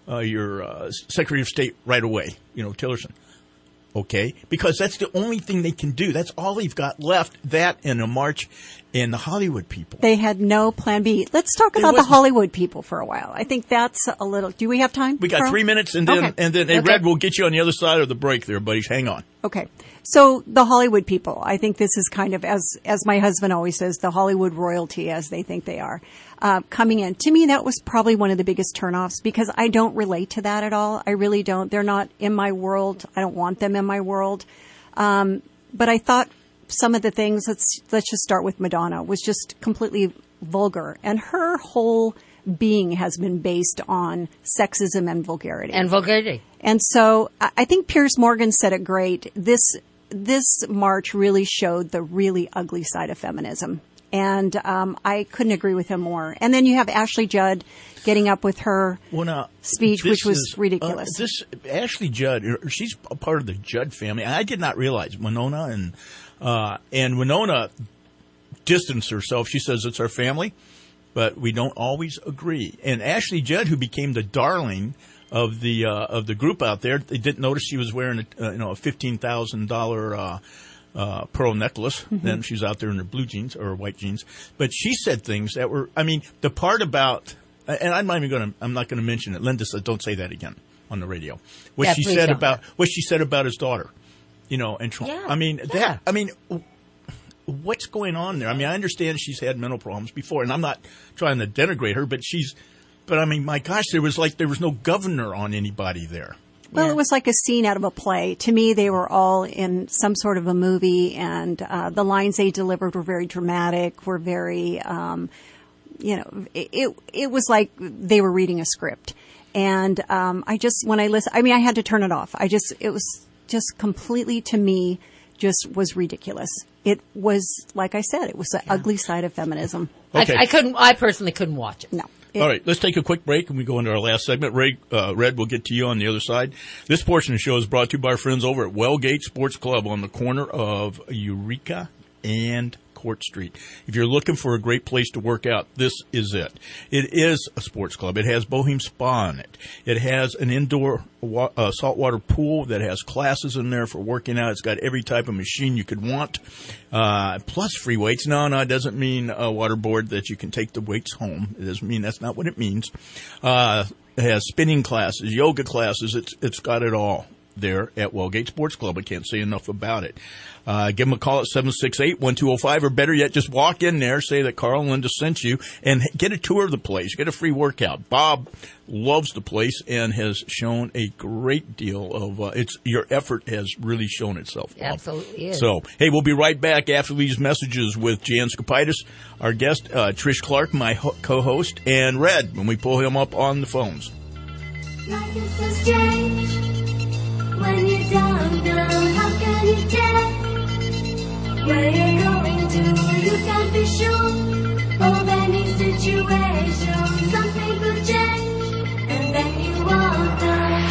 uh, your uh, Secretary of State right away, you know, Tillerson. Okay, because that's the only thing they can do. That's all they've got left, that and a march and the Hollywood people.
They had no plan B. Let's talk
There
about the
wasn't-
Hollywood people for a while. I think that's a little, do we have time?
We got
Carl?
three minutes, and then
Okay.
and then hey,
Okay.
Red, we'll get you on the other side of the break there, buddies. Hang on.
Okay. So the Hollywood people, I think this is kind of, as as my husband always says, the Hollywood royalty, as they think they are, uh, coming in. To me, that was probably one of the biggest turnoffs because I don't relate to that at all. I really don't. They're not in my world. I don't want them in my world. Um, but I thought some of the things, let's let's just start with Madonna, was just completely vulgar. And her whole being has been based on sexism and vulgarity.
And vulgarity.
And so I I think Piers Morgan said it great. This this march really showed the really ugly side of feminism. And um, I couldn't agree with him more. And then you have Ashley Judd getting up with her
Well, now,
speech,
this
which was
is, ridiculous.
ridiculous.
Uh, this Ashley Judd, er, she's a part of the Judd family. I did not realize Winona and uh, and Winona distanced herself. She says it's our family, but we don't always agree. And Ashley Judd, who became the darling of the uh, of the group out there, they didn't notice she was wearing a uh, you know a fifteen thousand dollar. Uh, Uh, pearl necklace.
Mm-hmm.
Then she's out there in her blue jeans or white jeans. But she said things that were, I mean, the part about, and I'm not even going to, I'm not going to mention it. Linda said, don't say that again on the radio. What
Yeah,
she
please
said
don't.
about, what she said about his daughter, you know, and Trump.
Yeah,
I mean,
yeah.
that, I mean, what's going on there? I mean, I understand she's had mental problems before, and I'm not trying to denigrate her, but she's, but I mean, my gosh, there was like, there was no governor on anybody there.
Well, it was like a scene out of a play. To me, they were all in some sort of a movie, and uh, the lines they delivered were very dramatic, were very, um, you know, it, it it was like they were reading a script. And um, I just, when I listened, I mean, I had to turn it off. I just, it was just completely, to me, just was ridiculous. It was, like I said, it was the ugly side of feminism.
Okay.
I, I couldn't. I personally couldn't watch it.
No.
All right, let's take a quick break and we go into our last segment. Ray, uh, Red, we'll get to you on the other side. This portion of the show is brought to you by our friends over at Wellgate Sports Club on the corner of Eureka and Court Street. If you're looking for a great place to work out, this is it. It is a sports club. It has Bohem Spa in it. It has an indoor wa- uh, saltwater pool that has classes in there for working out. It's got every type of machine you could want, uh, plus free weights. No, no, it doesn't mean a water board that you can take the weights home. It doesn't mean that's not what it means. Uh, it has spinning classes, yoga classes. It's it's got it all there at Wellgate Sports Club. I can't say enough about it. Uh, give them a call at seven six eight, one two zero five, or better yet, just walk in there, say that Carl and Linda sent you, and get a tour of the place. Get a free workout. Bob loves the place and has shown a great deal of, uh, it's, your effort has really shown itself, Bob.
Absolutely is.
So, hey, we'll be right back after these messages with Jan Skopaitis, our guest, uh, Trish Clark, my ho- co-host, and Red, when we pull him up on the phones.
Life is so strange when you don't know how can you tell where you're going to. You can't be sure of any situation. Something could change, and then you won't know.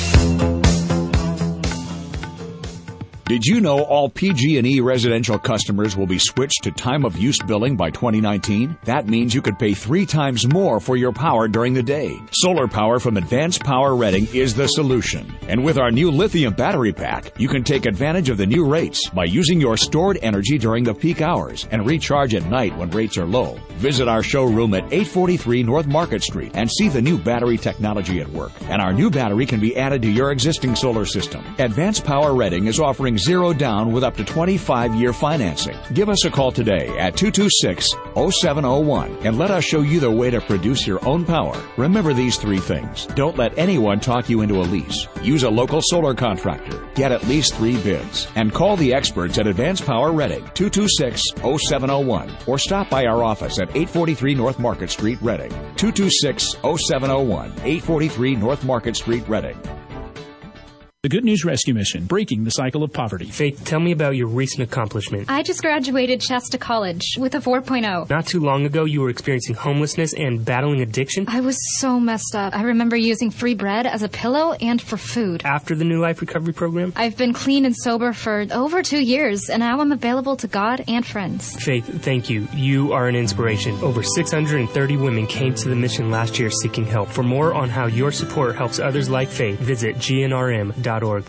Did you know all P G and E residential customers will be switched to time-of-use billing by twenty nineteen? That means you could pay three times more for your power during the day. Solar power from Advanced Power Reading is the solution. And with our new lithium battery pack, you can take advantage of the new rates by using your stored energy during the peak hours and recharge at night when rates are low. Visit our showroom at eight forty-three North Market Street and see the new battery technology at work. And our new battery can be added to your existing solar system. Advanced Power Reading is offering zero down with up to twenty-five year financing. Give us a call today at two two six, oh seven oh one and let us show you the way to produce your own power. Remember these three things. Don't let anyone talk you into a lease. Use a local solar contractor. Get at least three bids. And call the experts at Advanced Power Reading, two two six, oh seven oh one, or stop by our office at eight forty-three North Market Street, Reading. two two six, oh seven oh one, eight forty-three North Market Street, Reading.
The Good News Rescue Mission, breaking the cycle of poverty.
Faith, tell me about your recent accomplishment.
I just graduated Shasta College with a four point oh.
Not too long ago, you were experiencing homelessness and battling addiction.
I was so messed up. I remember using free bread as a pillow and for food.
After the New Life Recovery Program?
I've been clean and sober for over two years, and now I'm available to God and friends.
Faith, thank you. You are an inspiration. Over six hundred thirty women came to the mission last year seeking help. For more on how your support helps others like Faith, visit G N R M dot org.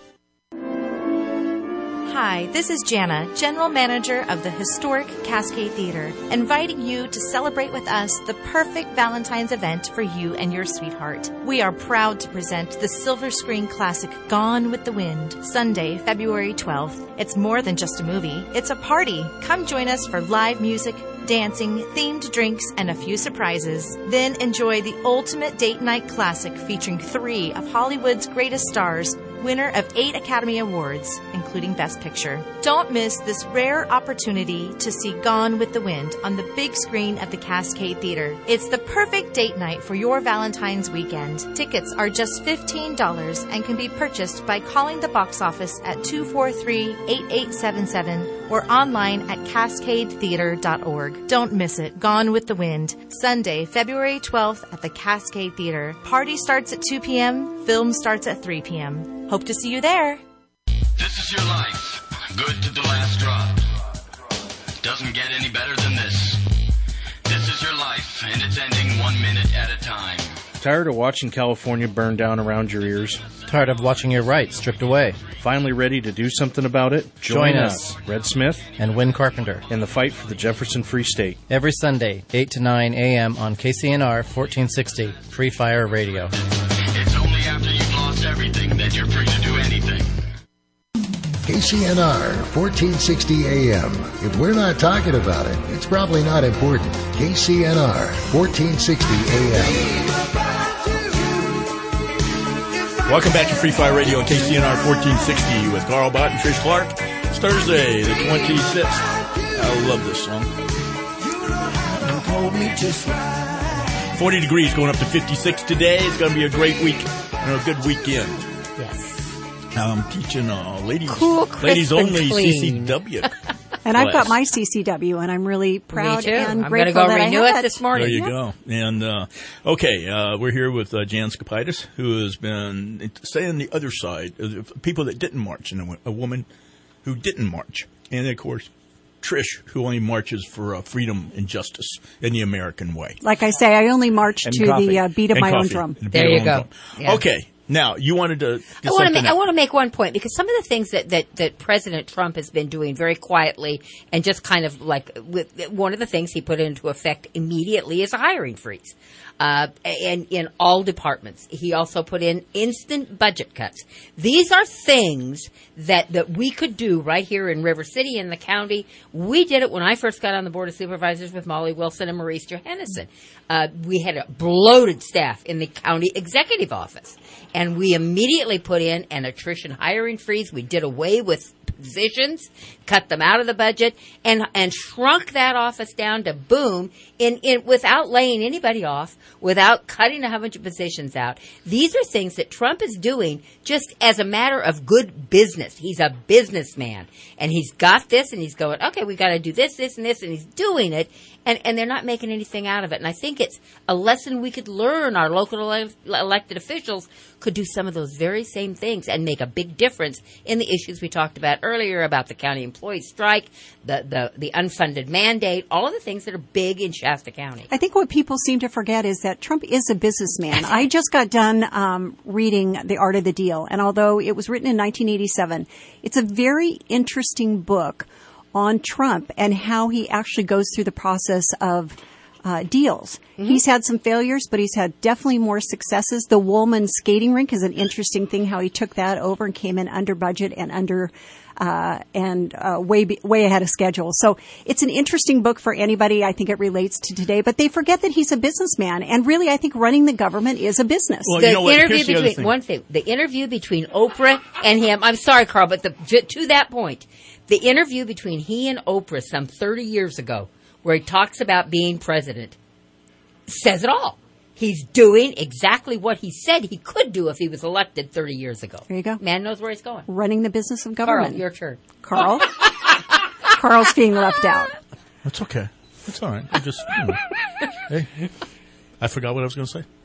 Hi, this is Jana, General Manager of the historic Cascade Theater, inviting you to celebrate with us the perfect Valentine's event for you and your sweetheart. We are proud to present the silver screen classic Gone with the Wind, Sunday, February twelfth. It's more than just a movie, it's a party. Come join us for live music, dancing, themed drinks, and a few surprises. Then enjoy the ultimate date night classic featuring three of Hollywood's greatest stars, winner of eight Academy Awards, including Best Picture. Don't miss this rare opportunity to see Gone with the Wind on the big screen at the Cascade Theater. It's the perfect date night for your Valentine's weekend. Tickets are just fifteen dollars and can be purchased by calling the box office at two four three, eight eight seven seven or online at cascade theater dot org. Don't miss it. Gone with the Wind, Sunday, February twelfth at the Cascade Theater. Party starts at two p.m., film starts at three p.m. Hope to see you there.
This is your life, good to the last drop. Doesn't get any better than this. This is your life, and it's ending one minute at a time.
Tired of watching California burn down around your ears?
Tired of watching your rights stripped away?
Finally ready to do something about it?
Join, Join us,
Red Smith
and Win Carpenter,
in the fight for the Jefferson Free State.
Every Sunday, eight to nine a.m. on K C N R fourteen sixty, Free Fire Radio.
It's only after you've lost everything that you're free to do anything.
K C N R, fourteen sixty A M. If we're not talking about it, it's probably not important. K C N R, fourteen sixty A M.
Welcome back to Free Fire Radio on K C N R fourteen sixty with Carl Bott and Trish Clark. It's Thursday, the twenty-sixth. I love this song. forty degrees, going up to fifty-six today. It's going to be a great week and a good weekend.
Yes.
I'm teaching uh, ladies,
cool,
ladies only C C W.
And I've got my C C W, and I'm really proud and
I'm
grateful
gonna go
that
renew
I
it
had
this morning.
There you go. And uh, okay, uh, we're here with uh, Jan Skopaitis, who has been saying the other side, of people that didn't march, and a, a woman who didn't march, and of course, Trish, who only marches for uh, freedom and justice in the American way.
Like I say, I only march
And
to
coffee.
the uh, beat of
And
my
coffee.
own drum.
And the
There
beat
you
of my own
go.
drum.
Yeah.
Okay. Now, you wanted to get
I want to
something
make, I
out.
want to make one point, because some of the things that, that, that President Trump has been doing very quietly and just kind of like with one of the things he put into effect immediately is a hiring freeze. Uh, and in all departments. He also put in instant budget cuts. These are things that, that we could do right here in River City in the county. We did it when I first got on the Board of Supervisors with Molly Wilson and Maurice Johannesson. Uh, we had a bloated staff in the county executive office. And we immediately put in an attrition hiring freeze. We did away with positions, cut them out of the budget, and and shrunk that office down to boom in, in without laying anybody off, without cutting a bunch of positions out. These are things that Trump is doing just as a matter of good business. He's a businessman, and he's got this, and he's going, okay, we've got to do this, this, and this, and he's doing it, and, and they're not making anything out of it. And I think it's a lesson we could learn. Our local ele- elected officials could do some of those very same things and make a big difference in the issues we talked about earlier about the county employee strike, the, the, the unfunded mandate, all of the things that are big in Shasta County.
I think what people seem to forget is that Trump is a businessman. I just got done um, reading The Art of the Deal, and although it was written in nineteen eighty-seven, it's a very interesting book on Trump and how he actually goes through the process of uh, deals. Mm-hmm. He's had some failures, but he's had definitely more successes. The Woolman skating rink is an interesting thing, how he took that over and came in under budget and under uh and uh way way ahead of schedule. So it's an interesting book for anybody. I think it relates to today, but they forget that he's a businessman, and really I think running the government is a business.
Well, the you know what? interview Here's between thing. one thing, the interview between Oprah and him. I'm sorry, Carl, but the, to that point, the interview between he and Oprah some thirty years ago, where he talks about being president, says it all. He's doing exactly what he said he could do if he was elected thirty years ago.
There you go.
Man knows where he's going.
Running the business of government.
Carl, your turn.
Carl? Carl's being left out.
That's okay. That's all right. I just, you know. Hey, I forgot what I was going to say.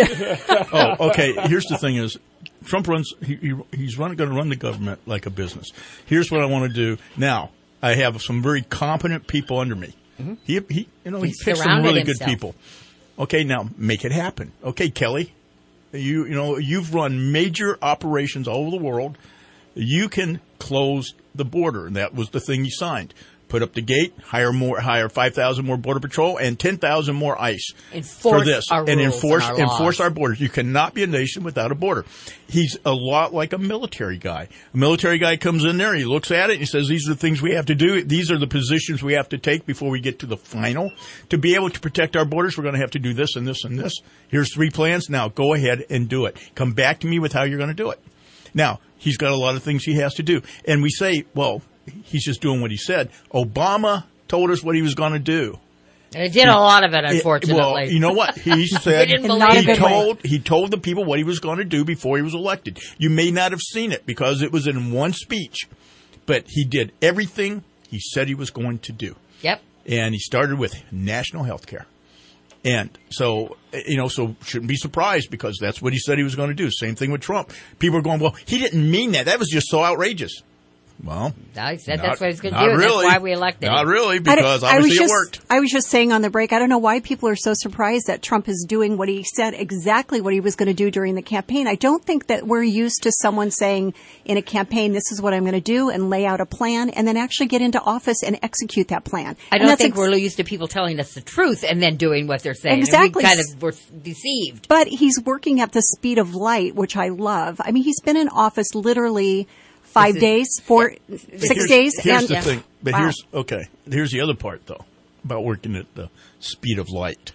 Oh, okay. Here's the thing: is Trump runs? He, he, he's run, going to run the government like a business. Here's what I want to do. Now, I have some very competent people under me. Mm-hmm. He, he, you know, he
He's
picks some really
himself.
good people. Okay, now make it happen. Okay, Kelly, you, you know, you've run major operations all over the world. You can close the border, and that was the thing you signed. Put up the gate, hire more, hire five thousand more border patrol and ten thousand more ICE
enforce
for this,
our
and
rules
enforce
and our
enforce
laws.
our borders. You cannot be a nation without a border. He's a lot like a military guy. A military guy comes in there, he looks at it, and he says, "These are the things we have to do. These are the positions we have to take before we get to the final. To be able to protect our borders, we're going to have to do this and this and this. Here's three plans. Now go ahead and do it. Come back to me with how you're going to do it." Now he's got a lot of things he has to do, and we say, "Well, he's just doing what he said." Obama told us what he was going to do.
And he did a lot of it, unfortunately.
Well, you know what? He said
didn't believe
he
it.
told he told the people what he was going to do before he was elected. You may not have seen it because it was in one speech, but he did everything he said he was going to do.
Yep.
And he started with national health care. And so, you know, so shouldn't be surprised because that's what he said he was going to do. Same thing with Trump. People are going, well, he didn't mean that. That was just so outrageous. Well,
No, he said
not-
that's what he's going to
not
do. and
really.
That's why we elected
Not
him.
really, because
I, I was
obviously
just,
it worked.
I was just saying on the break, I don't know why people are so surprised that Trump is doing what he said exactly what he was going to do during the campaign. I don't think that we're used to someone saying in a campaign, this is what I'm going to do, and lay out a plan, and then actually get into office and execute that plan.
I
And
don't
that's
think
ex-
we're used to people telling us the truth and then doing what they're saying. And
Exactly.
we kind of were deceived.
But he's working at the speed of light, which I love. I mean, he's been in office literally five
This is-
days, four,
But
six
here's,
days.
Here's
and,
the thing. But
Wow.
here's, okay, here's the other part, though, about working at the speed of light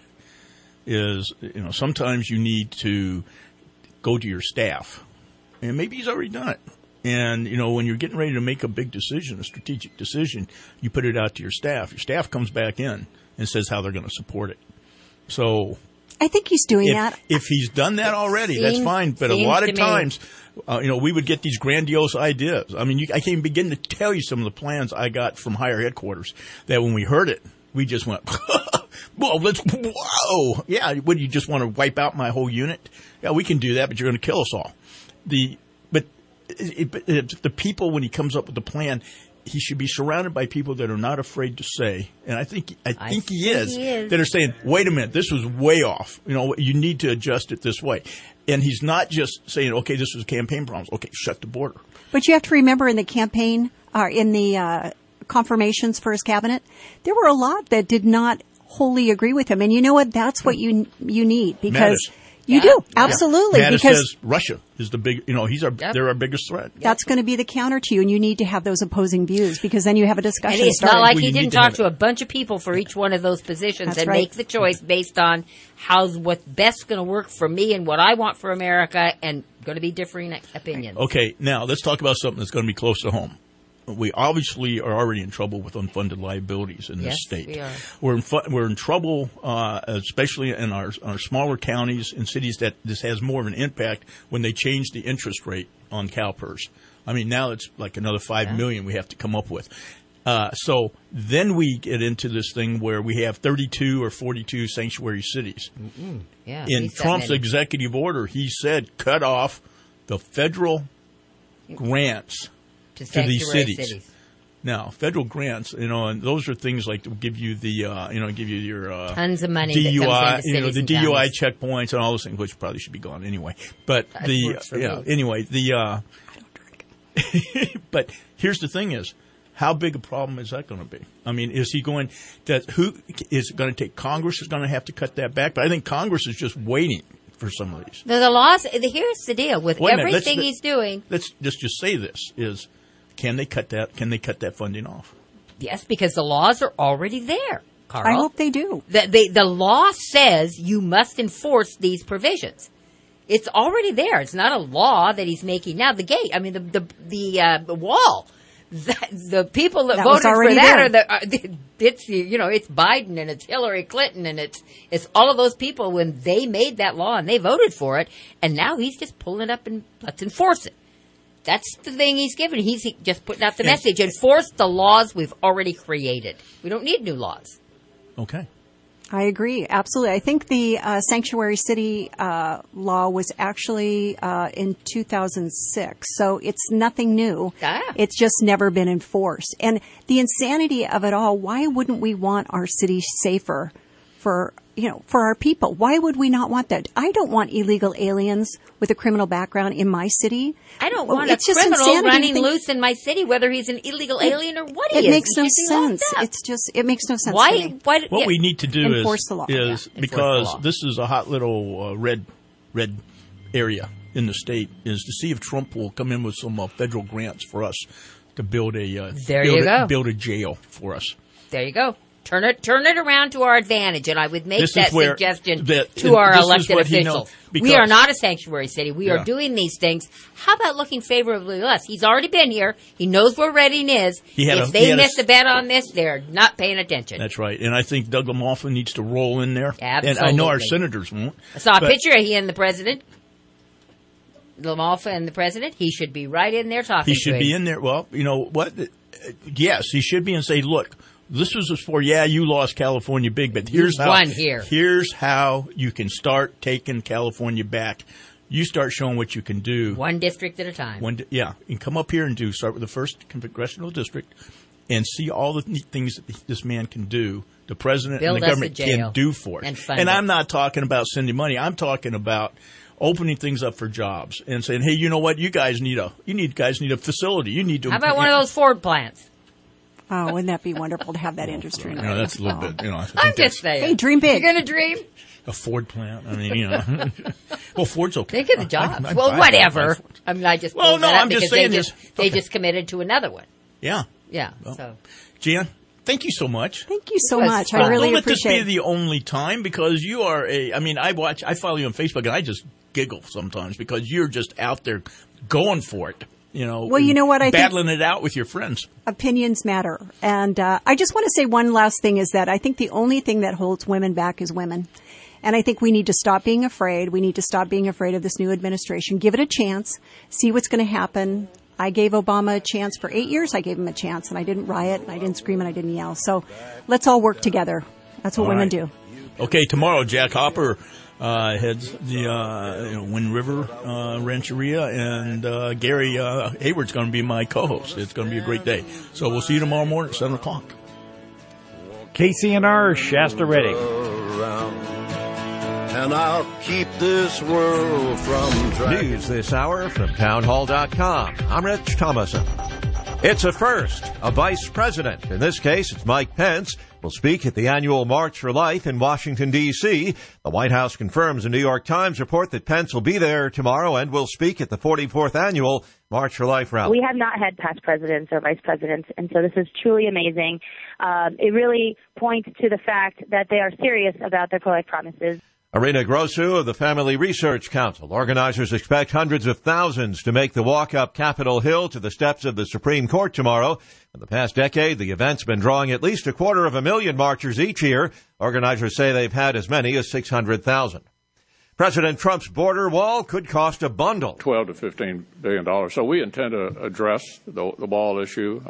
is, you know, sometimes you need to go to your staff. And maybe he's already done it. And, you know, when you're getting ready to make a big decision, a strategic decision, you put it out to your staff. Your staff comes back in and says how they're going to support it. So
I think he's doing
if,
that.
if he's done that already, that's
seems-
fine. But a
seems
lot
to
of
me-
times, uh, you know, we would get these grandiose ideas. I mean, you, I can't even begin to tell you some of the plans I got from higher headquarters that when we heard it, we just went, well, let's, whoa. Yeah, would you just want to wipe out my whole unit? Yeah, we can do that, but you're going to kill us all. The, but, it, but it, the people, when he comes up with the plan, he should be surrounded by people that are not afraid to say, and I think I
I
think he
think
is,
he is.
that are saying, wait a minute, this was way off. You know, you need to adjust it this way. And he's not just saying, okay, this was campaign problems. Okay, shut the border.
But you have to remember in the campaign, or in the uh, confirmations for his cabinet, there were a lot that did not wholly agree with him. And you know what? That's what you you need because
Mattis.
you do absolutely
Mattis
because
says Russia is the big, you know, he's our,
Yep.
they're our biggest threat.
that's going to be the counter to you, and you need to have those opposing views because then you have a discussion.
And it's
started.
not like
Well,
he
you need
didn't
to
talk
have
to a bunch of people for each one of those positions
That's
and
right.
make the choice based on how's what's best going to work for me and what I want for America, and going to be differing opinions.
Okay, now let's talk about something that's going to be close to home. We obviously are already in trouble with unfunded liabilities in this
Yes,
state.
we are.
We're in fu- we're in trouble, uh, especially in our our smaller counties and cities that this has more of an impact when they change the interest rate on CalPERS. I mean, now it's like another five
Yeah.
million we have to come up with. Uh, so then we get into this thing where we have thirty-two or forty-two sanctuary cities.
Yeah,
In
he's that
Trump's
many.
executive order, he said cut off the federal grants
to,
to these
sanctuary
cities. Now, federal grants, you know, and those are things like to give you the, uh, you know, give you your uh,
Tons of money
D U
that
I,
comes into
you know,
cities
the
and
D U I
counties.
checkpoints and all those things, which probably should be gone anyway. But
That
the
works for
yeah,
me.
anyway, the uh, but here's the thing: is how big a problem is that going to be? I mean, is he going? That who is it going to take? Congress is going to have to cut that back, but I think Congress is just waiting for some of these.
The, the laws. Here's the deal with
Wait a minute, let's-
everything he's doing.
Let's just just say this: is can they cut that? Can they cut that funding off?
Yes, because the laws are already there, Carl.
I hope they do.
The, the, the law says you must enforce these provisions. It's already there. It's not a law that he's making now. The gate, I mean, the the the, uh, the wall. that, the people that,
That was
voted for
already
that
there.
are the, are, it's, you know, it's Biden and it's Hillary Clinton and it's, it's all of those people when they made that law and they voted for it. And now he's just pulling it up and let's enforce it. That's the thing he's given. He's just putting out the message. Enforce the laws we've already created. We don't need new laws.
Okay.
I agree. Absolutely. I think the uh, sanctuary city uh, law was actually uh, in two thousand six. So it's nothing new.
Ah.
It's just never been enforced. And the insanity of it all, why wouldn't we want our city safer for, you know, for our people? Why would we not want that? I don't want illegal aliens with a criminal background in my city.
I don't
Oh,
want
it's
a
just
criminal
insanity to
running
think-
loose in my city, whether he's an illegal
It-
alien or what he
It
is.
makes
He
no
should be locked
sense.
up.
It's just, it makes no sense
Why?
to me.
Why?
What
yeah.
we need to do
Enforce
is,
the law.
is
Yeah, enforce
because
the law.
this is a hot little uh, red red area in the state, is to see if Trump will come in with some uh, federal grants for us to build a uh,
There
build
you
a,
go.
build a jail for us.
There you go. Turn it, turn it around to our advantage, and I would make
This is
that
where
suggestion
that-
to our
this is
elected
what he
officials.
knows,
We
because-
are not a sanctuary city. We
Yeah.
are doing these things. How about looking favorably to us? He's already been here. He knows where Reading is.
He had
if
a-
they
he had a-
miss a bet on this, they're not paying attention.
That's right, and I think Doug LaMalfa needs to roll in there.
Absolutely.
And I know our senators won't.
I saw a
but
picture of he and the president, LaMalfa and the president. He should be right in there talking
He should
to
be
him.
in there. Well, you know what? Uh, Yes, he should be and say, look, this was for, yeah, you lost California big, but here's
You
how.
won here.
Here's how you can start taking California back. You start showing what you can do.
One district at a time.
One, di- yeah, and come up here and do, start with the first congressional district and see all the neat things that this man can do, the president
Build
and the
us a
government
jail
can do for us.
and fund
and
it.
I'm not talking about sending money. I'm talking about opening things up for jobs and saying, hey, you know what? You guys need a, you need guys need a facility. You need to.
How about one of those Ford plants?
Oh, wouldn't that be wonderful to have that industry? in
You know,
Iowa?
that's a little
Oh.
bit, you know. I think
I'm
that's
just saying.
Hey, dream big.
You're going to dream?
a Ford plant. I mean, you know. Well, Ford's okay.
Think of the
I-
jobs.
I- I
well,
buy- I
whatever.
buy Ford.
I mean, I just
Well,
pulled
no,
that up
I'm just
because
saying
they
this.
just, they
Okay.
just committed to another one.
Yeah.
Yeah.
Well,
so
Jan, thank you so much.
Thank you so
It was
much.
fun.
I really
Don't let this
appreciate
be
it.
the only time because you are a. I mean, I watch, I follow you on Facebook, and I just giggle sometimes because you're just out there going for it. You know,
Well, you know what, I think-
battling it out with your friends.
Opinions matter. And uh, I just want to say one last thing is that I think the only thing that holds women back is women. And I think we need to stop being afraid. We need to stop being afraid of this new administration. Give it a chance. See what's going to happen. I gave Obama a chance for eight years. I gave him a chance, and I didn't riot, and I didn't scream, and I didn't yell. So let's all work together. That's what
All
women
right.
do.
Okay, tomorrow Jack Hopper uh, heads the uh, you know, Wind River uh, Rancheria, and uh, Gary uh, Hayward's going to be my co-host. It's going to be a great day. So we'll see you tomorrow morning at seven o'clock.
K C N R Shasta Reading.
And I'll keep this world from dragging.
News this hour from townhall dot com. I'm Rich Thomason. It's a first. A vice president, in this case it's Mike Pence, will speak at the annual March for Life in Washington, D C The White House confirms a New York Times report that Pence will be there tomorrow and will speak at the forty-fourth annual March for Life rally.
We have not had past presidents or vice presidents, and so this is truly amazing. Um, it really points to the fact that they are serious about their pro-life promises.
Irina Grosu of the Family Research Council. Organizers expect hundreds of thousands to make the walk up Capitol Hill to the steps of the Supreme Court tomorrow. In the past decade, the event's been drawing at least a quarter of a million marchers each year. Organizers say they've had as many as six hundred thousand. President Trump's border wall could cost a bundle.
twelve to fifteen billion dollars. So we intend to address the, the wall issue.